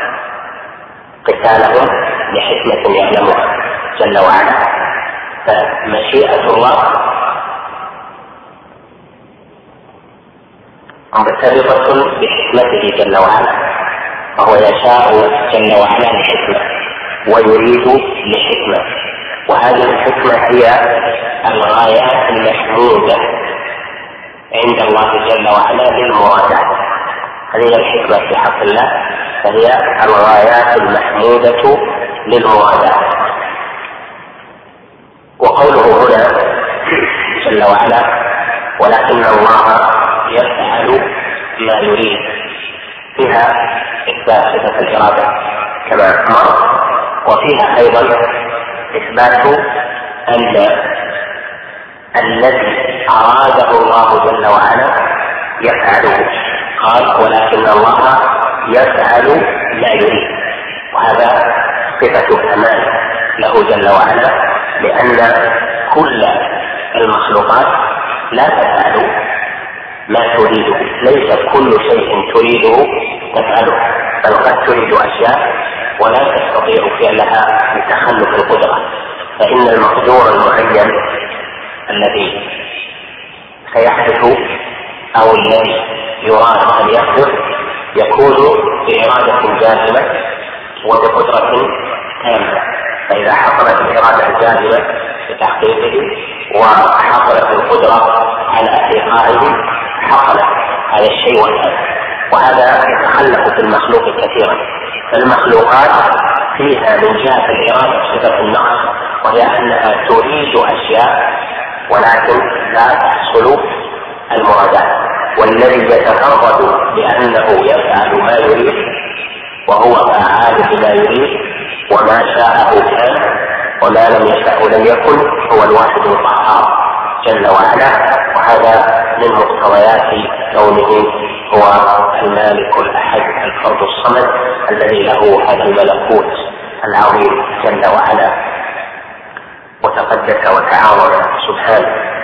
قتالهم لحكمة يعلمها جل وعلا. فمشيئة الله مرتبطة بحكمته جل وعلا، فهو يشاء جل وعلا لحكمة ويريد لحكمة، وهذه الحكمة هي الغايات المحمودة عند الله جل وعلا للمرادات. هذه الحكمة في حق الله، فهي الغايات المحمودة للمرادات. وقوله هنا جل وعلا ولكن الله يفعل ما يريد، فيها إثبات صفة الإرادة كما مر، وفيها أيضا إثبات أن الذي أراده الله جل وعلا يفعله. قال ولكن الله يفعل ما يريد، وهذا صفة كمال له جل وعلا، لأن كل المخلوقات لا تفعل ما تريده، ليس كل شيء تريده تفعله، بل قد تريد أشياء ولا تستطيع فعلها لتخلف القدرة. فإن المقدور المعين الذي سيحدث أو الذي يراد أن يحدث يكون بإرادة جازمة وبقدرة تامة. فإذا حصلت الإرادة الجازمة بتحقيقه وحصلت القدرة على إحقاقه حصل هذا الشيء والآن. وهذا يتخلف في المخلوق كثيرا، فالمخلوقات فيها من جهة الإرادة صفة النقص، وهي أنها تريد أشياء ولكن لا تحصل المرادات. والذي يتفرد بأنه يفعل ما يريد وهو فعال بما يريد، وما شاءه كان وما لم يشاء لم يكن، هو الواحد القهار جل وعلا. وهذا من مقتضيات كونه هو المالك الأحد الفرد الصمد الذي له هذا الملكوت العظيم جل وعلا وتقدس وتعاظم سبحانه.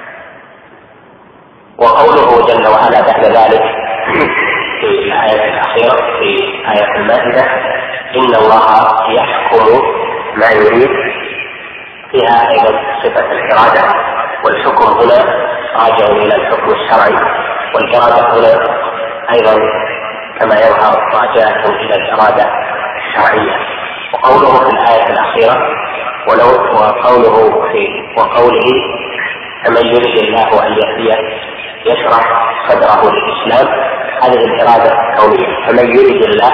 وقوله جل وعلا بعد ذلك في الآية الأخيرة في آية المائدة إن الله يحكم ما يريد، فيها أيضا صفة الإرادة، والحكم هنا راجع إلى الحكم الشرعي، والإرادة هنا أيضا كما يظهر راجعة إلى الإرادة الشرعية. وقوله في الآية الأخيرة ولو وقوله في وقوله فمن يريد الله أن يهديه يشرح صدره للإسلام، هذه الإرادة الكونية. فمن يريد الله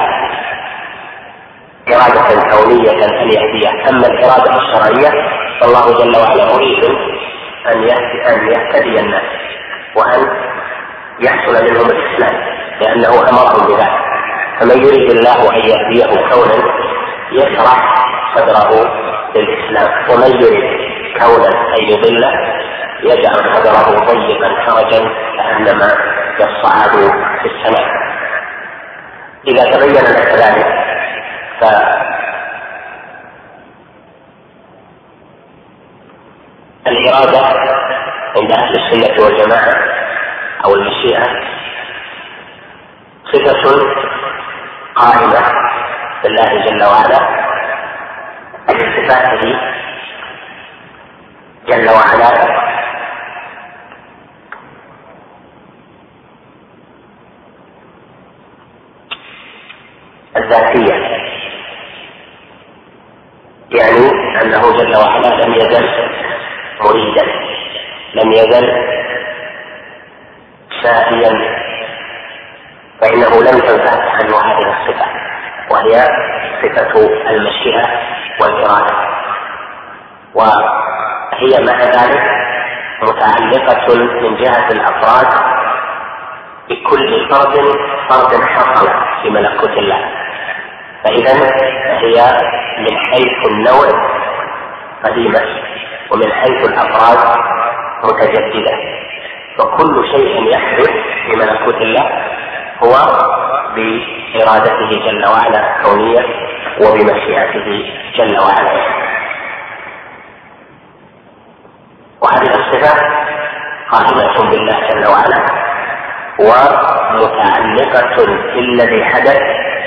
إرادة كونية أن يهديه. أما الإرادة الشرعية فالله جل وعلا يريد أن أن يهتدي الناس وأن يحصل منهم الإسلام، لأنه أمرهم بذلك. فمن يريد الله أن يهديه كونا يشرح صدره للإسلام، ومن يريد كونا أن يضله يجعل صدره ضيقا حرجا كأنما يصعد في السماء. إذا تبين لك ذلك فالإرادة عند أهل السنة والجماعة أو المشيئة صفة قائمة بالله جل وعلا بصفاته جل وعلا الذاتية، يعني أنه جل وعلا لم يزل مريدا، لم يزل سائيا، فإنه لم تنفك عنه هذه الصفة وهي صفة المشيئة والإرادة، وهي مع ذلك متعلقة من جهة الأفراد بكل فرد فرد حصل في ملكوت الله، فإذا هي من حيث النوع قديمة ومن حيث الأفراد متجددة، فكل شيء يحدث في ملكوت الله هو بإرادته جل وعلا كونية وبمشيئته جل وعلا. وهذه الصفة قائمة بالله جل وعلا ومتعلقة بالذي حدث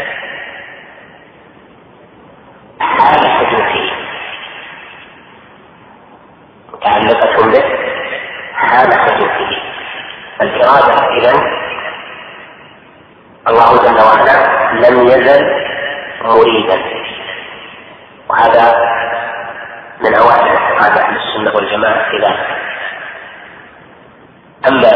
حال حدوثه، متعلقة به حال حدوثه. الإرادة إذن الله جل وعلا لم يزل مريدا، وهذا من أوائل اعتقاد أهل السنة والجماعة في ذلك. أما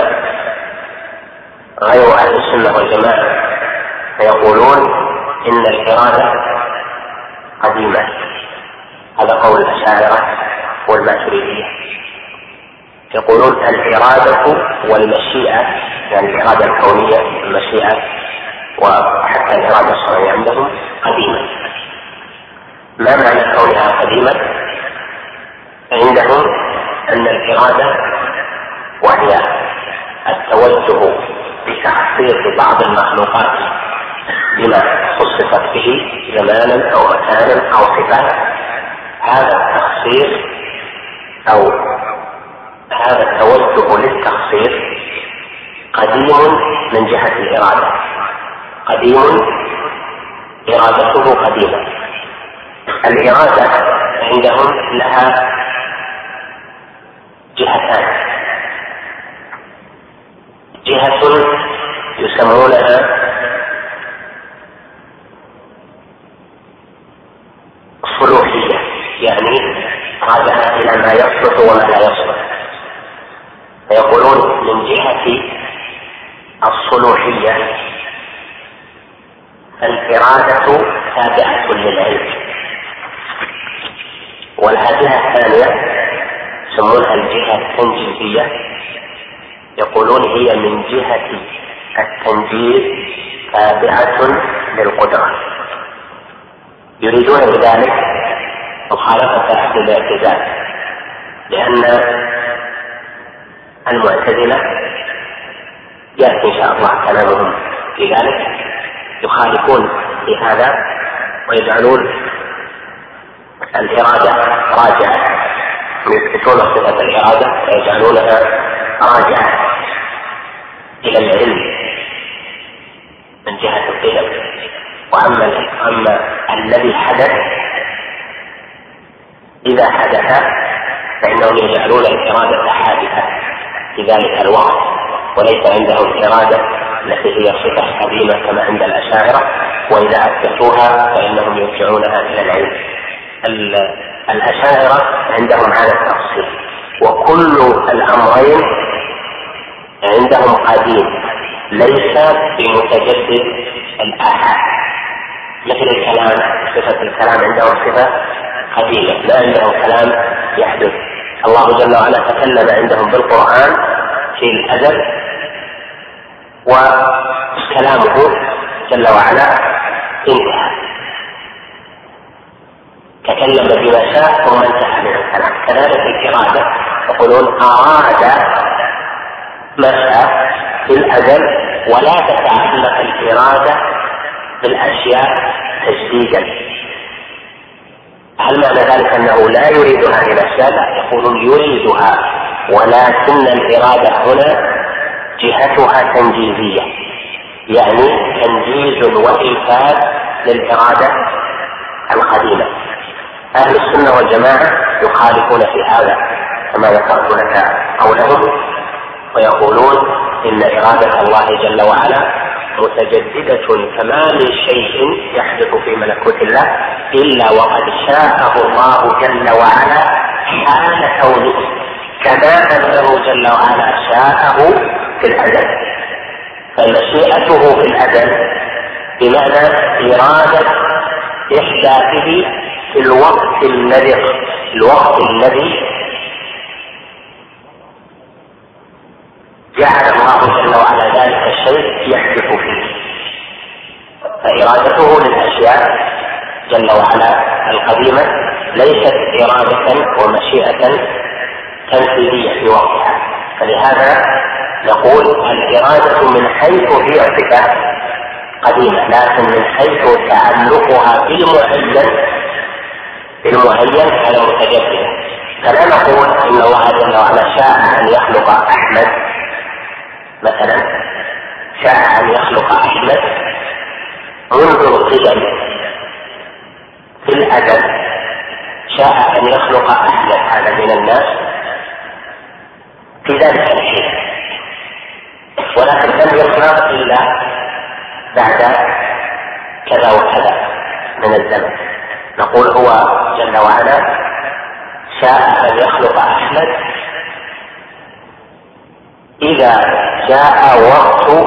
غير أهل السنة والجماعة فيقولون إن الإرادة قديمة، هذا قول الأشاعرة والماتريدية، يقولون الإرادة والمشيئة، يعني الإرادة الكونية والمشيئة وحتى الإرادة الشرعية عندهم قديمة. ما معنى كونها قديمة؟ عندهم أن الإرادة وهي التوجه بتخصيص بعض المخلوقات بما خصصت به زمانا أو مكانا أو صفات، هذا التخصيص أو هذا التوجه للتخصيص قديم من جهة الإرادة، قديم إرادته قديمة. الإرادة عندهم لها جهتان، جهة يسمونها صلوحية، يعني راجعة إلى ما يصلح وما لا يصلح، فيقولون من جهة الصلوحية الإرادة تابعة للعلم. والجهة الثانية يسمونها الجهة التنجيزية، يقولون هي من جهة التنجيز تابعة للقدرة، يريدون بذلك مخالفة أهل الاعتزال، لأن المعتزلة يأتي إن شاء الله كلامهم في ذلك يخالفون في هذا ويجعلون الإرادة راجعة، ويثبتون صفة الإرادة ويجعلونها راجعة إلى العلم من جهة القدم. وأما أما الذي حدث إذا حدث فإنهم يجعلون الإرادة حادثة في ذلك الوقت، وليس عندهم إرادة التي هي صفة قديمة كما عند الأشاعرة، وإذا أثبتوها فإنهم يرجعونها إلى العلم. الأشاعرة عندهم هذا التفصيل، وكل الأمرين عندهم قديم ليس بمتجدد الآحاد، مثل الكلام، صفة الكلام عندهم صفة قديمة، لا عندهم كلام يحدث. الله جل وعلا تكلم عندهم بالقرآن في الأزل، وكلامه جل وعلا انتهى، تكلم بما شاء ثم انتهى من الكلام. كذلك الإرادة يقولون أراد ما شاء في الأزل، ولا تتعلق الإرادة بالأشياء تجديدا. هل معنى ذلك أنه لا يريد هذه الأشياء؟ لا، يقولون يريدها، ولكن الإرادة هنا جهتها تنجيزية، يعني تنجيز وإنفاذ للإرادة القديمة. أهل السنة والجماعة يخالفون في هذا كما ذكرت لك قولهم، ويقولون إن إرادة الله جل وعلا متجددة، فما من شيء يحدث في ملكوت الله إلا وقد شاءه الله جل وعلا حال كونه، كما أنه جل وعلا شاءه في الأزل. فمشيئته في الأزل بمعنى إرادة إحداثه في الوقت الذي الوقت الذي جعل الله جل وعلا ذلك الشيء يحدث فيه. فإرادته للأشياء جل وعلا القديمة ليست إرادة ومشيئة تنفيذية في وقتها. فلهذا نقول الإرادة من حيث هي صفة قديمة، لكن من حيث تعلقها بالمعين بالمعين على متجددة. فلا نقول إن الله جل وعلا شاء أن يخلق أحمد مثلا، شاء أن يخلق أحمد منذ القدم في الأزل، شاء أن يخلق أحمد هذا من الناس في ذلك الحين، ولكن لم يخلق إلا بعد كذا وكذا من الزمن. نقول هو جل وعلا شاء أن يخلق أحمد إذا جاء وقت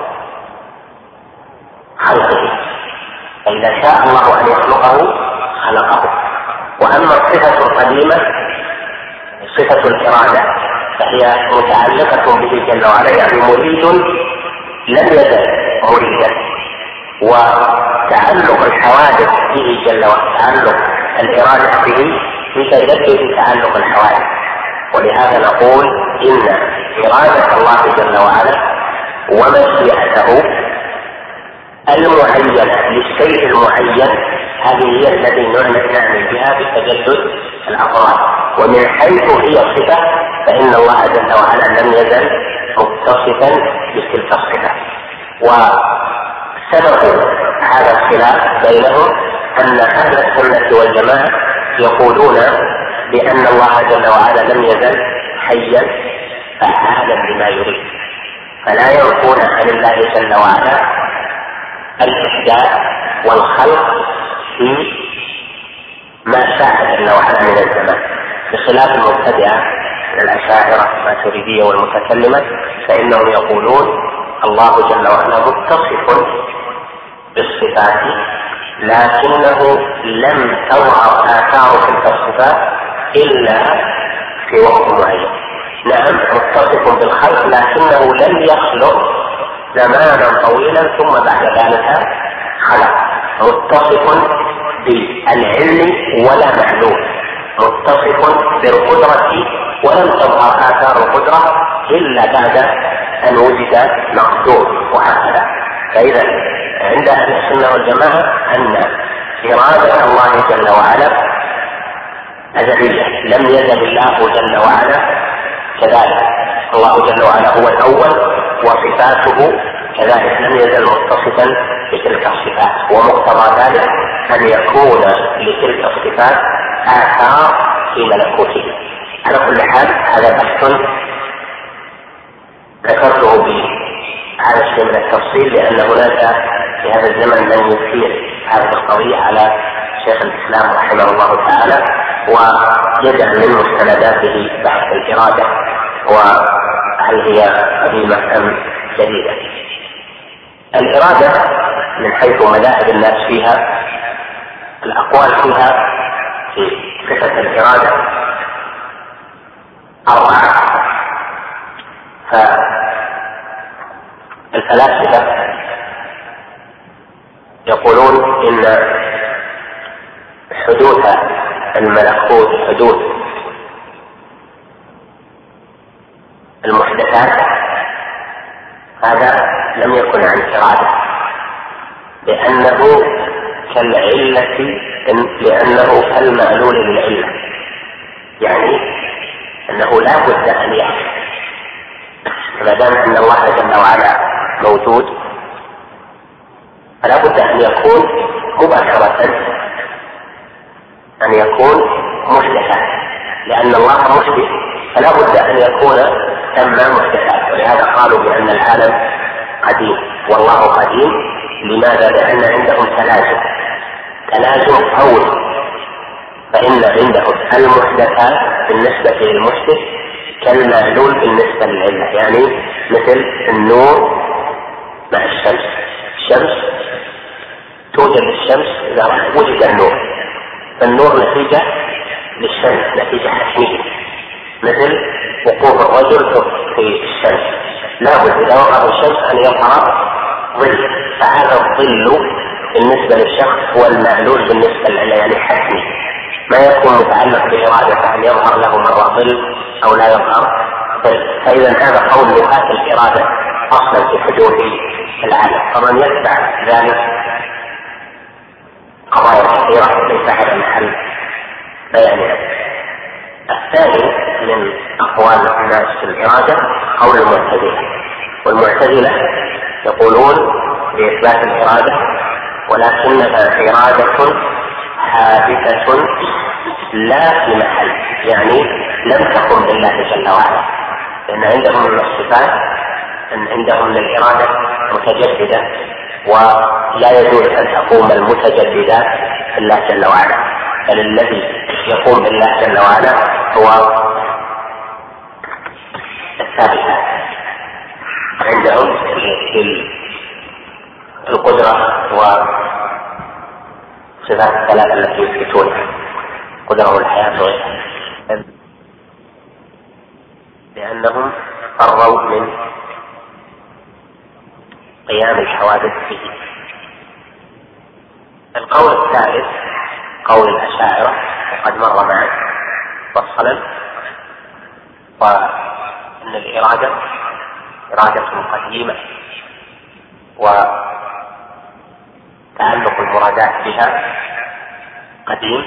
خلقه، فإذا شاء الله أن يخلقه خلقه. وأما الصفة القديمة صفة الإرادة فهي متعلقة به جل وعلا، يعني مريد لم يزل مريدا، وتعلق الحوادث به جل وعلا، تعلق الإرادة به بتجدد تعلق الحوادث. ولهذا نقول إن إرادة الله جل وعلا ومشيئته المعينة للشيء المعين هذه هي التي نعني بها بتجدد الأفراد. ومن حيث هي صفة فإن الله جل وعلا لم يزل متصفا بتلك الصفة. وسبب هذا الخلاف بينهم أن أهل السنة والجماعة يقولون بأن الله جل وعلا لم يزل حيا فعالا بما يريد، فلا ينفون عن الله جل وعلا الإحداث والخلق في ما شاء جل وعلا من الزمان، بخلاف المبتدعة من الأشاعرة الماتريدية والمتكلمة، فإنهم يقولون الله جل وعلا متصف بالصفات لكنه لم تظهر آثار تلك الصفات إلا في وقت معين. نعم متصف بالخلق لكنه لم يخلق زمانا طويلا ثم بعد ذلك خلق. متصف بالعلم ولا معلوم، متصف بالقدرة ولم تظهر آثار القدرة إلا بعد أن وجد مقدور، وهكذا. فإذا عند أهل السنة والجماعة أن إرادة الله جل وعلا أزلية، لم يزل الله جل وعلا كذلك. الله جل وعلا هو الأول وصفاته كذلك لم يزل متصفا بتلك الصفات، ومقتضى ذلك أن يكون لتلك الصفات آثار في ملكوته. على كل حال هذا بحث ذكرته بهذا الشيء من التفصيل، لأن هناك في هذا الزمن من يثير هذه القضية على شيخ الإسلام رحمه الله تعالى، ويجعل من مستنداته بحث الإرادة وهل هي قديمة أم جديدة. الإرادة من حيث مذاهب الناس فيها، الأقوال فيها في صفة الإرادة أربعة. فالفلاسفة يقولون إن حدوث الملكوت، حدوث يستغني عن الإرادة، لأنه كالعلة، لأنه كالمعلول للعلة، يعني أنه لا بد أن يحدث. ما دام أن الله جل وعلا موجود فلا بد أن يكون مباشرة، أن يكون محدثا، لأن الله محدث فلا بد أن يكون ثم محدثات. ولهذا قالوا بأن العالم قديم والله قديم. لماذا؟ لأن عندهم تلازم تلازم قوي، فإن عندهم المحدثات بالنسبة للمحدث كالمعلول بالنسبة للعلة، يعني مثل النور مع الشمس. الشمس توجد الشمس إذا وجد النور، فالنور نتيجة للشمس، نتيجة حتمية، مثل وقوف الرجل في الشمس لابد إذا وقف الشمس أن يظهر ظل، فهذا الظل بالنسبة للشخص هو المعلول بالنسبة للعلة، يعني حتمي، ما يكون متعلق بإرادة أن يظهر له مرة ظل أو لا يظهر. فإذا هذا قول لغات الإرادة أصلا في حدود العالم، فمن يتبع ذلك قضايا كثيرة ليس هذا محل بيانها. الثاني من أقوال الناس في الإرادة قول المعتزلة، والمعتزلة يقولون بإثبات الإرادة ولكنها إرادة حادثة لا في محل، يعني لم تكن بالله جل وعلا، لأن عندهم من الصفات أن عندهم الإرادة متجددة، ولا يجوز أن تقوم المتجددات بالله جل وعلا، بل الذي يقوم بالله جل وعلا هو الثابتة. عندهم القدرة وصفات الثلاثة التي يثبتونها، قدرة والحياة وغيرها، لأنهم فروا من قيام الحوادث به. القول الثالث قول الأشاعرة وقد مر معنا مفصلا، وأن الإرادة إرادة قديمة وتعلق المرادات بها قديم،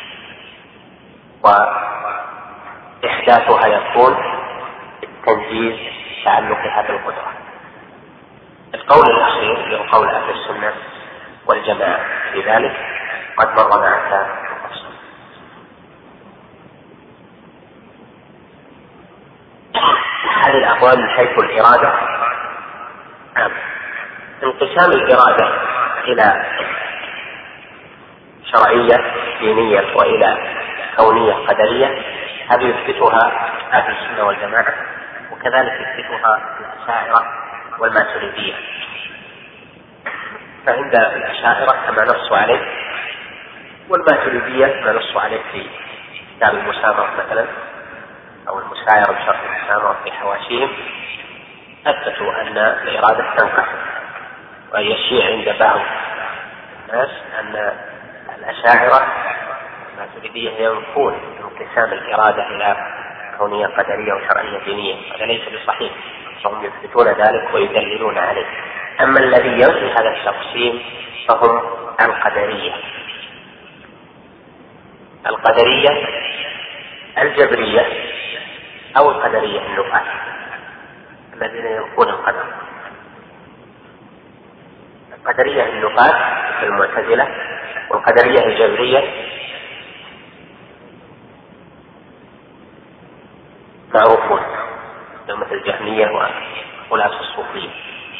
وإحداثها يكون بالتنجيز تعلقها بالقدرة. القول الأخير هو قول أهل السنة والجماعة في ذلك قد مر معك مفصلا. هذه الأقوال من حيث الإرادة عام. انقسام الإرادة إلى شرعية دينية وإلى كونية قدرية هذه يثبتها أهل السنة والجماعة، وكذلك يثبتها الأشاعرة والماتريدية. فعند الأشاعرة كما نصوا عليه، والماتريدية ما نصوا عليه في كتاب المسامرة مثلا أو المسايرة بشرط المسامرة في حواشيهم، أثبتوا أن الإرادة تنقسم، ويشيع عند بعض الناس أن الأشاعرة الماتريدية ينفون انقسام الإرادة إلى كونية قدرية وشرعية دينية. هذا ليس بصحيح، فهم يثبتون ذلك ويدللون عليه. أما الذي ينفي هذا التقسيم فهم القدرية، القدرية الجبرية أو القدرية النفاة الذين ينفون القدر. القدرية النفاة في المعتزلة، والقدرية الجبرية معروفون مثل الجهمية وغلاة الصوفية.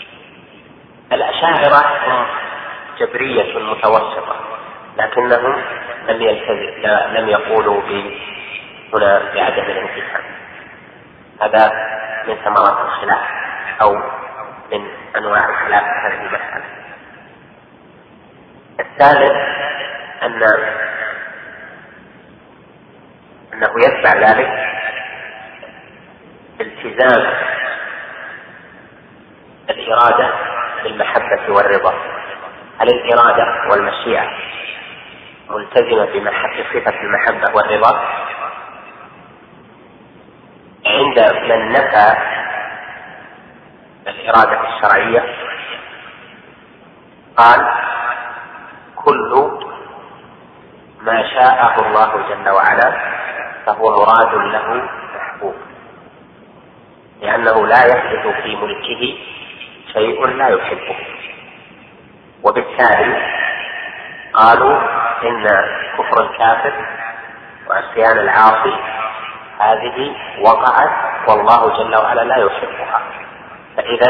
الأشاعرة هم جبرية متوسطة، لكنهم لم يلتزم لم يقولوا هنا بعدم الانقسام. هذا من ثمرات الخلاف أو من أنواع الخلاف في هذه المسألة. الثالث أن أنه يتبع ذلك التزام الإرادة بالمحبة والرضا. هل الإرادة والمشيئة ملتزمة بصفة المحبة والرضا؟ عند من نفى الإرادة الشرعية قال كل ما شاءه الله جل وعلا فهو مراد له محبوب، لأنه لا يحدث في ملكه شيء لا يحبه. وبالتالي قالوا إن كفر الكافر وعصيان العاصي هذه وقعت والله جل وعلا لا يحبها، فإذا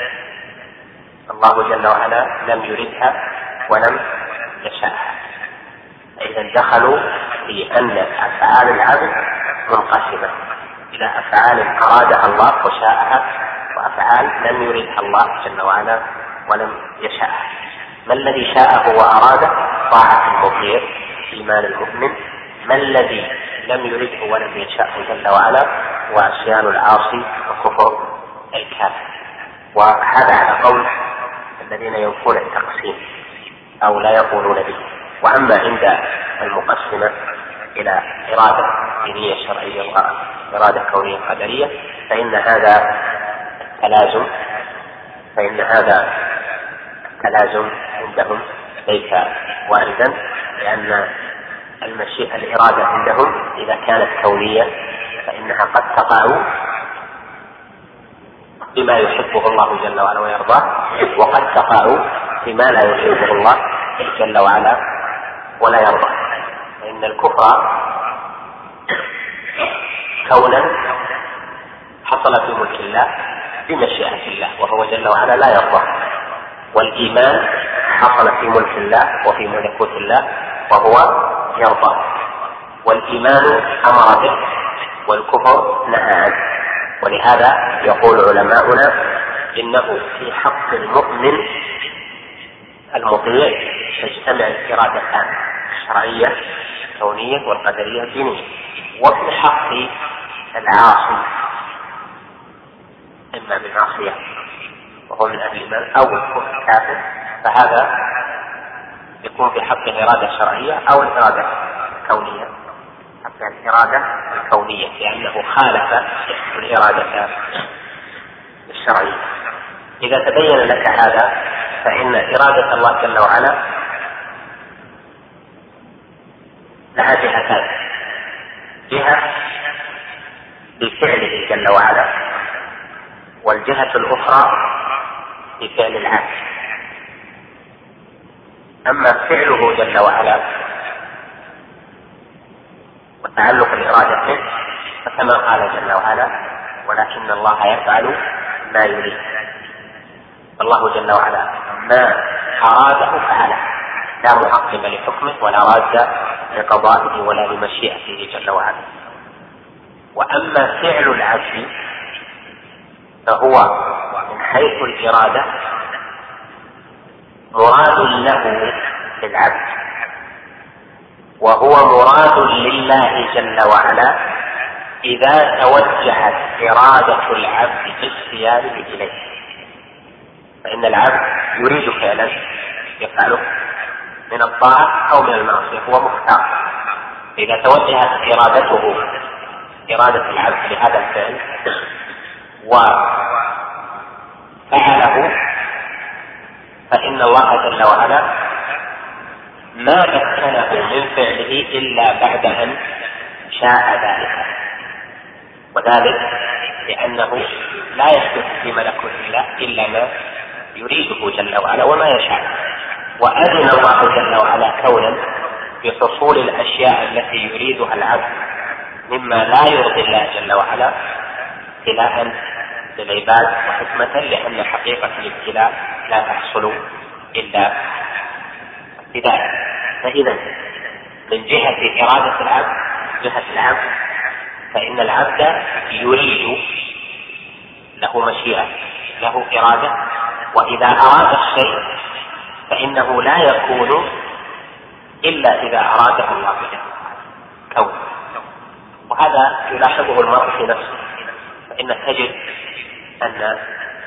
الله جل وعلا لم يردها ولم يشاءها، فإذا دخلوا في أن أفعال العبد منقسمة إلى أفعال أرادها الله وشاءها، وأفعال لم يردها الله جل وعلا ولم يشاءها. ما الذي شاءه وأراده؟ طاعة المطيع، إيمان المؤمن. ما الذي لم يرده ولم يشاءه جل وعلا؟ وعصيان العاصي وكفر الكافر. وهذا على قول الذين ينفون التقسيم أو لا يقولون به. وأما عند المقسمة إلى إرادة دينية شرعية وإرادة كونية قدرية فإن هذا تلازم فإن هذا تلازم عندهم ليس واردا، لأن المشيئة الإرادة عندهم إذا كانت كونية فإنها قد تقع بما يحبه الله جل وعلا ويرضاه، وقد تقع بما لا يحبه الله جل وعلا ولا يرضاه. فإن الكفر كونا حصل في ملك الله بمشيئة الله وهو جل وعلا لا يرضاه، والإيمان حصل في ملك الله وفي ملكوت الله وهو يرضى. والإيمان أمر به والكفر نهى عنه. ولهذا يقول علماؤنا إنه في حق المؤمن المطيع تجتمع الإرادتان الشرعية الكونية والقدرية الدينية، وفي حق العاصي إما بالمعصية وهو من أهل الإيمان أو الكفر الكافر فهذا يكون في حق الإرادة الشرعية أو الإرادة الكونية، حتى الإرادة الكونية لأنه خالف الإرادة الشرعية. إذا تبين لك هذا فإن إرادة الله جل وعلا لها جهتان: جهة بفعله جل وعلا، والجهة الأخرى بفعل العبد. أما فعله جل وعلا وتعلق الإرادة به فكما قال جل وعلا: ولكن الله يفعل ما يريد. الله جل وعلا ما أراده فعله، لا معقب لحكمه ولا راد لقضائه ولا لمشيئته جل وعلا. وأما فعل العبد فهو من حيث الإرادة مراد له للعبد، وهو مراد لله جل وعلا إذا توجهت إرادة العبد باختياره إليه. فإن العبد يريد فعلا يفعله من الطاعة أو من المعصية، هو مختار. إذا توجهت إرادته إرادة العبد لهذا الفعل وفعله فإن الله جل وعلا ما مكنه من فعله إلا بعد أن شاء ذلك، وذلك لأنه لا يحدث في ملكوت الله إلا ما يريده جل وعلا وما يشاء. وأذن الله جل وعلا كونا بحصول الأشياء التي يريدها العبد مما لا يرضي الله جل وعلا ابتلاء للعباد وحكمة، لأن حقيقة الابتلاء لا تحصل إلا ابتداء. فإذا من جهة إرادة العبد جهة العبد فإن العبد يريد، له مشيئة له إرادة، وإذا أراد الشيء فإنه لا يكون إلا إذا أراده الله كون. وهذا يلاحظه المرء في نفسه، فإنك تجد أن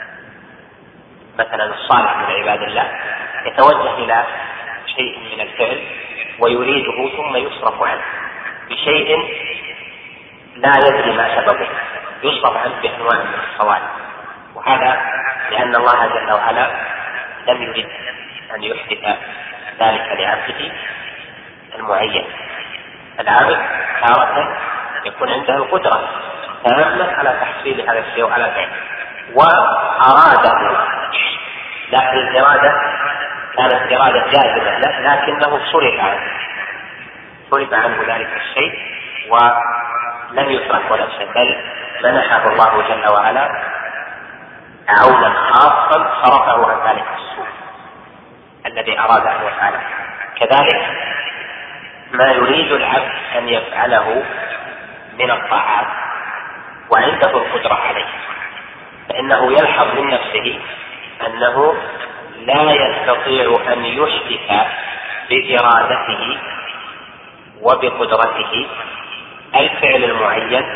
مثلا الصالح من عباد الله يتوجه إلى شيء من الفعل ويريده ثم يصرف عنه بشيء لا يدري ما سببه، يصرف عنه بأنواع من الصوالح. وهذا لأن الله جل وعلا لم يرد أن يحدث ذلك لعبده المعين. العبد تارة يكون عنده القدرة تامة على تحصيل هذا الشيء وعلى ذلك وأراده، لكن الإرادة كانت إرادة جازمة لكنه صرف عنه صرف عنه ذلك الشيء ولم يترك ولا شيء، بل منحه الله جل وعلا عونا خاصا صرفه عن ذلك السوء الذي أراد أن يفعله. كذلك ما يريد العبد أن يفعله من الطاعات وعنده القدرة عليه، فإنه يلحظ من نفسه أنه لا يستطيع أن يحدث بإرادته وبقدرته الفعل المعين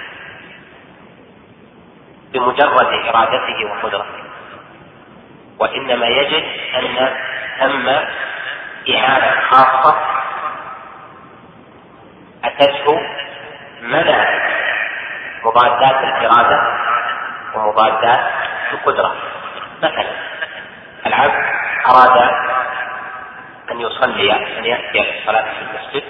بمجرد إرادته وقدرته، وإنما يجد أن ثم إعانة خاصة أتته منع مضادات الإرادة ومضادات القدرة. مثلا العبد أراد أن يصلي أن يأتي الصلاة في المسجد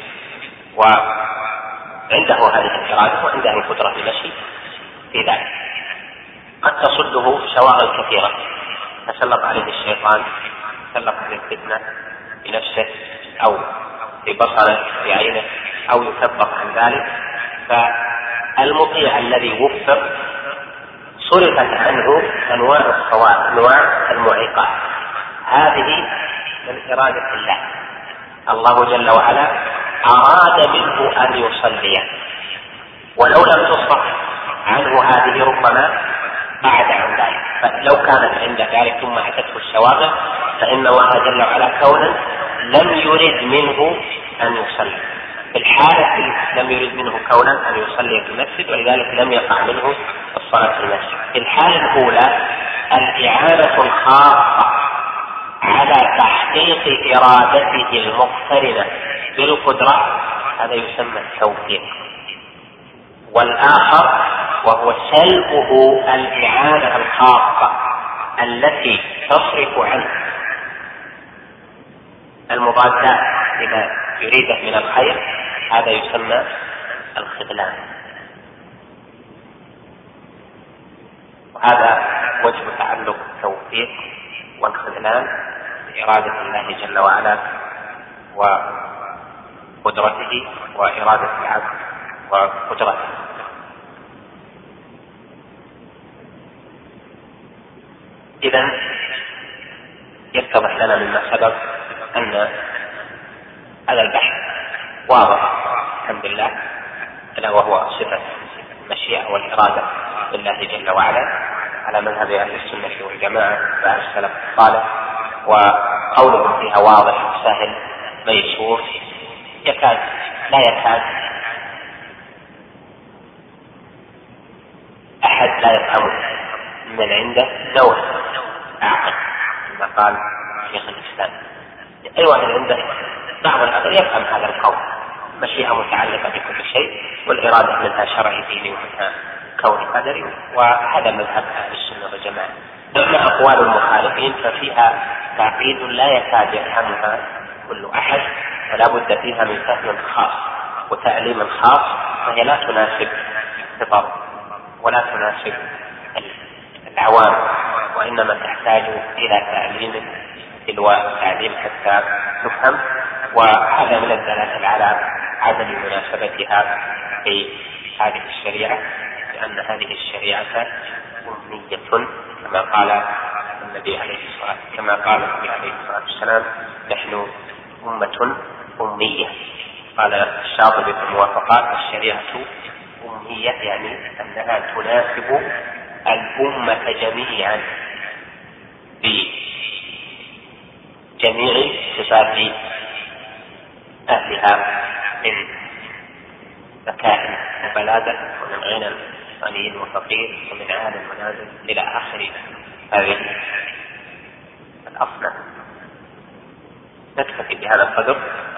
وعنده هذه الإرادة وعنده القدرة المشي في ذلك، قد تصده شواغل كثيرة، تسلط عليه الشيطان، تسلط عليه الفتنة بنفسه أو ببصره بعينه أو يثبط عن ذلك، فالمطيع الذي وفق صرفت عنه أنواع الصواب أنواع المعيقات. هذه من إرادة الله. الله جل وعلا أراد منه أن يصلي، ولو لم تصرف عنه هذه ربما بعد عن ذلك، فلو كانت عند ذلك ثم أتته الشواغل فإن الله جل وعلا كونا لم يرد منه أن يصلي. في الحالة لم يرد منه كونا أن يصلي في المسجد ولذلك لم يقع منه الصلاة في المسجد. في الحالة الأولى الإعانة الخاصة على تحقيق إرادته المقترنة بالقدرة هذا يسمى التوفيق. والآخر وهو سلبه الإعانة الخاصة التي تصرف عنه المضادات لما يريده من الخير، هذا يسمى الخذلان. وهذا وجه تعلق التوفيق والخذلان بإرادة الله جل وعلا وقدرته وإرادة العبد وقدرته. إذن يتضح لنا مما سبق أن هذا البحث واضح الحمد لله، ألا وهو صفة المشيئة والإرادة لله جل وعلا على مذهب أهل السنة والجماعة وأهل السلف الصالح، وقولهم فيها واضح سهل ميسور، يكاد لا يكاد أحد لا يفهمه من عنده نوع عقل كما قال شيخ الإسلام. أي واحد عنده بعض العقل يفهم هذا القول، مشيئة متعلقة بكل شيء والإرادة منها شرعي ديني ومنها كوني قدري، وهذا مذهب أهل السنة والجماعة. أما أقوال المخالفين ففيها تعقيد لا يكاد يفهمها كل أحد، ولا بد فيها من فهم خاص وتعليم خاص، فهي لا تناسب الخطاب ولا تناسب العوام، وإنما تحتاج إلى تعليم تلو تعليم حتى تفهم. وهذا من الدلالة على عدم مناسبتها في هذه الشريعة، لأن هذه الشريعة أمنية كما قال النبي عليه الصلاة كما قال النبي عليه الصلاة والسلام: نحن أمة أمية. قال الشاطبي في الموافقات: الشريعة أمية يعني أنها تناسب الأمة جميعا بجميع صفات أهلها من ذكاء وبلادة ومن غنى غني وفقير ومن عالم ونازل إلى آخر هذه الأصناف. نكتفي بهذا القدر،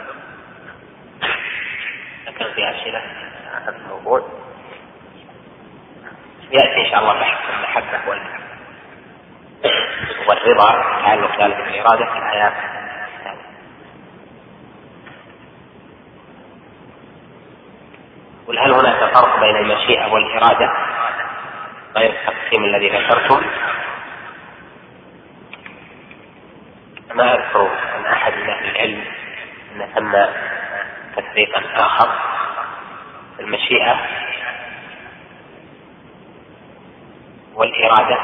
لكن في أسئلة عن هذا الموضوع يأتي إن شاء الله بحث المحبة والمحبة. والرضا تعلق ذلك بالإرادة في الآيات. وهل هناك فرق بين المشيئة والإرادة غير التقسيم الذي ذكرتم؟ ما أذكر عن أحد من أهل العلم أن ثم تفريقا آخر. المشيئة والإرادة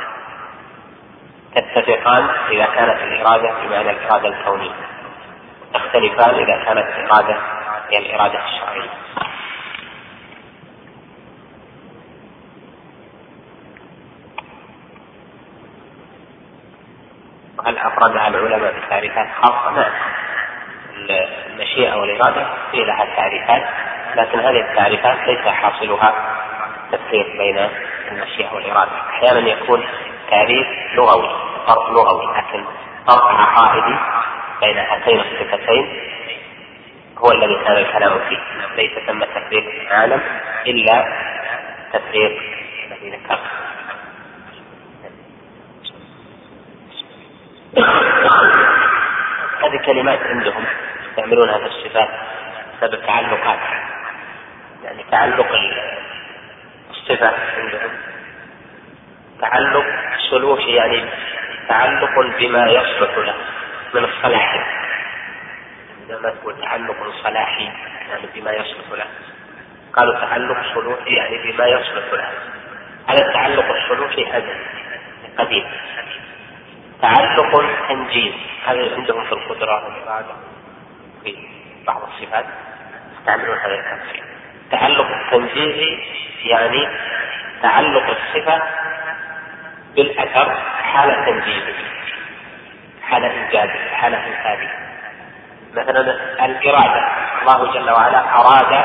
تتفقان إذا كانت الإرادة بمعنى الإرادة الكونية، تختلفان إذا كانت الإرادة هي الإرادة الشرعية. وهل أفردها العلماء بتعريفات خاصة؟ نعم، المشيئة والإرادة في لها تعريفات، لكن هذه التعريفات ليس حاصلها تفريق بين المشيئة والإرادة. أحيانا يكون تعريف لغوي، فرق لغوي، لكن فرق عقائدي بين هاتين الصفتين هو الذي كان الكلام فيه. ليس ثم تفريق عالم إلا تفريق الذي ذكرته. هذه كلمات عندهم يستعملونها في الصفات بسبب التعلقات، يعني تعلق الصفة عندهم تعلق سلوكي، يعني تعلق بما يصلح له من الصلاح. عندما تقول تعلق صلاحي يعني بما يصلح له، قالوا تعلق سلوكي يعني بما يصلح له. هذا التعلق السلوكي أزل قديم. تعلق تنجيز هذا عندهم في القدرة والإرادة في بعض الصفات يستعملون هذا التفسير. تعلق التنجيزي يعني تعلق الصفة بالأثر حالة تنجيزه، حالة إنجازه، حالة إنتاجه. مثلا الإرادة، الله جل وعلا أراد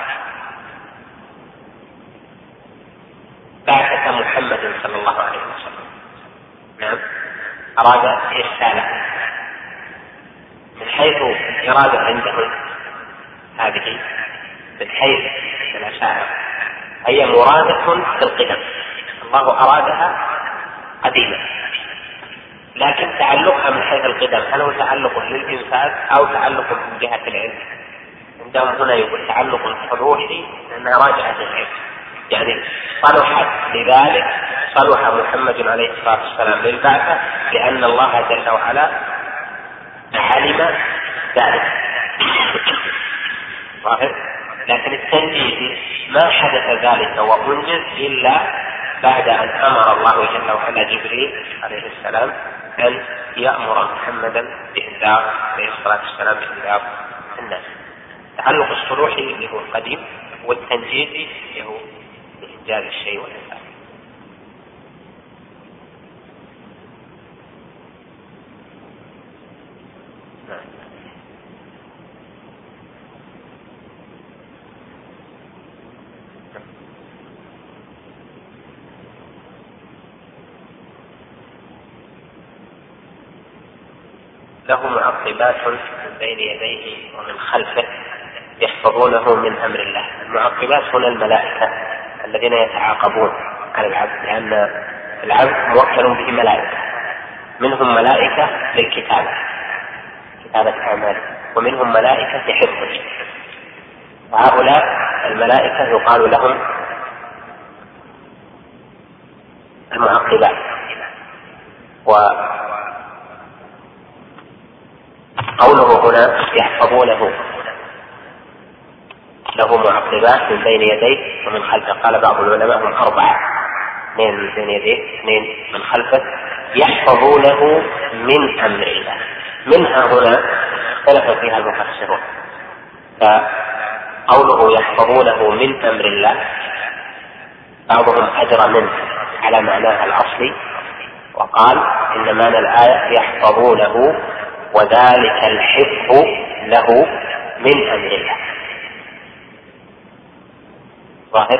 بعثة محمد صلى الله عليه وسلم. نعم، أراد إرساله. من حيث الإرادة عندهم هذه من حيث الأشاعرة هي مرادة في القدم، الله أرادها قديما، لكن تعلقها من حيث القدم هل هو تعلق للإنفاذ أو تعلق من جهة العلم؟ عندهم هنا يقول تعلق حروحي لأنها راجعة للعلم، يعني صلحت لذلك صلح محمد عليه الصلاة والسلام للبعثة لأن الله جل وعلا علم ذلك ظاهر. لكن التنجيز ما حدث ذلك وأنجز إلا بعد أن أمر الله جل وعلا جبريل عليه السلام أن يأمر محمدا بإنذار عليه الصلاة والسلام بإنذار الناس. تعلق الصلوحي اللي هو القديم والتنجيزي اللي هو بإنجاز الشيء والإنفاذ. له معقبات من بين يديه ومن خلفه يحفظونه من أمر الله. المعقبات هنا الملائكة الذين يتعاقبون على العبد، لأن العبد موكل به ملائكة، منهم ملائكة للكتابة كتابة أعماله، ومنهم ملائكة لحفظه. وهؤلاء الملائكة يقال لهم المعقبات. وقوله هنا يحفظونه له معقبات من بين يديه ومن خلفه، قال بعض العلماء هم أربعة، اثنين من بين يديه اثنين من خلفه يحفظونه من أمر الله. منها هنا اختلف فيها المفسرون، فقوله يحفظونه من أمر الله بعضهم أجرى منه على معناها الأصلي وقال إن معنى الآية يحفظونه وذلك الحفظ له من أمر الله ظاهر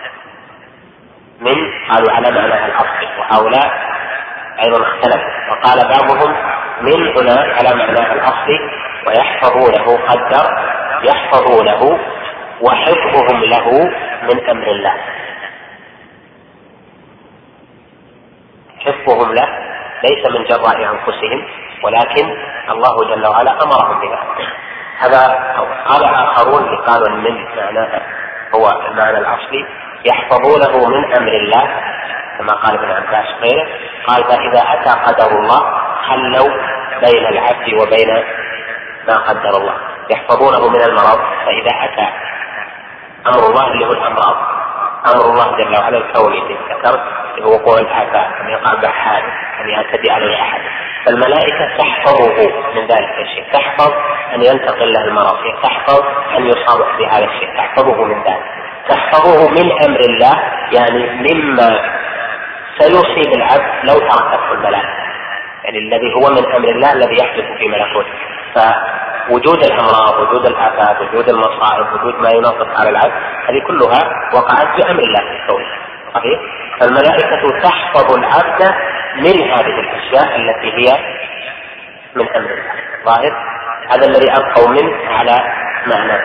من قالوا على معناها الأصلي، وهؤلاء أيضا اختلف وقال بعضهم من هنا على معناها الأصلي ويحفظونه قدر يحفظونه وحفظهم له من أمر الله، حفظهم له ليس من جراء أنفسهم، ولكن الله جل وعلا أمرهم بذلك. هذا قال آخرون قالوا من معناها هو المعنى الأصلي يحفظونه من أمر الله، كما قال ابن عباس غيره، قال فإذا أتى قدر الله خلوا بين العبد وبين ما قدر الله، يحفظونه من المرض. فإذا أتى أمر الله اللي هو الأمراض، أمر الله جل وعلا الكوني في ذكرت وقوع الآفات، أن يقع بحادث، أن يعتدي عليه أحد، فالملائكة تحفظه من ذلك الشيء، تحفظ أن ينتقل له المرض، تحفظ أن يصاب بهذا الشيء، تحفظه من ذلك، تحفظه من أمر الله، يعني مما سيصيب العبد لو تركته الملائكة، يعني الذي هو من أمر الله الذي يحدث في ملكوته. فوجود الأمراض، وجود الآفات، وجود المصائب، وجود ما ينقص على العبد، هذه كلها وقعت بأمر الله في الكون. صحيح؟ فالملائكة تحفظ العبد من هذه الأشياء التي هي من أمر الله. ظاهر هذا الذي أبقوا منه على معنى.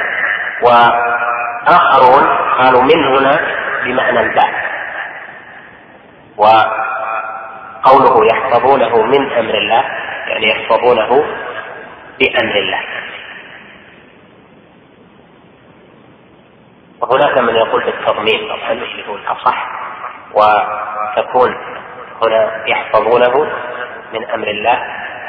وآخرون قالوا من هنا بمعنى الباء، وقوله يحفظونه من أمر الله يعني يحفظونه بأمر الله. وهناك من يقول بالتضمين طبعا اللي هو الأصح، وتكون هنا يحفظونه من أمر الله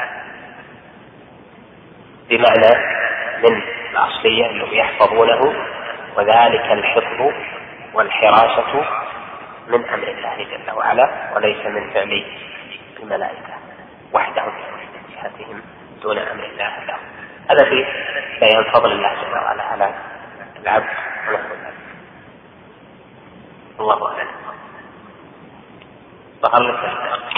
بمعنى من الأصلية اللي يحفظونه، وذلك الحفظ والحراسة من أمر الله جل وعلا، وليس من فعل الملائكة وحدهم في جهتهم دون أمر الله لهم. هذا في بيان فضل الله جل وعلا على العبد ونحو الله أعلم. ظهر لك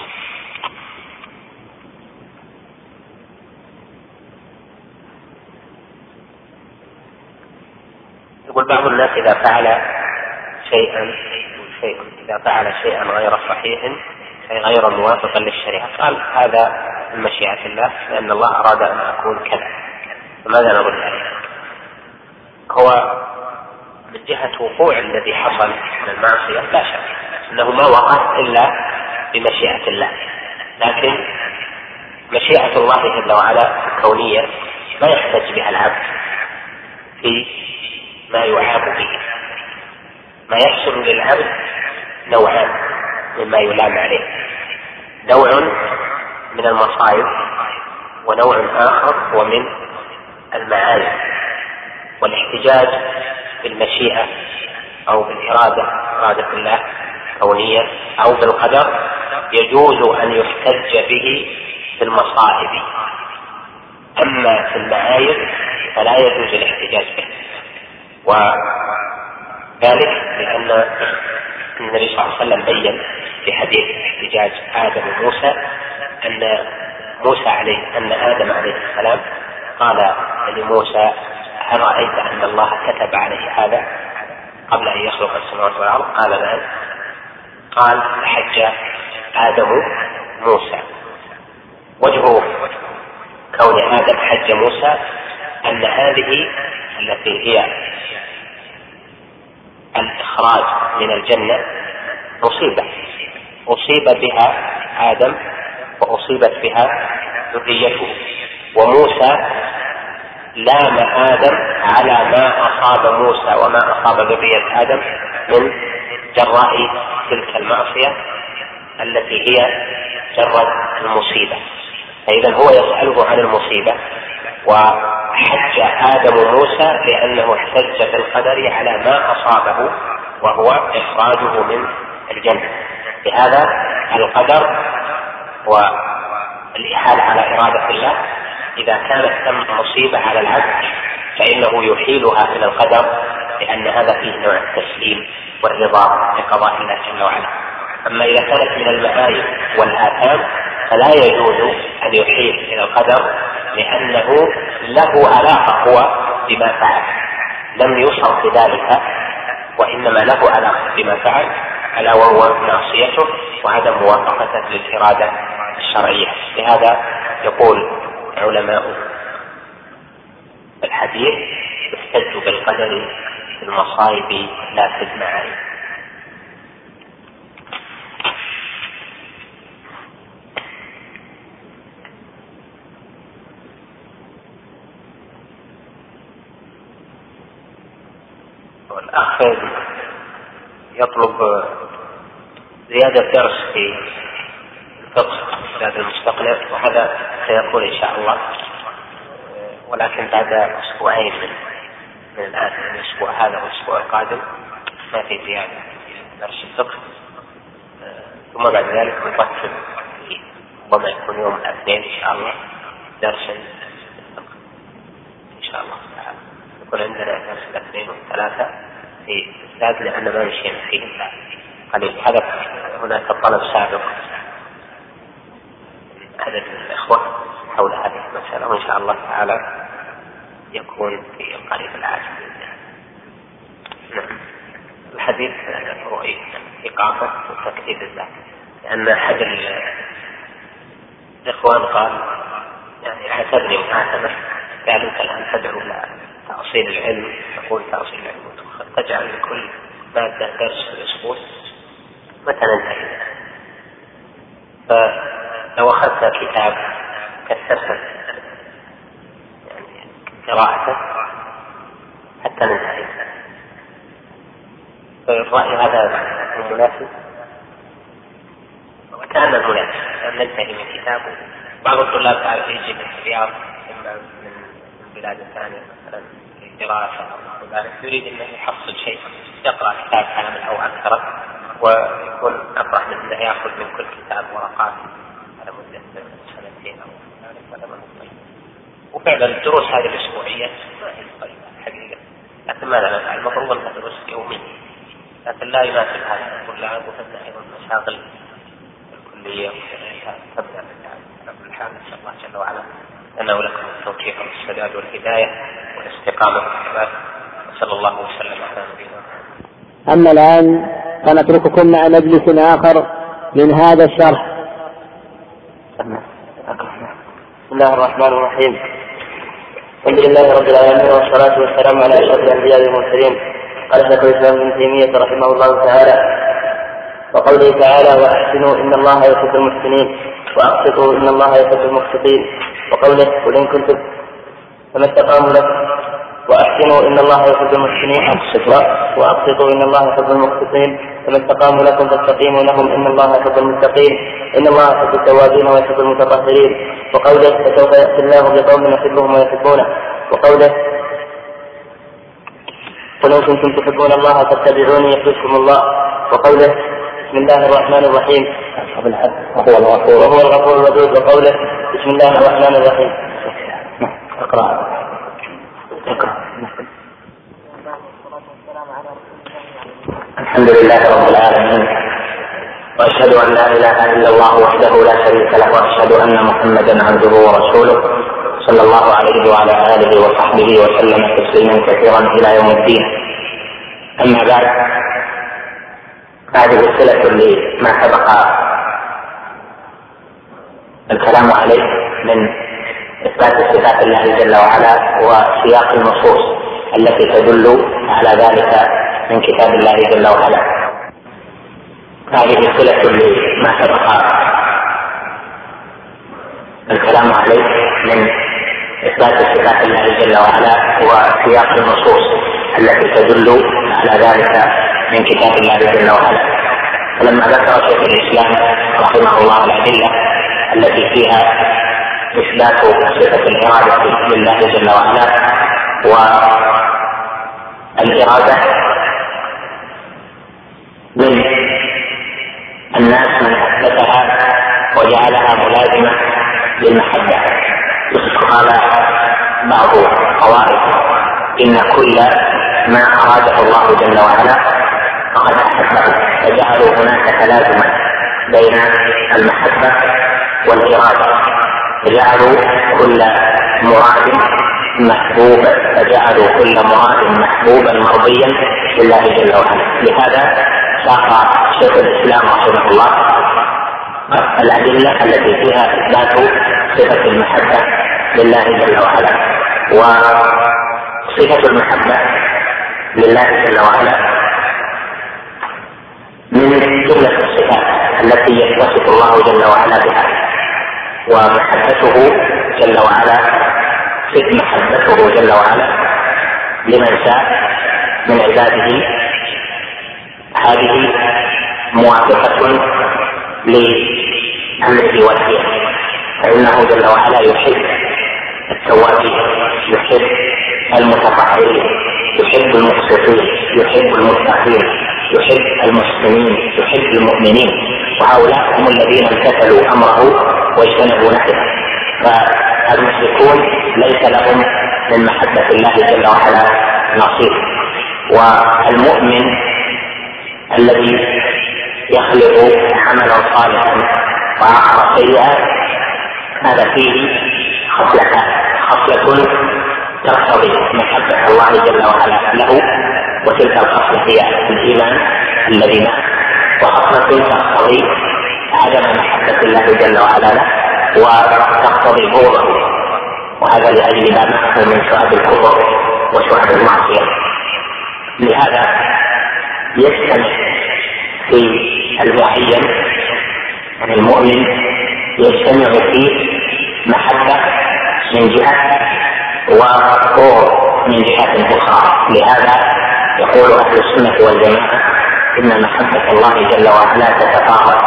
يقول بعض الناس إذا فعل شيئا شيء إذا فعل شيئا غير صحيح أي غير موافقا للشريعة قال هذا من مشيئة الله لأن الله أراد أن أكون كذا، فماذا نقول عليه؟ هو من جهة وقوع الذي حصل من المعصية لا شك أنه ما وقع إلا بمشيئة الله، لكن مشيئة الله جل وعلا الكونية ما يحتج بها العبد في ما يعاب به. ما يحصل للعبد نوعان مما يلام عليه، نوع من المصائب ونوع آخر هو من المعايب. والاحتجاج بالمشيئة أو بالإرادة إرادة الله كونية أو بالقدر يجوز أن يحتج به في المصائب، أما في المعايب فلا يجوز الاحتجاج به. وذلك لأن النبي صلى الله عليه وسلم بين في حديث احتجاج آدم وموسى أن موسى عليه أن آدم عليه السلام قال لموسى هل رأيت أن الله كتب عليه هذا قبل أن يخلق السماوات والأرض؟ قال نعم. قال حج آدم موسى. وجه كون آدم حج موسى أن هذه التي هي الإخراج من الجنة مصيبة أصيب بها آدم وأصيبت بها ذريته، وموسى لام آدم على ما أصاب موسى وما أصاب ذرية آدم من جراء تلك المعصية التي هي جرت المصيبة. فإذا هو يسأله عن المصيبة، وحج آدم موسى لأنه احتج بالقدر على ما أصابه وهو إخراجه من الجنة. بهذا القدر والإحالة على إرادة الله إذا كانت ثم مصيبة على العبد فإنه يحيلها إلى القدر، لأن هذا فيه نوع التسليم والرضا بقضاء الله جل وعلا. أما إذا كانت من المعايب والآثام فلا يجوز أن يحيل إلى القدر، لأنه له علاقة هو بما فعل، لم يصر بذلك وإنما له علاقة بما فعل، ألا وهو معصيته وعدم موافقته للإرادة الشرعية. لهذا يقول علماء الحديث يحتج بالقدر في المصائب لا في المعايب. والأخ يطلب زيادة درس في الفقه زاد المستقنع، وهذا سيكون إن شاء الله، ولكن بعد أسبوعين من, من الآن، من الأسبوع هذا والأسبوع القادم ما في زيادة في درس الفقه. ثم بعد ذلك نقسم ربما يكون يوم الاثنين إن شاء الله درس الفقه إن شاء الله تعالى. يكون عندنا درس الاثنين والثلاثة في الزاد، لأن ما مشينا فيه إلا قليل. حدث هناك طلب سابق عدد من الإخوة حول هذه المسألة، وإن شاء الله تعالى يكون في القريب العاجل. نعم. الحديث هو إيقافة وتكتيب الذات، لأن أحد الإخوان قال يعني اعتبرني محاسبة، قال أنت الآن تدعو إلى تأصيل العلم، تقول تأصيل العلم تجعل لكل مادة درس في الأسبوع، متى ننتهي؟ فلو أخذت كتاب كثرت يعني قراءته حتى ننتهي. فالرأي هذا مناسب، وكان مناسب أن ننتهي من كتابه. بعض الطلاب تعرف يجي من الرياض إما من بلاد ثانية مثلا دراسة أو ذلك، يريد أن يحصل شيء، يقرأ كتاب كامل أو أكثر، ويكون أفرح من أنه يأخذ من كل كتاب ورقات على مدة سنتين أو ذلك، هذا ما هو طيب. وفعلا الدروس هذه الأسبوعية ما هي طيبة حقيقة، لكن ماذا نفعل؟ المفروض أن ندرس يوميا، لكن لا يناسب هذا الطلاب، وفتح أيضا مشاغل الكلية تبدأ على كل حال. نسأل الله جل وعلا لنا ولكم التوفيق والسداد والهداية والاستقامة والثبات، وصلى الله وسلم على نبينا محمد. أما الآن فنترككم مع مجلس آخر من هذا الشرح. بسم الله الرحمن الرحيم. الحمد لله رب العالمين، والصلاة والسلام على أشرف الأنبياء والمرسلين. قال شيخ الإسلام ابن تيمية رحمه الله تعالى: وقوله تعالى: وأحسنوا إن الله يحب المحسنين وأقسطوا إن الله يحب المقسطين. وقوله: قل إن كنتم فما استقاموا لكم وأحسنوا إن الله يحب المحسنين وأقسطوا إن الله يحب المقسطين فما استقاموا لكم فاستقيموا لهم إن الله يحب المتقين إن الله يحب التوابين ويحب المتطهرين. وقوله: فسوف يأتي الله بقوم يحبهم ويحبونه. وقوله: قل إن كنتم تحبون الله فاتبعوني يحببكم الله. وقوله: بسم الله الرحمن الرحيم وهو الغفور الودود. وقوله: بسم الله الرحمن الرحيم. اقرأ. الحمد لله رب العالمين، وأشهد أن لا إله إلا الله وحده لا شريك له، وأشهد أن محمدا عبده ورسوله صلى الله عليه وعلى آله وصحبه وسلم تسليما كثيرا إلى يوم الدين. أما بعد، هذه صلة لما سبق الكلام عليه من إثبات صفات الله جل وعلا وسياق النصوص التي تدل على ذلك من كتاب الله جل وعلا. هذه صلة لما سبق الكلام عليه من إثبات صفات الله جل وعلا وسياق النصوص التي تدل على ذلك من كتاب الله جل وعلا. فلما ذكر شيخ الإسلام رحمه الله الأدلة التي فيها إثبات صفة الإرادة لله جل وعلا، والإرادة من الناس من أثبتها وجعلها ملازمة للمحبة، قال بعض القواعد: إن كل ما أراده الله جل وعلا فقد أحبه، فجعلوا هناك تلازما بين المحبة والإرادة، فجعلوا كل مراد محبوبا فجعلوا كل مراد محبوبا مرضيا لله جل وعلا. لهذا ساق شيخ الإسلام رحمه الله الأدلة التي فيها إثبات صفة المحبة لله جل وعلا. وصفة المحبة لله جل وعلا من جملة الصفات التي يتصف الله جل وعلا بها، ومحبته جل وعلا محبته جل وعلا لمن شاء من عباده هذه موافقة لأمره ونهيه، فإنه جل وعلا يحب التوابين، يحب المتطهرين، يحب المقسطين، يحب المتقين، يحب المسلمين، يحب المؤمنين، وهؤلاء هم الذين امتثلوا امره واجتنبوا نهيه. فالمشركون ليس لهم من محبة الله جل وعلا نصيب، والمؤمن الذي يخلق عملا صالحا وآخر سيئا هذا فيه خصلة خصلة تقتضي محبة الله جل وعلا له، وتلك الخصلة هي الإيمان الذي معه، وخصلة تقتضي عدم محبة الله جل وعلا له وتقتضي بغضه، وهذا لأجل ما معه من شعب الكفر وشعب المعصية. لهذا يجتمع في المعين يعني المؤمن يجتمع فيه محبة من جهة وبغض من جهة أخرى. لهذا يقول أهل السنة والجماعة إن محبة الله جل وعلا تتفاوت،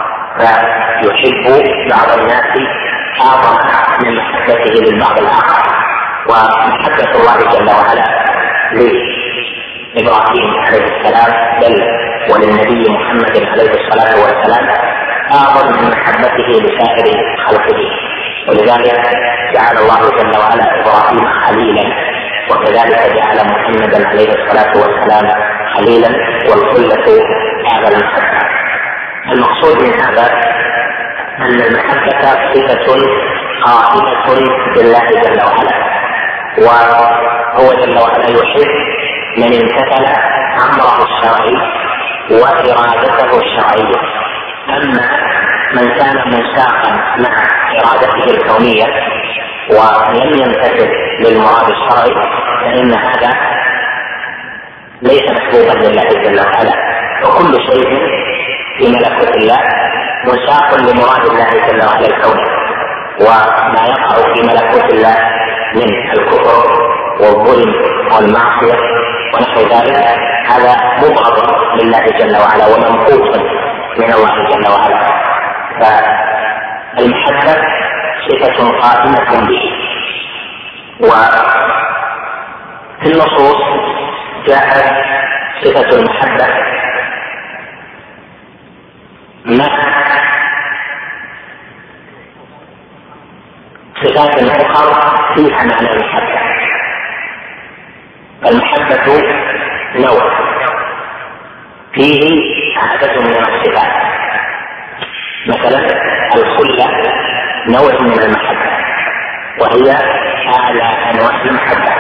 فيحب بعض الناس أعظم من محبته للبعض الآخر. ومحبة الله جل وعلا لإبراهيم عليه السلام بل وللنبي محمد عليه الصلاة والسلام أعظم من محبته لسائر خلقه، ولذلك جعل الله جل وعلا إبراهيم خليلا، وكذلك جعل محمدا عليه الصلاة والسلام خليلا، والخلة أعظم المحبة. المقصود من هذا أن المحبة صفة قائمة بالله جل وعلا، وهو جل وعلا يحب من امتثل أمره الشرعي وإرادته الشرعية. أما من كان منساقا مع إرادته الكونية ولم يمتثل للمراد الشرعي فإن هذا ليس محبوبا لله جل وعلا. وكل شيء في ملكوت الله منساق لمراد الله جل وعلا الكوني، وما يقع في ملكوت الله من الكفر والظلم والمعصية ونحو ذلك هذا مبغض لله جل وعلا وممقوت من الله جل وعلا. فالمحبة صفة قائمة به. وفي النصوص جاءت صفة المحبة مع صفات أخرى فيها معنى المحبة. المحبة نوع فيه عدد من الصفات، مثلا الخلة نوع من المحبة وهي أعلى أنواع المحبة.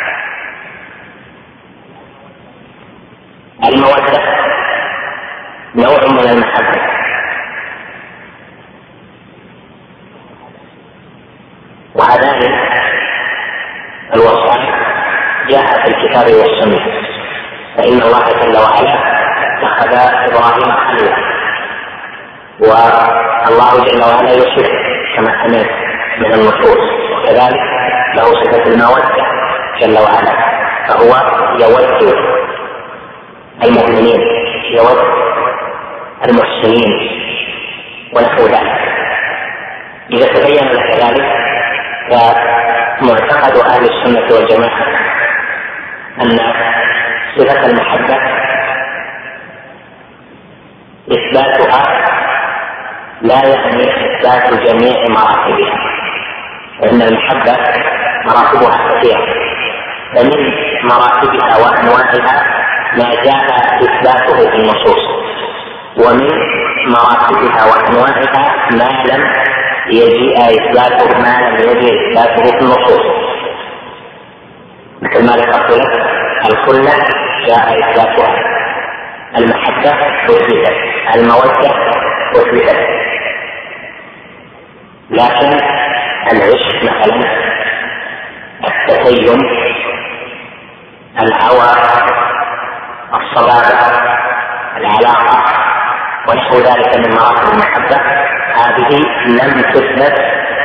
المودة نوع من المحبة، وهذان الوصفان جاء في الكتاب والسنة، فإن الله جل وعلا اتخذ إبراهيم خليلا، والله جل وعلا يحب كما سمعت من النصوص، وكذلك له صفة المودة جل وعلا، فهو يود المؤمنين، يود المحسنين ونحو ذلك. إذا تبين لك ذلك فمعتقد أهل السنة والجماعة أن صفة المحبة إثباتها لا يعني إثبات جميع مراتبها، فإن المحبة مراتبها كثيرة، فمن مراتبها وأنواعها ما جاء إثباته في النصوص، ومن مراتبها وأنواعها ما لم يجيء إثباته ما لم يجيء إثباته في النصوص، مثل ما ذكرت لك الخلة جاء إثباتها، المحبة أثبتت، المودة أثبتت، لكن العشق مثلا، التتيم، الهوى، الصبابة، العلاقة ونحو ذلك من مراتب المحبة، هذه لم تثبت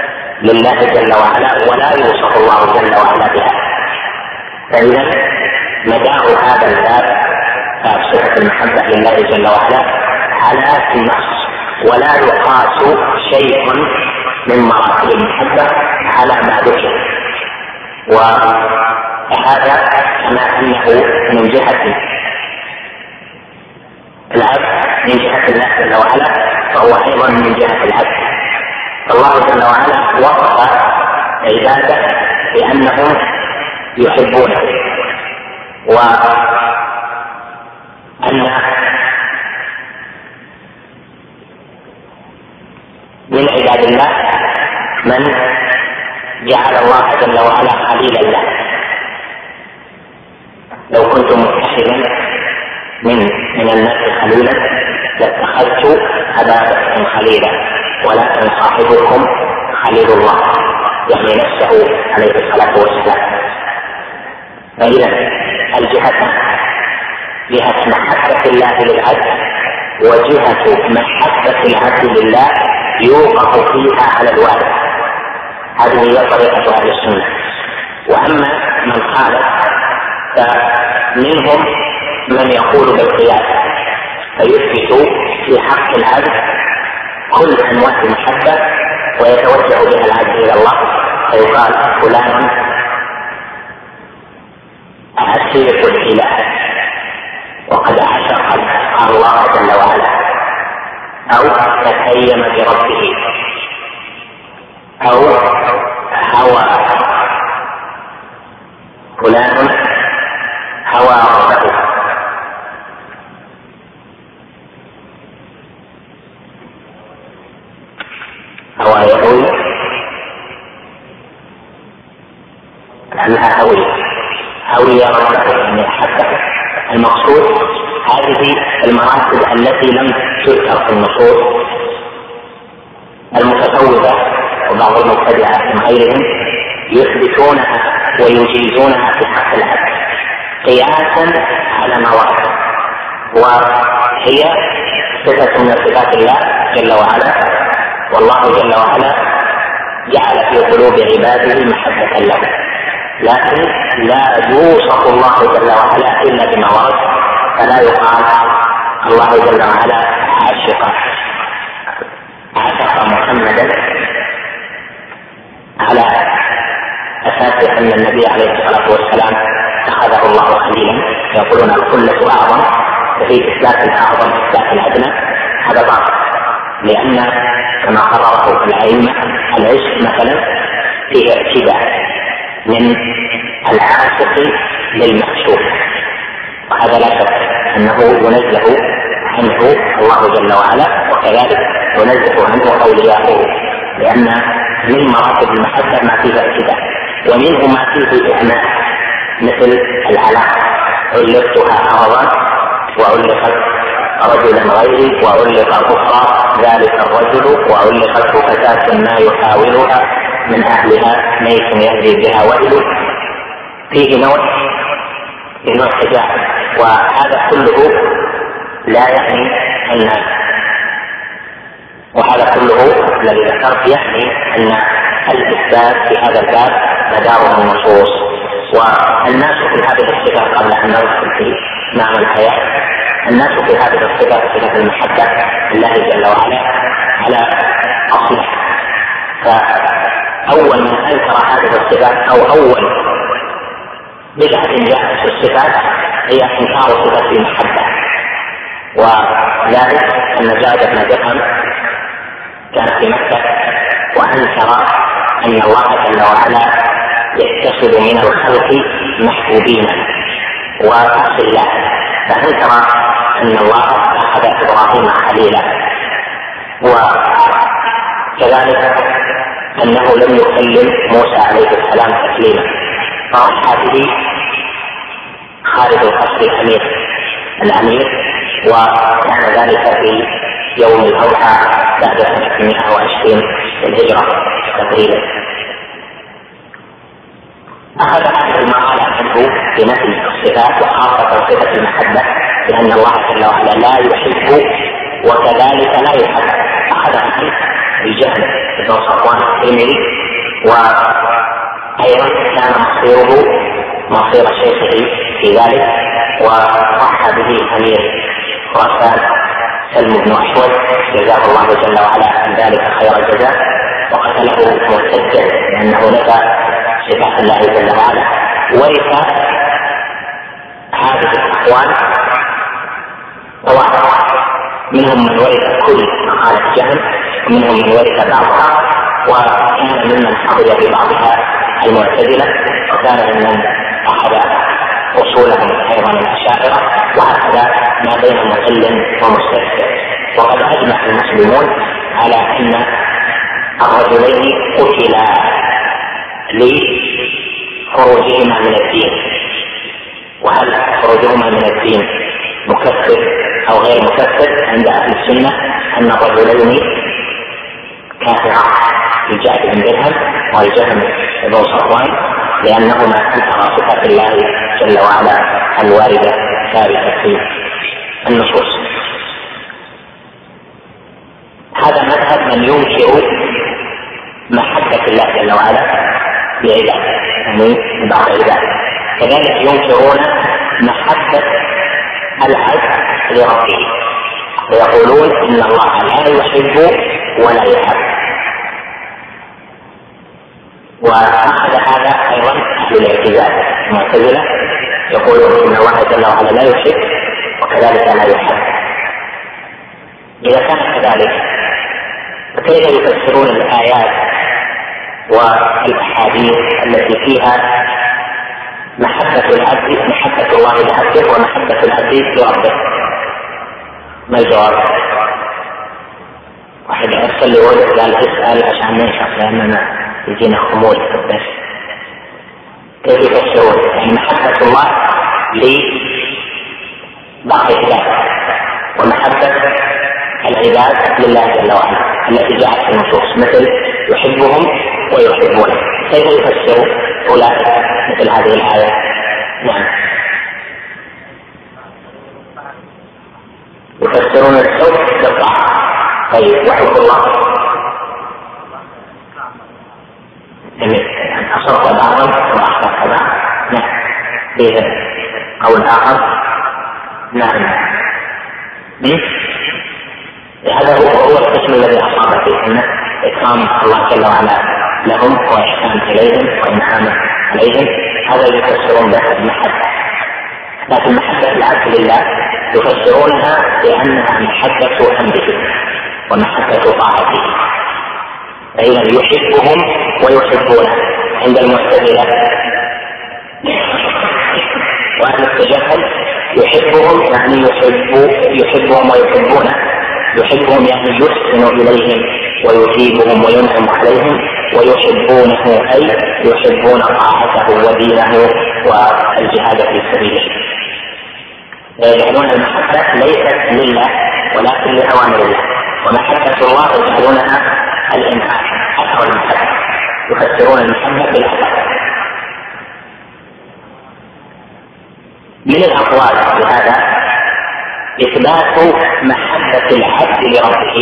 لله جل وعلا ولا يوصف الله جل وعلا بها. فإذا مدار هذا الباب باب صفة المحبة لله جل وعلا على النص، ولا يقاس شيء من مراتب المحبة على ما ذكر. وهذا كما أنه من جهة العبد من جهة الله جل وعلا فهو أيضا من جهة العبد. الله جل وعلا وصف عباده بأنهم يحبونه، وأن من عباد الله من جعل الله جل وعلا خليلا له. لو كنت متخذا من من الناس خليلا لاتخذت أبا بكر خليلا ولكن صاحبكم خليل الله، يعني نفسه عليه الصلاة والسلام. فإذا الجهة جهة محبة الله للعبد وجهة محبة العبد لله يوقف فيها على الوارث. هذه هي طريقة أهل السنة. وأما من قال فمنهم من يقول بالقياس فيثبت في حق العبد كل أنواع المحبة ويتوجه بها العبد إلى الله، فيقال فلان عشيق الإله وقد عشق الله جل وعلا، أو تتيم بربه، أو هوى فلان هوى ربه. هوى يهوي لأنها هوي هوي ربه يعني حتى المقصود. هذه المراتب التي لم تذكر في النصوص. المتصوفة وبعض المبتدعة من غيرهم يثبتونها ويجيزونها في حق العبد قياسا على ما ورد، وهي صفة من صفات الله جل وعلا، والله جل وعلا جعل في قلوب عباده محبة له، لكن لا يوصف الله جل وعلا إلا بما ورد. فلا يقال الله جل وعلا عاشق عاشق محمدا على أساس أن النبي عليه الصلاة والسلام اتخذه الله خليلا، يقولون الخلة أعظم وفي إثبات الأعظم إثبات الأدنى. هذا باطل، لأن كما قرره الأئمة العشق مثلا فيه اعتداء من العاشق للمعشوق، وهذا لا شك أنه ينزه عنه الله جل وعلا، وكذلك ينزه عنه أولياؤه، لأن من مراتب المحبة ما فيه اعتداء، ومنه ما فيه إهمال، مثل العلاقة علقتها أرضا وعلقت رجلا غيري وعلق أخرى ذلك الرجل وعلقت فتاة ما يحاولها من أهلها ميت يهدي بها ويل. فيه نوع في نوع حجاب، وهذا كله لا يعني أن وهذا كله الذي ذكرت يعني أن الإثبات في هذا الباب مداره النصوص. والناس في هذه الصفات قبل أن ندخل في معنى الحياة، الناس في هذه الصفات صفة المحبة لله جل وعلا على أصله. فأول من أنكر هذه الصفات أو أول بدعة جاءت في الصفات هي إنكار صفة المحبة، وذلك أن زاد بن درهم كان في مكة وأنكر أن الله جل وعلا يتخذ من الخلق محبوبين وأخلاء، فأنكر أن الله أخذ إبراهيم خليلا، وكذلك أنه لم يكلم موسى عليه السلام تكليما. فأصحى به خالد القصر الأمير الأمير وكان ذلك في يوم الأضحى بعد ثلاثمائة وعشرين للهجرة تقريبا. أخذ هذا ما قال عنه في نفي الصفات وخاصة صفة المحبة، لأن الله جل وعلا لا يحب وكذلك لا يحب. أخذ عنه الجهل بن صفوان الترمذي، وأيضا كان مصيره مصير شيخه في ذلك، وضحى به امير خراسان سلم بن اشود جزاه الله جل وعلا عن ذلك خير الجزاء، وقتله مرتدا لانه نفى صفات الله جل وعلا. ورث هذه الاقوال طوائف، منهم من ورث كل مقالة جهم، ومنهم من ورث بعضها، وكان ممن حضر ببعضها المعتزلة، وكان ممن أخذ أصولهم أيضا الأشاعرة، وهكذا ما بين معتل ومستكبر. وقد أجمع المسلمون على أن الرجلين قتلا لخروجهما من الدين. وهل خروجهما من الدين مكفر أو غير مكفر؟ عند أهل السنة أن الرجلين كافران، الجعد بن درهم والجهم بن صفوان، لأنهما أنكرا صفات الله جل وعلا الواردة ثابتة في النصوص. هذا مذهب من ينكر محبة الله جل وعلا بعباده، يعني بعض عباده. كذلك ينكرون محبة العبد لربه، ويقولون إن الله لا يحب ولا يحب. وأخذ هذا أيضا أهل الاعتزال المعتزلة، يقولون إن الله جل وعلا لا يحب وكذلك لا يحب. إذا كان كذلك فكيف يفسرون الآيات والأحاديث التي فيها محبة العبد محبة الله لعبده ومحبة العبد لربه؟ ما الجواب؟ واحد أرسل لي ولد قال اسأل عشان ننشط لأننا يجينا خمول بس. كيف يفسرون؟ يعني محبة الله لبعض العباد ومحبة العباد لله جل وعلا التي جاءت في النصوص، مثل يحبهم ويحبونه. كيف يفسرون أولئك مثل هذه الآية؟ نعم، يفسرون الحب بالطاعة. طيب وحب الله يعني أصبت بعضا وأخطأت بعضا. نعم، فيه قول آخر. نعم، هذا هو هو القسم الذي أصاب فيه أنه إكرام الله جل وعلا لهم وإحسان إليهم وإنعام عليهم، هذا يفسرون به المحبة. لكن محبة العبد لله يفسرونها بأنها محبة أمره ومحبة طاعته، فإذا يحبهم ويحبونه عند المعتزلة وأهل التجهل. يحبهم يعني يحب يحبهم ويحبونه، يحبهم يعني يحسن إليهم ويجيبهم وينعم عليهم، ويحبونه أي يحبون طاعته ودينه والجهاد في سبيله. يجعلون المحبة ليست لله ولكن لأوامر الله، ومحبة الله يجعلونها الإنعام أو المحبة، يفسرون المحبة بالأحباب. من الأقوال في هذا إثبات محبة العبد لربه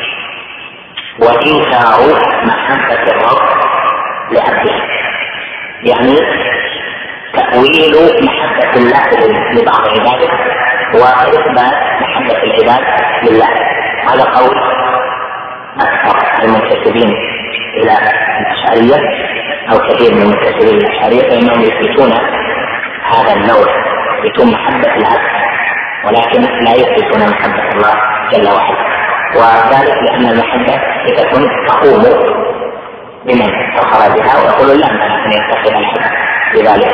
وإنكار محبة الرب لعبده، يعني تأويل محبة الله لبعض عباده وإثبات محبة العباد لله. هذا قول أكثر المنتسبين إلى الأشعرية أو كثير من المنتسبين إلى الأشعرية، فإنهم يثبتون هذا النوع، يثبتون محبة العبد ولكن لا يثبتون محبة الله جل وعلا. وذلك لأن المحبة صفة تقوم بمن أخرجها، ويقولون لا مانع أن يتصف الحب بذلك.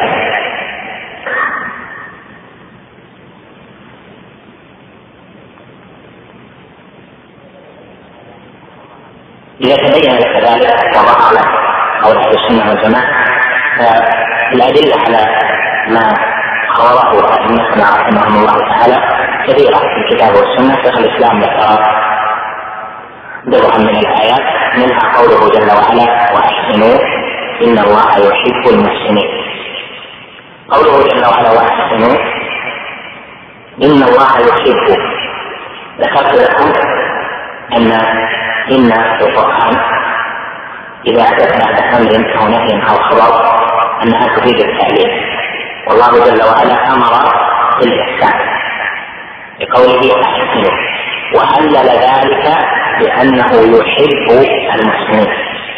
إذا تبين لك ذلك وضع لك قول أهل السنة والجماعة، فالأدلة على ما خوضه أئمتنا رحمهم الله تعالى كثيرة في الكتاب والسنة. شيخ الإسلام ذكر بضعا من الآيات، منها قوله جل وعلا وأحسنوا إن الله يحب المحسنين. قوله جل وعلا وأحسنوا إن الله يحب، ذكرت لكم أن إن في القرآن إذا أتت بعد أمر أو نهي أو خبر أنها تفيد التعليل، والله جل وعلا امر بالإحسان بقوله احسنوا، وعلل ذلك بانه يحب المحسنين.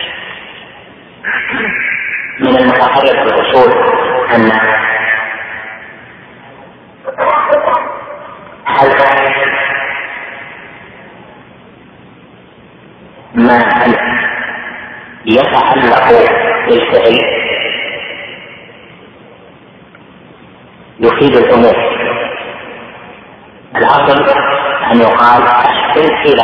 من المتحرر في الاصول ان حذف ما يتعلق بالفعل يفيد العموم. الاصل ان يقال احسن الى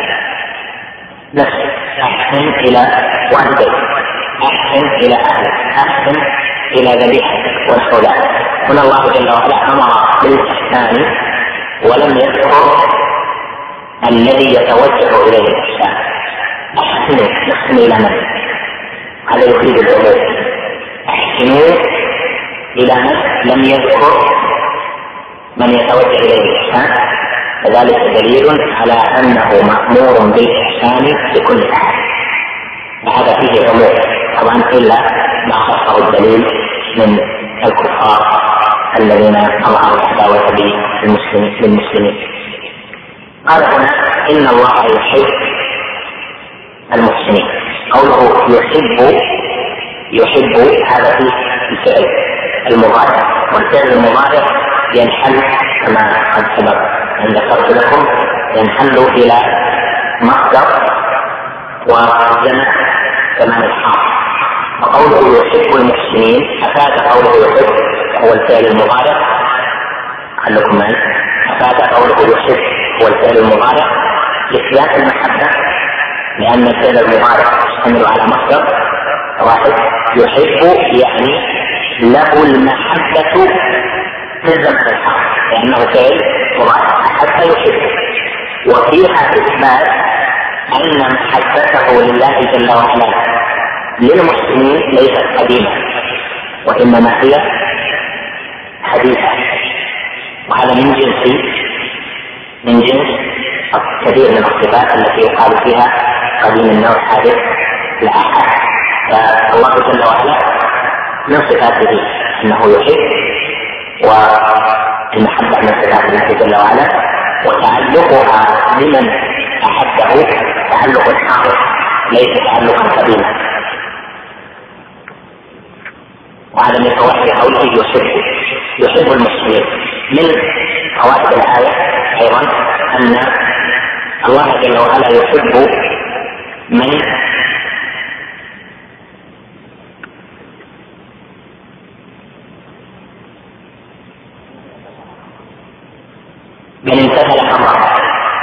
نفسك، احسن الى والديك، احسن الى اهلك، احسن الى ذبيحتك ونحو ذلك. هنا الله جل وعلا امر بالاحسان ولم يذكر الذي يتوجه اليه الاحسان. احسنوا، نحسن الى من؟ هذا يفيد العموم. احسنوا الى من لم يذكر من يتوجه اليه الاحسان، فذلك دليل على انه مأمور بالاحسان لكل احد، وهذا فيه عموم طبعا الا ما خصه الدليل من الكفار الذين اظهروا العداوه للمسلمين. قال هنا ان الله يحب المحسنين. قوله يحب يحب هذا في الفعل المضارع، والفعل المضارع ينحل كما قد سبق ان ذكرت لكم، ينحل الى مصدر وجمع زمان الحال. وقوله يحب المحسنين افاد قوله يحب هو الفعل المضارع. قال لكم من افاد قوله يحب هو الفعل المضارع لاثبات المحبه، لان الفعل المضارع يشتمل على مصدر واحد. يحب يعني له المحبه في الزمن الحاضر، لانه فعل مضارع حتى يحب. وفيها اثبات ان محبته لله جل وعلا للمسلمين ليست قديمه وانما هي حديثه، وهذا من جنس من جنس كثير من الصفات التي يقال فيها قديم النوع حادث الاحد. فالله جل وعلا من صفاته انه يحب، والمحبه من صفات الله جل وعلا، وتعلقها بمن احبه تعلق حاضر ليس تعلقا قديما. وهذا من فوائد قوله يحب يحب المسلمين. من فوائد الايه ايضا ان الله جل وعلا يحب من من امتثل امره،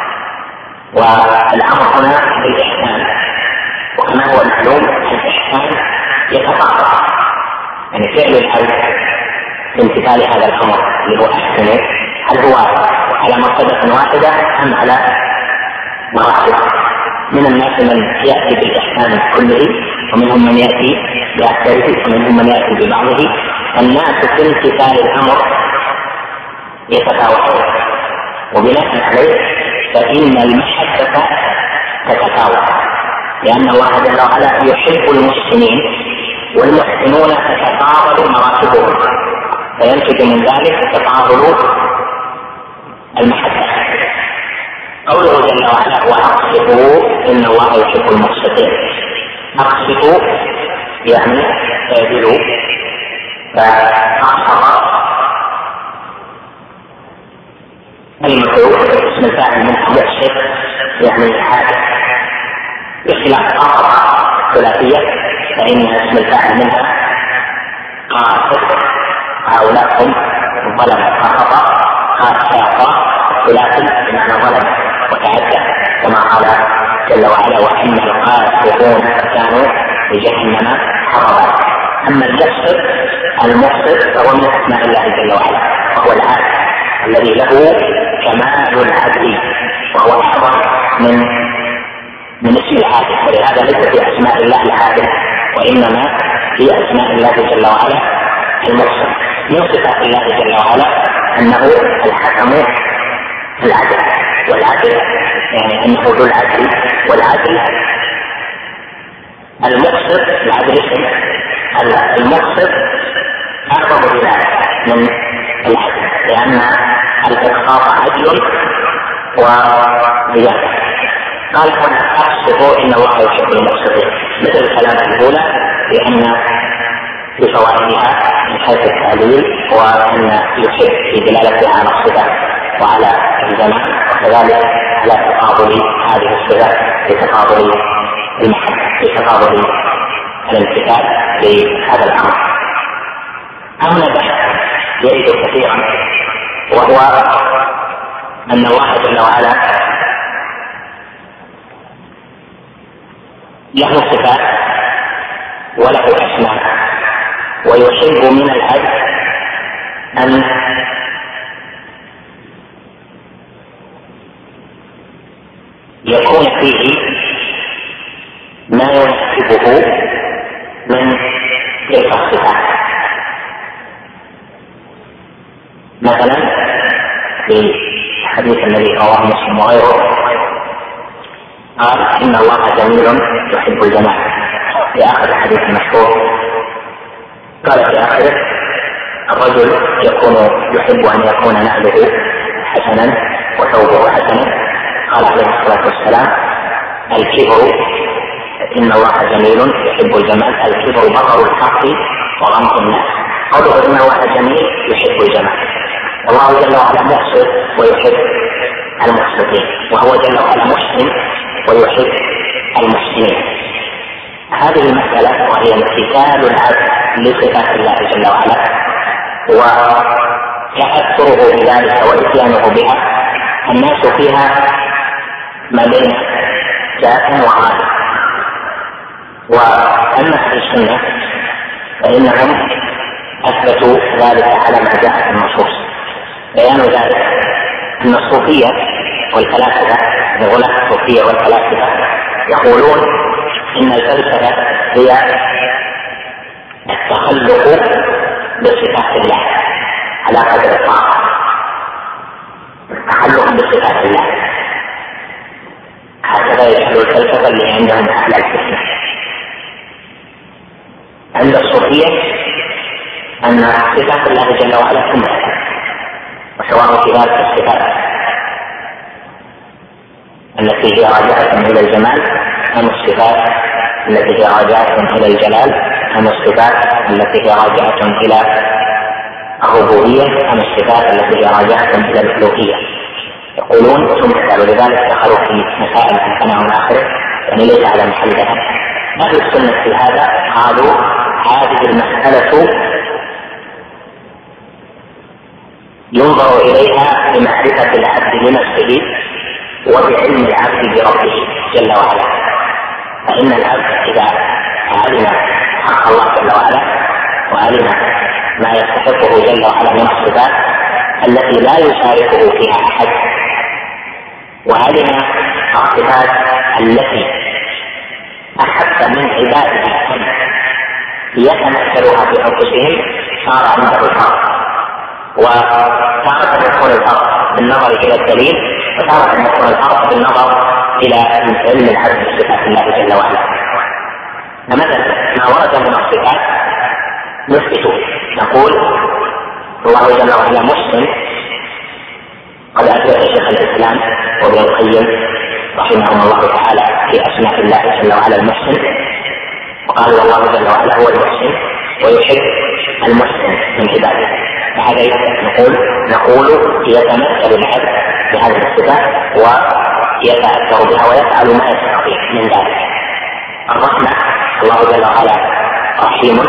والامر هنا بالاحسان، وكما هو معلوم الاحسان يتفاضل، يعني فعل الحج بامتثال هذا الامر اللي هو احسنه هل هو على مرتبه واحده ام على مراتب؟ من الناس من ياتي بالاحسان كله، ومنهم من ياتي باكثره، ومنهم من ياتي ببعضه. الناس في امتثال الامر يتفاوتون، وبناء عليه فان المحبه تتفاوت، لان الله جل وعلا يحب المحسنين، والمحسنون تتفاضل مراتبهم، فينتج من ذلك تفاضل المحبه. قوله جل وعلا واقسطوا ان الله يحب المقسطين. اقسطوا يعني اعدلوا، فاقسط المفعول اسم الفاعل منها مقسط يعني حادث، بخلاف قسط ثلاثيه فان اسم الفاعل منها قاسط، هؤلاء هم ظلم قسط قاسط ثلاثي بمعنى ظلم وتعدى، كما قال جل وعلا وان القاسطون كانوا لجهنم حطبا. اما المقسط المقسط فهو من اسماء الله جل وعلا، وهو العادل الذي له كمال العدل، وهو اعظم من من اسم العادل، ولهذا ليس في اسماء الله العادل، وانما في اسماء الله جل وعلا المقسط. من صفات الله جل وعلا انه الحكم العدل، والعدل يعني انه ذو العدل، والعدل المقسط العدل اسم المقسط اعظم بذلك، من العدل، لأن الإقساط عدل وزيادة. قال هنا أقسطوا إن الله يحب المقسطين، مثل الكلام الأولى، لأن بفوائدها من حيث التعليل، وأن يحب في دلالتها على الصفات وعلى الزمان، وكذلك على تقابل هذه الصفات بتقابل المحبة، بتقابل الامتثال لهذا الأمر. أما بحث يريد كثيرا، وهو أن الله جل وعلا له صفات وله أسماء، ويحب من العبد أن يكون فيه ما يناسبه من تلك الصفات. مثلا في الحديث الذي رواه مسلم وغيره قال إن الله جميل يحب الجمال، في آخر الحديث المشهور قال في آخره الرجل يكون يحب أن يكون نعله حسنا وثوبه حسنا. قال عليه الصلاة والسلام الكبر إن الله جميل يحب الجمال، الكبر بطر الحق وغمط الناس. قوله إن الله جميل يحب الجمال، الله جل وعلا محسن ويحب المحسنين، وهو جل وعلا محسن ويحب المحسنين. هذه المسألة وهي امتثال العبد لصفات الله جل وعلا وتأثره بذلك وإتيانه بها، الناس فيها ما بين جاء وعاد. وأما أهل السنة فإنهم أثبتوا ذلك على ما جاء في النصوص. بيان ذلك أن الصوفية والفلاسفة، الغلاة الصوفية والفلاسفة يقولون إن الفلسفة هي التخلق بصفات الله على قدر الطاقة، التخلق بصفات الله. هكذا يجعل الفلسفة اللي عندهم أهل الفتنة. عند الصوفية أن صفات الله جل وعلا كلها، وسواء في ذلك الصفات التي هي راجعة إلى الجمال أم الصفات التي هي راجعة إلى الجلال أم الصفات التي هي راجعة إلى الربوبية أم الصفات التي هي راجعة إلى الألوهية. يقولون ثم قالوا لذلك دخلوا في مسائل الفناء والآخرة، يعني ليس على محلها. أهل السنة في هذا قالوا هذه المسألة ينظر إليها بمعرفة العبد لنفسه وبعلم العبد بربه جل وعلا. فإن العبد إذا علم حق الله جل وعلا وعلم ما يستحقه جل وعلا من الصفات التي لا يشاركه فيها أحد، وعلم الصفات التي أحب من عباده أن يتمثلها في أنفسهم، صار عنده الفرق. وتارة يكون الفرق بالنظر إلى الدليل، وتارة يكون الفرق بالنظر إلى علم العبد بصفات الله جل وعلا. فمثلا ما ورد من الصفات نثبته، نقول الله جل وعلا محسن. قد أثبت شيخ الإسلام وابن القيم رحمهم الله تعالى في أسماء الله جل وعلا المحسن، وقالوا الله جل وعلا هو المحسن ويحب المحسن من عباده. فهذا نقول نقول يتمثل العبد بهذه الصفات ويتأثر بها ويفعل ما يستطيع من ذلك. الرحمة الله جل وعلا رحيم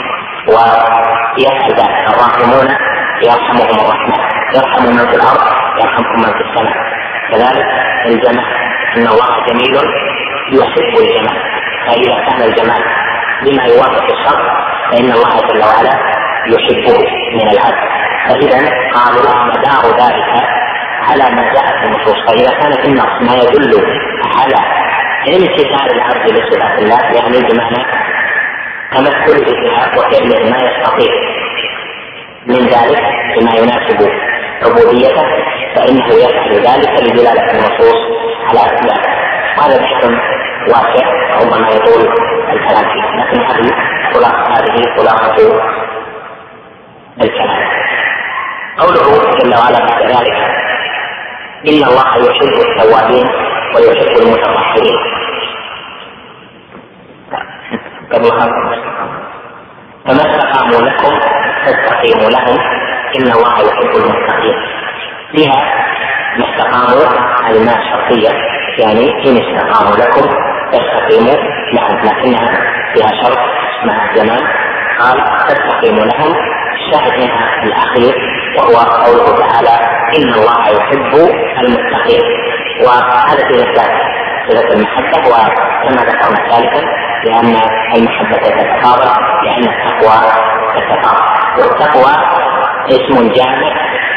ويفعل ذلك. الراحمون يرحمهم الرحمن، يرحم من في الأرض يرحمكم من في السماء. كذلك الجمال، إن الله جميل يحب الجمال، فإذا كان الجمال بما يوافق الشر فإن الله جل وعلا يحبه من العبد. فإذا قالوا مدار ذلك على ما جاء في النصوص. فإذا كان في النص ما يدل على امتثال العبد لصفات الله، يعني بمعنى تمثله بها وفعله ما يستطيع من ذلك بما يناسب عبوديته، فإنه يفعل ذلك لدلالة النصوص على ذلك. هذا بحث واسع ربما يطول الكلام فيه، لكن هذه خلاصة هذه خلاصة الكلام. قوله جل وعلا بعد ذلك إن الله يحب التوابين ويحب المتطهرين. فما استقاموا لكم فاستقيموا لهم إن الله يحب المتقين. فيها ما استقاموا الماء شرطية، يعني إن استقاموا لكم فاستقيموا لهم، لكنها فيها شرط مع زمان قال فاستقيموا لهم. الشاهد منها الأخير وهو قوله تعالى إن الله يحب المتقين، وهذا في إثبات صفة المحبة. وكما ذكرنا ثالثا لأن المحبة تتقارب، لأن التقوى تتقارب، والتقوى اسم جامع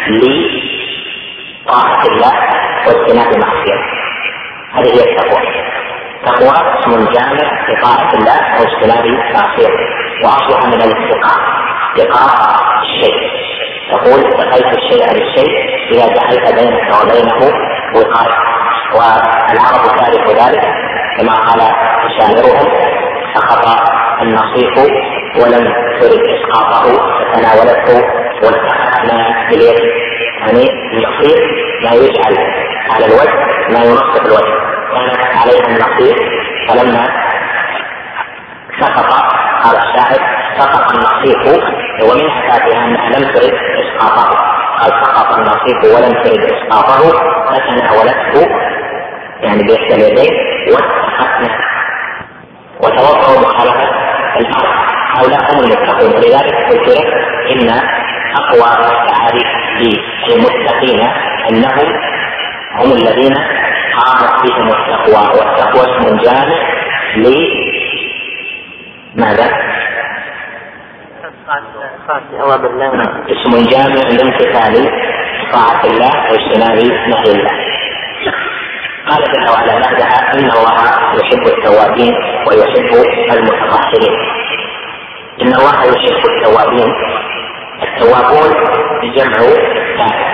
لطاعة الله واجتناب معصيته. هذه هي التقوى. التقوى اسم جامع لطاعة الله واجتناب معصيته، وأصلها من الاتقاء، اتقاء الشيء. تقول اتقيت الشيء بالشيء إذا جعلت بينك وبينه وقاية. والعرب تعرف ذلك كما قال شاعرهم سقط النصيح ولم ترد إسقاطه فتناولته والتقتنا باليد. يعني النصيح ما يجعل على الوجه ما ينصف الوجه، كانت عليها النصيح فلما سقط قال الشاعر سقط النصيح، ومن حكايتها أنها لم ترد إسقاطه، قال سقط النصيح ولم ترد إسقاطه فتناولته يعني بإحدى اليدين واتقتنا وتوقعوا مخالفة الأرض. هؤلاء هم المتقون. ولذلك قلت لك إن أقوى التعاريف للمتقين أنهم هم الذين قامت بهم التقوى، والتقوى اسم جامع لماذا؟ اسم جامع لامتثال طاعة الله واجتناب نهي الله. قال جل وعلا بعدها إن الله يحب التوابين ويحب المتطهرين. إن الله يحب التوابين، التوابون جمع تائب،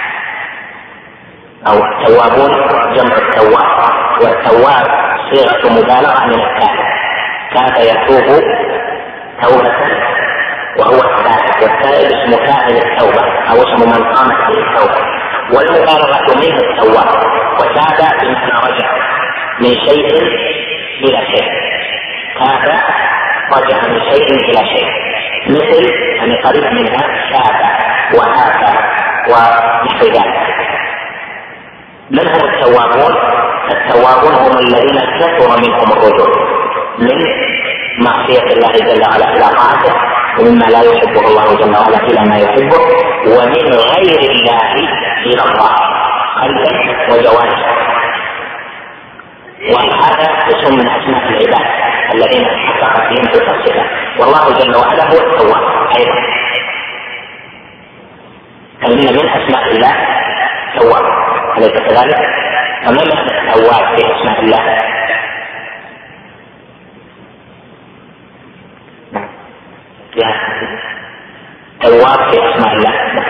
أو التوابون جمع التواب، والتواب صيغة مبالغة من التائب. كاد يتوب توبة وهو التائب، والتائب اسم فاعل التوبة أو اسم من قامت به التوبة، والمبالغة منه التواب. وتاب بمعنى رجع من شيء إلى شيء، تاب رجع من شيء إلى شيء، مثل يعني قريب منها تاب وآتى ونحو ذلك. من هم التوابون؟ التوابون هم الذين كثر منهم الرجوع من معصية الله جل وعلا إلى طاعته، ومما لا يحبه الله جل وعلا إلى ما يحبه، ومن غير الله إلى الله قلبا وجوارحا. وهذا اسم من أسماء العباد الذين حققت بهم تلك الصفة، والله جل وعلا هو التواب أيضا. فإن من أسماء الله تواب، أليس كذلك؟ فما معنى التواب في أسماء الله؟ تواب في أسماء الله.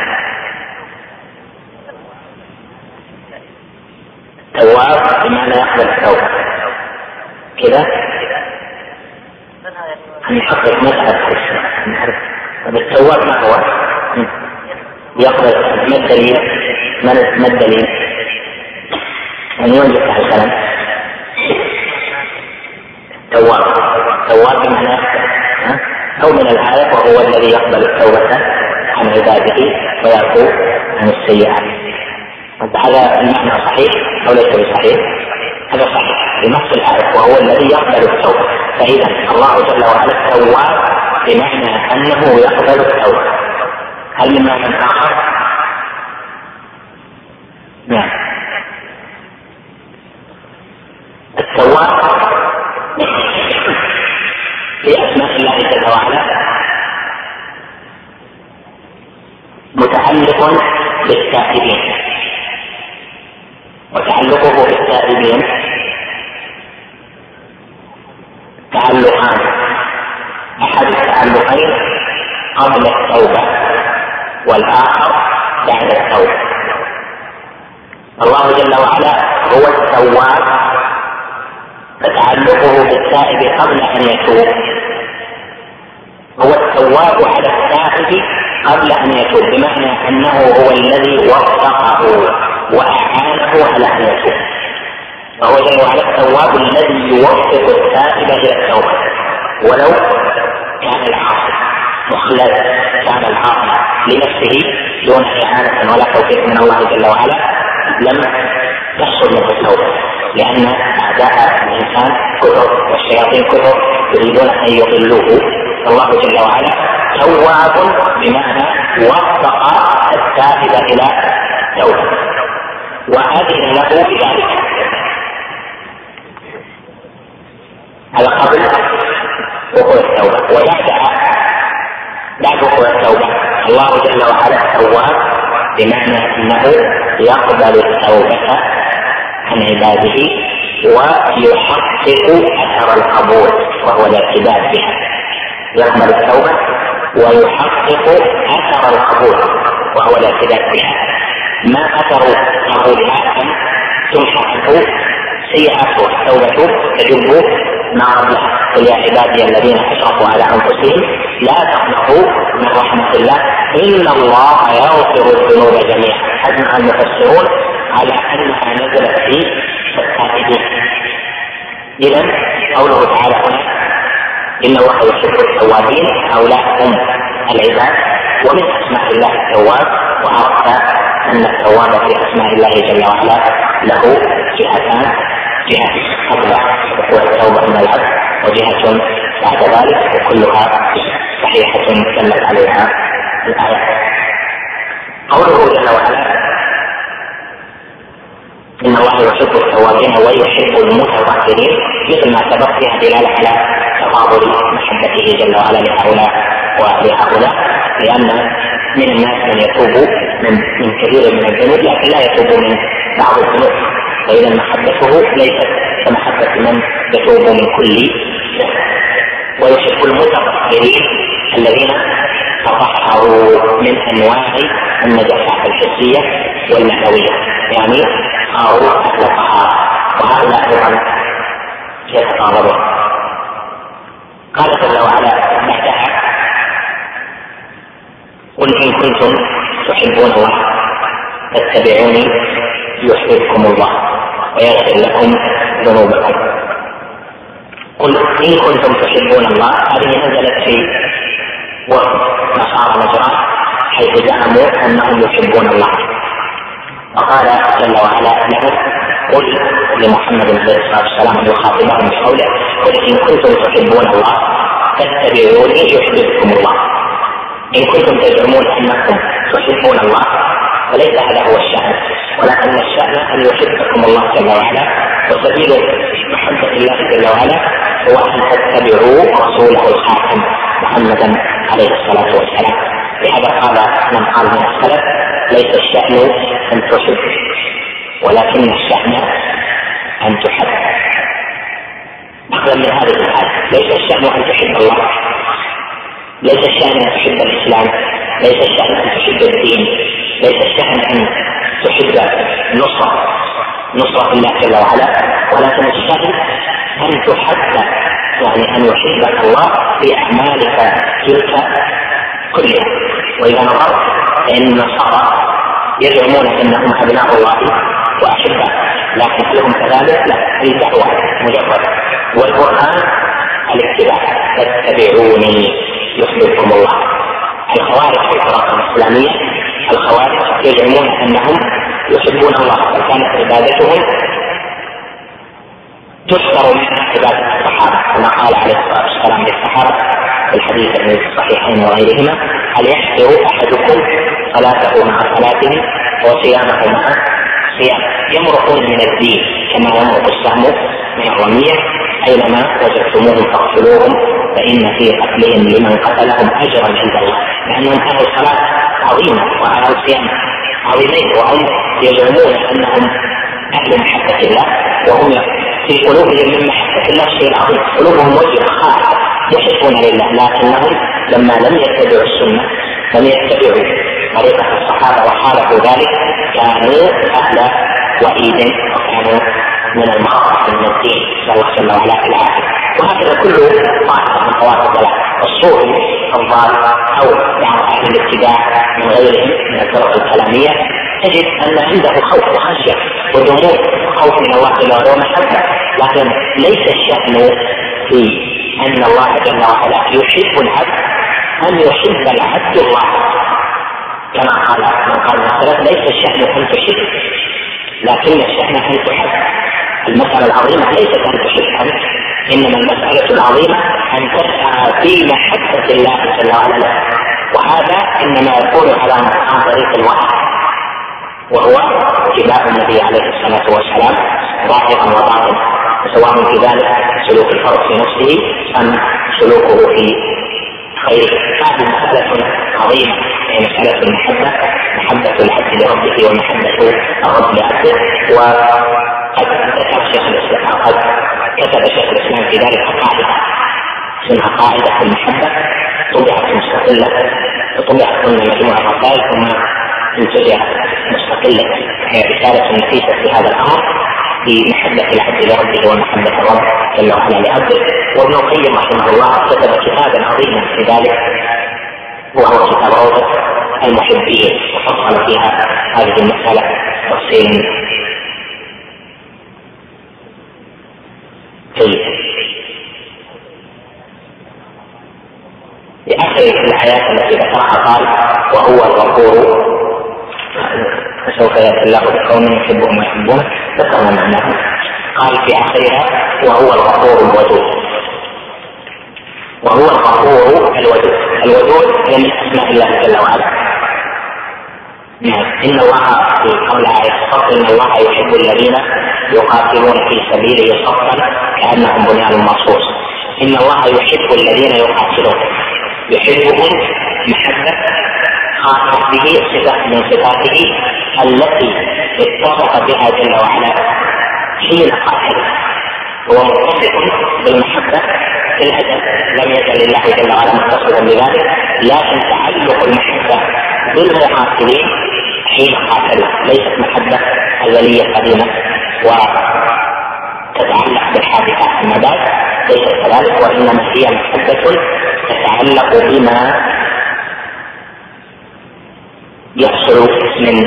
تواب بمعنى يقبل التوبة كذا. نحقق مسألة نعرف التواب ما هو؟ يقبل. ما الدليل؟ ما الدليل؟ أن ينجح الكلام. تواب تواب بمعنى يقبل، أو من الآية وهو الذي يقبل التوبة عن عباده ويعفو عن السيئات. هذا المعنى صحيح أو ليس بصحيح؟ هذا صحيح بنص الآية وهو الذي يقبل التوبة. فإذا الله جل وعلا التواب بمعنى أنه يقبل التوبة. هل من معنى آخر؟ نعم. التواب في أسماء الله جل وعلا متعلق بالتائبين، وتعلقه بالتائبين تعلقان. أحد التعلقين قبل التوبة والآخر بعد التوبة. الله جل وعلا هو التواب، فتعلقه بالتائب قبل أن يتوب. هو التواب على التائب قبل أن يتوب، بمعنى أنه هو الذي وفقه وأعانه على أن يتوب، فهو جل وعلا التواب الذي يوفق التائب إلى التوبة، ولو كان العاصي مخلد، كان العاصي لنفسه دون إعانة ولا توفيق من الله جل وعلا لم تحصل له التوبة، لأن أعداء الإنسان كثر والشياطين كثر يريدون أن يضلوه. الله جل وعلا تواب بمعنى وفق التائب إلى التوبة وأذن له بذلك. هذا قبل وقوع التوبة. وبعدها بعد وقوع التوبة الله جل وعلا تواب بمعنى أنه يقبل التوبة عن عباده ويحقق أثر القبول وهو الاعتداد بها. يقبل التوبة ويحقق أثر القبول وهو الاعتداد بها. ما أثر قبولها؟ أن تمحى عنه سيئات التوبة تجب ما قبلها. قل يا عبادي الذين أشركوا على أنفسهم لا تقنطوا من رحمة الله إن الله يغفر الذنوب جميعا. أجمع المفسرون على أنها نزلت في التائبين. إذن قوله تعالى هنا إن الله يحب التوابين، هؤلاء هم العباد، ومن أسماء الله التواب. وعرفت أن التواب في أسماء الله جل وعلا له جهتان، جهة قبل وقوع التوبة من العبد وجهة بعد ذلك، وكلها صحيحة دلت عليها الآية. قوله جل وعلا إن الله يحب التوابين ويحب المتطهرين، مثل ما سبق فيها دلالة على تفاضل محبته جل وعلا لهؤلاء ولهؤلاء، لأن من الناس من يتوب من من كثير من الذنوب لكن لا يتوب من بعض الذنوب، فإذا محبته ليست كمحبة من يتوب من كل ذنب. ويحب المتطهرين الذين تطهروا من أنواع النجاسات الحسية والمعنوية، يعني صاروا أهل طهارة، وهؤلاء أيضا يتقاربون. قال جل وعلا بعدها قل إن كنتم تحبون الله فاتبعوني يحببكم الله ويغفر لكم ذنوبكم. قل إن كنتم تحبون الله، هذه نزلت في وقت نصارى نجران حيث زعموا أنهم يحبون الله، وقال جل وعلا لهم قل لمحمد عليه الصلاة والسلام يخاطبهم بقوله قل إن كنتم تحبون الله فاتبعوني يحببكم الله. إن كنتم تزعمون أنكم تحبون الله فليس هذا هو الشأن، ولكن الشأن أن يحبكم الله جل وعلا، وسبيل محبة الله جل وعلا هو أن تتبعوا رسوله الخاتم محمدا عليه الصلاة والسلام. لهذا قال من قال من السلف ليس الشأن أن تحب ولكن الشأن أن تحب. أخذا من هذه الآية ليس الشأن أن تحب الله، ليس الشأن أن تحب الإسلام، ليس الشأن أن تحب الدين، ليس الشأن أن تحب نصرة نصرة الله جل وعلا، ولكن الشأن أن تحب، يعني أن يحبك الله في أعمالك تلك كلها. وإذا نظرت فإن النصارى يزعمون أنهم أبناء الله وأحباء، لكن فيهم كذلك لا، في دعوة مجرد. والقرآن الاتباع فاتبعوني يحببكم الله. الخوارج في الفرق الإسلامية الخوارج يزعمون أنهم يحبون الله، وكانت عبادتهم تشتر من عبادة الصحابة كما قال عليه الصلاة والسلام للصحابة في الحديث في الصحيحين وغيرهما هل يحسر أحدكم صلاته مع صلاته وصيامه مع صيامه. يمرقون من الدين كما يمرق السهم من الرمية، أينما وجدتموهم فاقتلوهم فإن في قتلهم لمن قتلهم أجرا عند الله، لأنهم أهل صلاة عظيمة وأهل صيام عظيمين، وهم يزعمون أنهم أهل محبة الله، وهم في قلوبهم من محبة الله شيء عظيم، قلوبهم وجه خالصة يحبون لله، لكنهم لما لم يتبعوا السنة لم يتبعوا طريقة الصحابة وخالفوا ذلك كانوا أهل وعيد وكانوا من المخصص من الدين صلى الله جل وعلا في العافيه. وهكذا كله طائفه من طوائف الضلال. الصوفي الضال او بعض اهل الاتباع من غيرهم من الفرق الكلاميه تجد ان عنده خوف وخشيه ودموع، خوف من الله جل وعلا ومحبه، لكن ليس الشأن في ان الله جل وعلا يحب العبد ان يحب العبد الله، كما قال من قال مثلا ليس الشأن ان تحب لكن الشأن ان تحب. المسألة العظيمة ليست ان تحب انت، انما المسألة العظيمة ان تسعى في محبة الله جل وعلا، وهذا انما يكون على عن طريق الوحي وهو اتباع النبي عليه الصلاة والسلام ظاهرا وباطنا، سواء في ذلك سلوك الفرد في نفسه ام سلوكه في غيره. هذه مسألة عظيمة، هي مسألة المحبة، محبة العبد لربه ومحبة الرب لعبده. وقد ذكر شيخ الاسلام قد كتب شيخ الاسلام في ذلك قاعدة اسمها قاعدة المحبة، طبعت مستقلة، طبعت ضمن مجموعة رسائل ثم انتجت مستقلة، هي رسالة نفيسة في هذا الأمر في محبة العبد لربه ومحبة الرب جل وعلا لعبده. وابن القيم رحمه الله كتب كتابا عظيما في ذلك وهو كتاب روضة المحبين، وفصل فيها هذه المسألة تفصيلا جيدا. في آخر الآيات التي ذكرها قال وهو الغفور، فسوف يأتي الله بقوم يحبهم ويحبونه، ذكرنا معناه. قال في آخرها وهو الغفور الودود، وهو الغفور الودود. الودود من اسماء الله جل وعلا. نعم، ان الله في قول آية الصف ان الله يحب الذين يقاتلون في سبيله صفا كأنهم بنيان مرصوص. ان الله يحب الذين يقاتلون، يحبهم محبة خاصة به، صفة من صفاته التي اتصف بها جل وعلا حين قاتل، هو متصف بالمحبة في الأزل، لم يزل الله جل وعلا متصفا بذلك، لكن تعلق المحبة بالمقاتلين حين قاتلوا ليست محبة أزلية قديمة وتتعلق بالحادثات أما بعد، ليست كذلك، وإنما هي محبة تتعلق بما يحصل من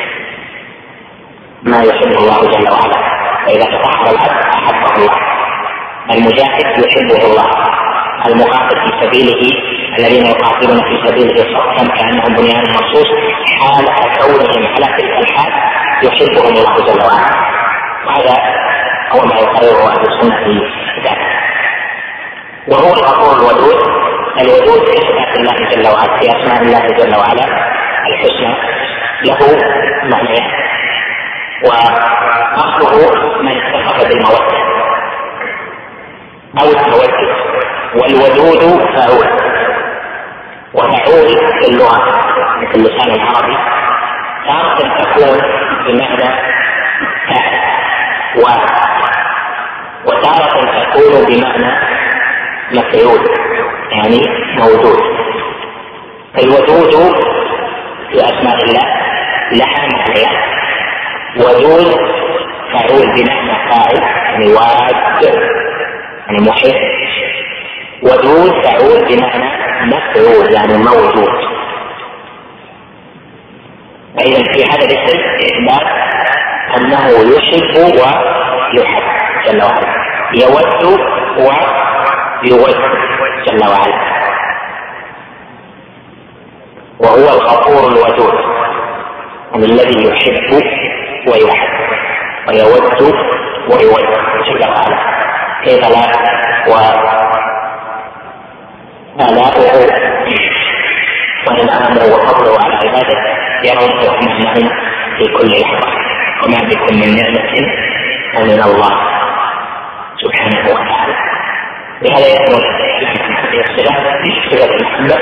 ما يحب الله جل وعلا. فإذا تطهر العبد أحبه الله، المجاهد يحبه الله، المقاتل في سبيله الذين يقاتلون في سبيله صفا كأنهم بنيان مرصوص حال كونهم على تلك الحال يحبهم الله جل وعلا. وهذا هو ما يقرره أهل السنة في ذلك. وهو الغفور الودود. الودود في صفات الله جل وعلا، في أسماء الله جل وعلا الحسنى، له معنيان، وأصله من اتصف بالمودة أو التودد، والودود فعول، وفعول في اللغة مثل اللسان العربي تارة تكون بمعنى فاعل، وتارة تكون بمعنى مفعول يعني موجود. الودود في أسماء الله لها معنيان، ودود فعول بمعنى فاعل يعني واد يعني محب، ودود فعول بمعنى مفعول يعني موجود. فإذا في هذا الاسم إثبات أنه يحب ويحب جل وعلا، يود ويود جل وعلا. وهو الغفور الودود الذي يحب ويحب ويود ويود جل وعلا. كيف لا؟ وآلاؤه وإنعامه وفضله على عباده يرونه معهم في كل لحظة، وما بكم من نعمة فمن الله سبحانه وتعالى. لهذا يكون هذه الصفة صفة المحبة.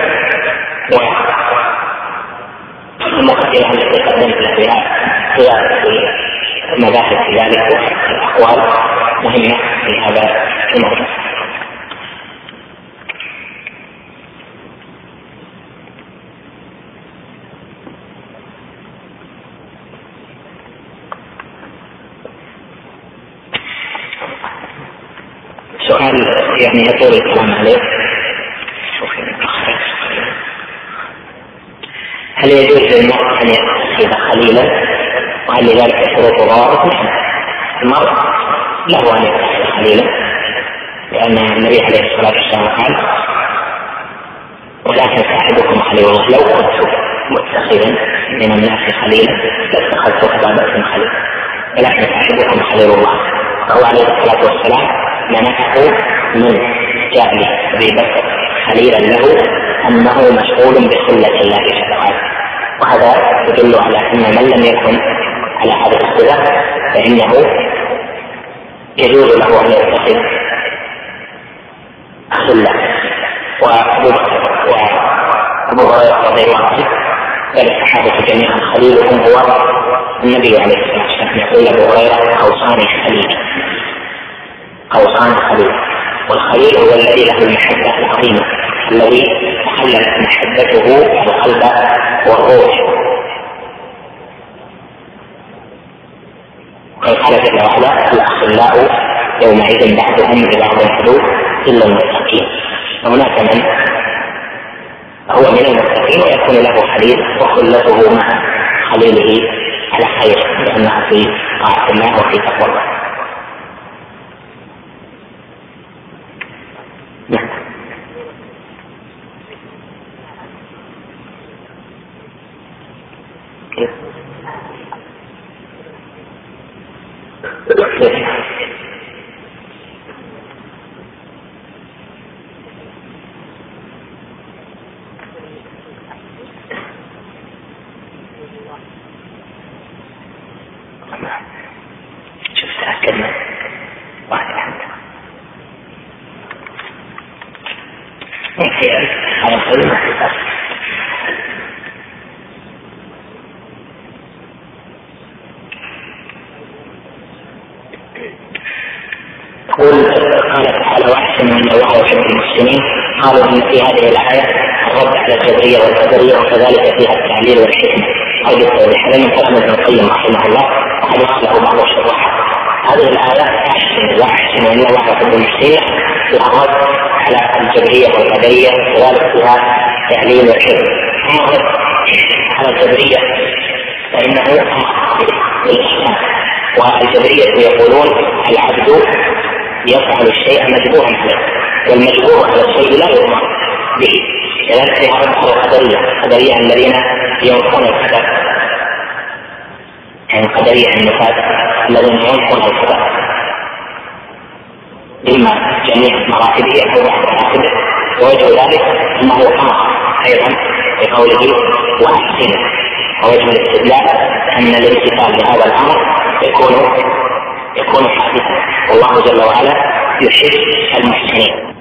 والمقدمة التي قدمت لها هي المباحث في ذلك والأقوال مهمة في هذا الموضوع. يعني يطول الكلام عليه. هل يجوز للمرء أن يتخذ خليلا وهل لذلك شروط ضوابط؟ نعم، المرء له أن يتخذ خليلا لأن النبي عليه الصلاة والسلام قال: ولكن صاحبكم خليل الله. لو كنت متخذا من الناس خليلا لاتخذت أبا بكر خليلا، ولكن صاحبكم خليل الله. فهو عليه الصلاة والسلام منعه من جعل أبي بكر خليلا له أنه مشغول بسنة الله تعالى، وهذا يدل على أن من لم يكن على هذا الصفة فإنه يجوز له أن يتخذ خلا. وأبو بكر وأبو هريرة رضي الله عنه بل الصحابة جميعا خليلهم هو النبي عليه الصلاة والسلام. يقول أبو هريرة: قوسان خليل، قوسان خليل. والخليل هو الذي له المحبة العظيمة، الذي تحلت محبته القلب والروح. قال جل وعلا: الأخلاء يومئذ بعضهم لبعض عدو إلا المتقين. هناك من هو من المتقين ويكون له خليل وخلته مع خليله على خير لأنها في طاعة الله وفي تقوى الله. قالوا ان في هذه الايه الرد على الجبريه والقدريه وكذلك فيها التعليل والحكمه او بالتوضيح. هذا من كلام ابن القيم رحمه الله وحدث له بعض الشروحات. هذه الايه احسن واحسن وان الله يحب المحسنين في الرد على الجبريه والقدريه وكذلك فيها التعليل والحكمه. اما الرد على الجبريه فانه بالاحسان، والجبريه يقولون العبد يفعل الشيء مجبورا عليه، والمجبور على الشيء لا يؤمر به. كذلك في هذا القدرية القدرية الذين ينكرون القدر، يعني القدرية النفاة الذين ينكرون القدر إما جميع مراتبه أو بعض مراتبه. ووجه ذلك أنه أمر أيضا بقوله وأحسن، ووجه الاستدلال أن الامتثال لهذا الأمر يكون يكون حادثا، والله جل وعلا يحب المحسنين.